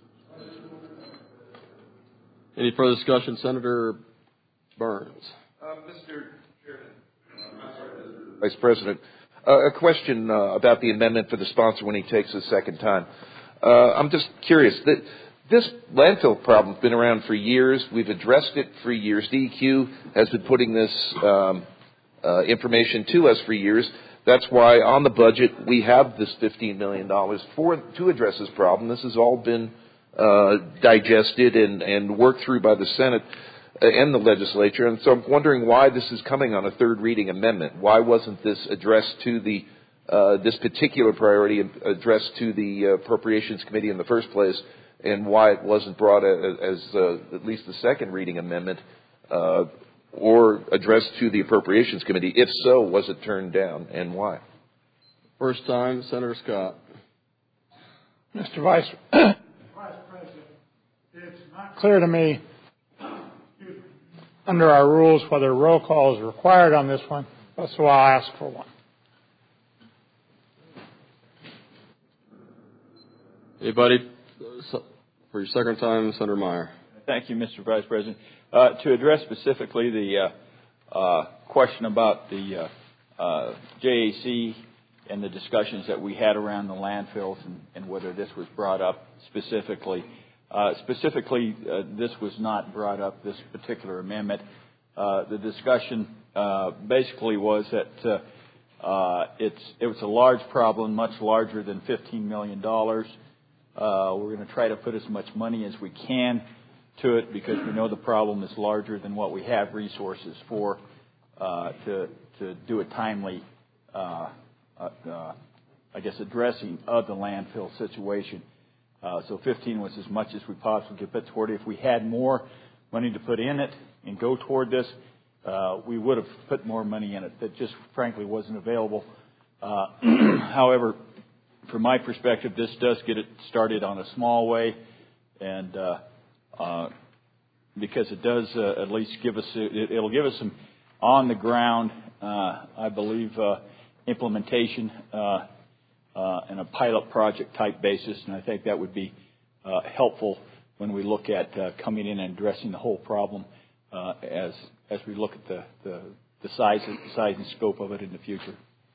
Any further discussion? Senator Burns. Uh, Mister Chairman, uh, Vice President, uh, a question uh, about the amendment for the sponsor when he takes a second time. Uh, I'm just curious. That this landfill problem has been around for years. We've addressed it for years. D E Q has been putting this um, uh, information to us for years. That's why on the budget we have this fifteen million dollars for to address this problem. This has all been uh, digested and, and worked through by the Senate and the legislature. And so I'm wondering why this is coming on a third reading amendment. Why wasn't this addressed to the uh, this particular priority addressed to the Appropriations Committee in the first place, and why it wasn't brought as, as uh, at least the second reading amendment uh, or addressed to the Appropriations Committee? If so, was it turned down, and why? First time, Senator Scott. Mister Vice, Vice President, it's not clear to me under our rules whether roll call is required on this one. So I'll ask for one. Anybody? For your second time, Senator Meyer. Thank you, Mister Vice President. Uh, to address specifically the uh, uh, question about the uh, uh, J A C and the discussions that we had around the landfills and, and whether this was brought up specifically. Uh, specifically, uh, this was not brought up, this particular amendment. Uh, the discussion uh, basically was that uh, uh, it's, it was a large problem, much larger than fifteen million dollars. Uh, we're going to try to put as much money as we can to it because we know the problem is larger than what we have resources for uh, to, to do a timely, uh, uh, uh, I guess, addressing of the landfill situation. Uh, so fifteen was as much as we possibly could put toward it. If we had more money to put in it and go toward this, uh, we would have put more money in it. That just frankly wasn't available. Uh, however, from my perspective, this does get it started on a small way, and uh, uh, because it does uh, at least give us, it, it'll give us some on the ground, uh, I believe, uh, implementation uh, uh, in a pilot project type basis, and I think that would be uh, helpful when we look at uh, coming in and addressing the whole problem uh, as as we look at the the, the size the size and scope of it in the future.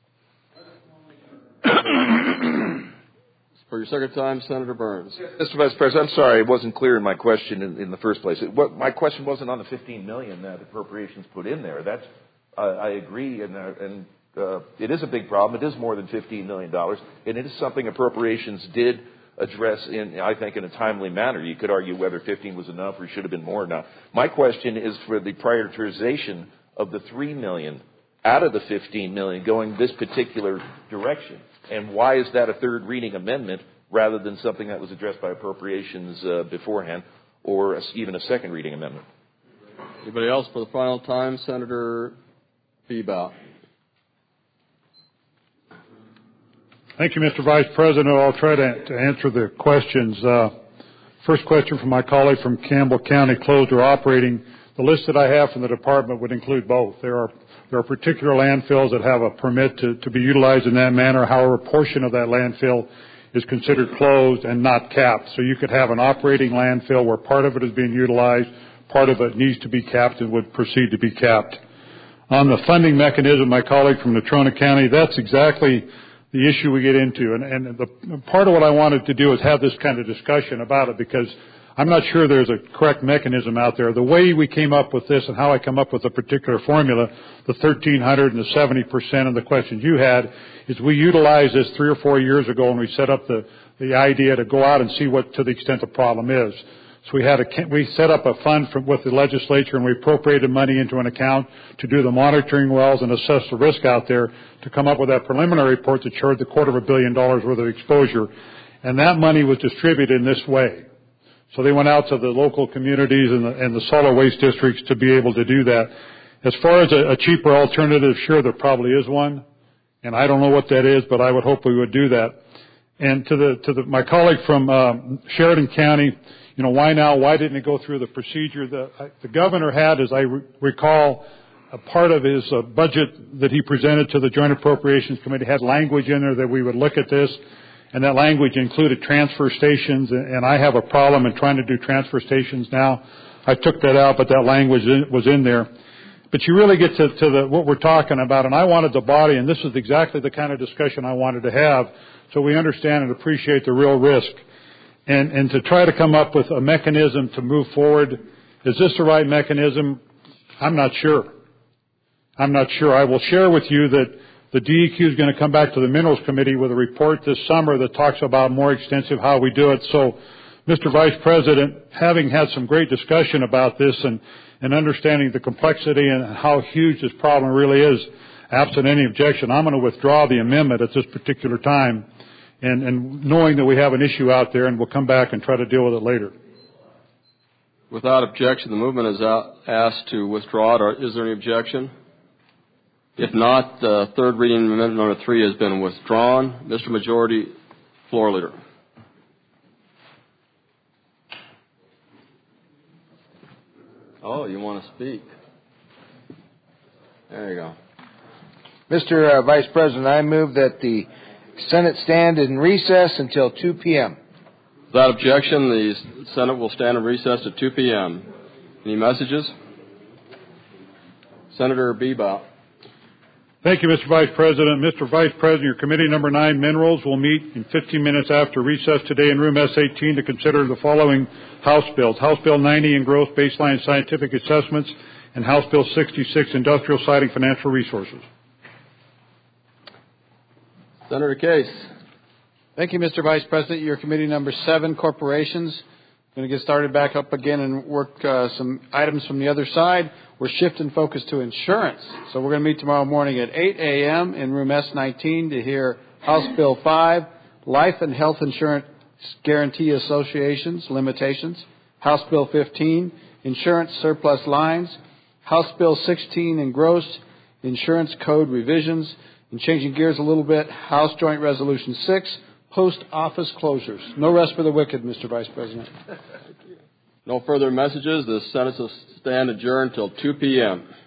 For your second time, Senator Burns. Mister Vice President, I'm sorry, it wasn't clear in my question in, in the first place. It, what, my question wasn't on the fifteen million dollars that appropriations put in there. That's, uh, I agree, and, uh, and uh, it is a big problem. It is more than fifteen million dollars, and it is something appropriations did address in, I think, in a timely manner. You could argue whether fifteen was enough or should have been more enough. My question is for the prioritization of the three million dollars out of the fifteen million dollars going this particular direction. And why is that a third reading amendment rather than something that was addressed by appropriations uh, beforehand or a, even a second reading amendment? Anybody else for the final time? Senator Bebout. Thank you, Mister Vice President. I'll try to, to answer the questions. Uh, first question from my colleague from Campbell County, closed or operating. The list that I have from the department would include both. There are There are particular landfills that have a permit to, to be utilized in that manner. However, a portion of that landfill is considered closed and not capped. So you could have an operating landfill where part of it is being utilized, part of it needs to be capped and would proceed to be capped. On the funding mechanism, my colleague from Natrona County, that's exactly the issue we get into. And, and the part of what I wanted to do is have this kind of discussion about it because I'm not sure there's a correct mechanism out there. The way we came up with this and how I come up with a particular formula, the thirteen hundred and the seventy percent of the questions you had, is we utilized this three or four years ago when we set up the, the idea to go out and see what to the extent the problem is. So we had a, we set up a fund from, with the legislature and we appropriated money into an account to do the monitoring wells and assess the risk out there to come up with that preliminary report that showed the quarter of a billion dollars worth of exposure. And that money was distributed in this way. So they went out to the local communities and the, and the solid waste districts to be able to do that. As far as a, a cheaper alternative, sure, there probably is one. And I don't know what that is, but I would hope we would do that. And to the, to the, my colleague from uh, Sheridan County, you know, why now? Why didn't it go through the procedure? The, the governor had, as I re- recall, a part of his uh, budget that he presented to the Joint Appropriations Committee had language in there that we would look at this. And that language included transfer stations, and I have a problem in trying to do transfer stations now. I took that out, but that language was in there. But you really get to, to the, what we're talking about, and I wanted the body, and this is exactly the kind of discussion I wanted to have, so we understand and appreciate the real risk. And, and to try to come up with a mechanism to move forward. Is this the right mechanism? I'm not sure. I'm not sure. I will share with you that the D E Q is going to come back to the Minerals Committee with a report this summer that talks about more extensive how we do it. So, Mister Vice President, having had some great discussion about this and, and understanding the complexity and how huge this problem really is, absent any objection, I'm going to withdraw the amendment at this particular time and, and knowing that we have an issue out there and we'll come back and try to deal with it later. Without objection, the movement is out, asked to withdraw it. Is there any objection? If not, the third reading amendment number three has been withdrawn. Mister Majority Floor Leader. Oh, you want to speak? There you go. Mister Uh, Vice President, I move that the Senate stand in recess until two p.m. Without objection, the Senate will stand in recess at two p.m. Any messages? Senator Bebout. Thank you, Mister Vice President. Mister Vice President, your committee number nine, Minerals, will meet in fifteen minutes after recess today in room S eighteen to consider the following House bills. House Bill ninety, Engrossed Baseline Scientific Assessments, and House Bill sixty-six, Industrial Siting Financial Resources. Senator Case. Thank you, Mister Vice President. Your committee number seven, Corporations. Going to get started back up again and work uh, some items from the other side. We're shifting focus to insurance. So we're going to meet tomorrow morning at eight a.m. in room S nineteen to hear House Bill five, Life and Health Insurance Guarantee Associations Limitations, House Bill fifteen, Insurance Surplus Lines, House Bill sixteen, Engrossed Insurance Code Revisions, and changing gears a little bit, House Joint Resolution six, Post Office Closures. No rest for the wicked, Mister Vice President. No further messages. The Senate will stand adjourned until two p.m.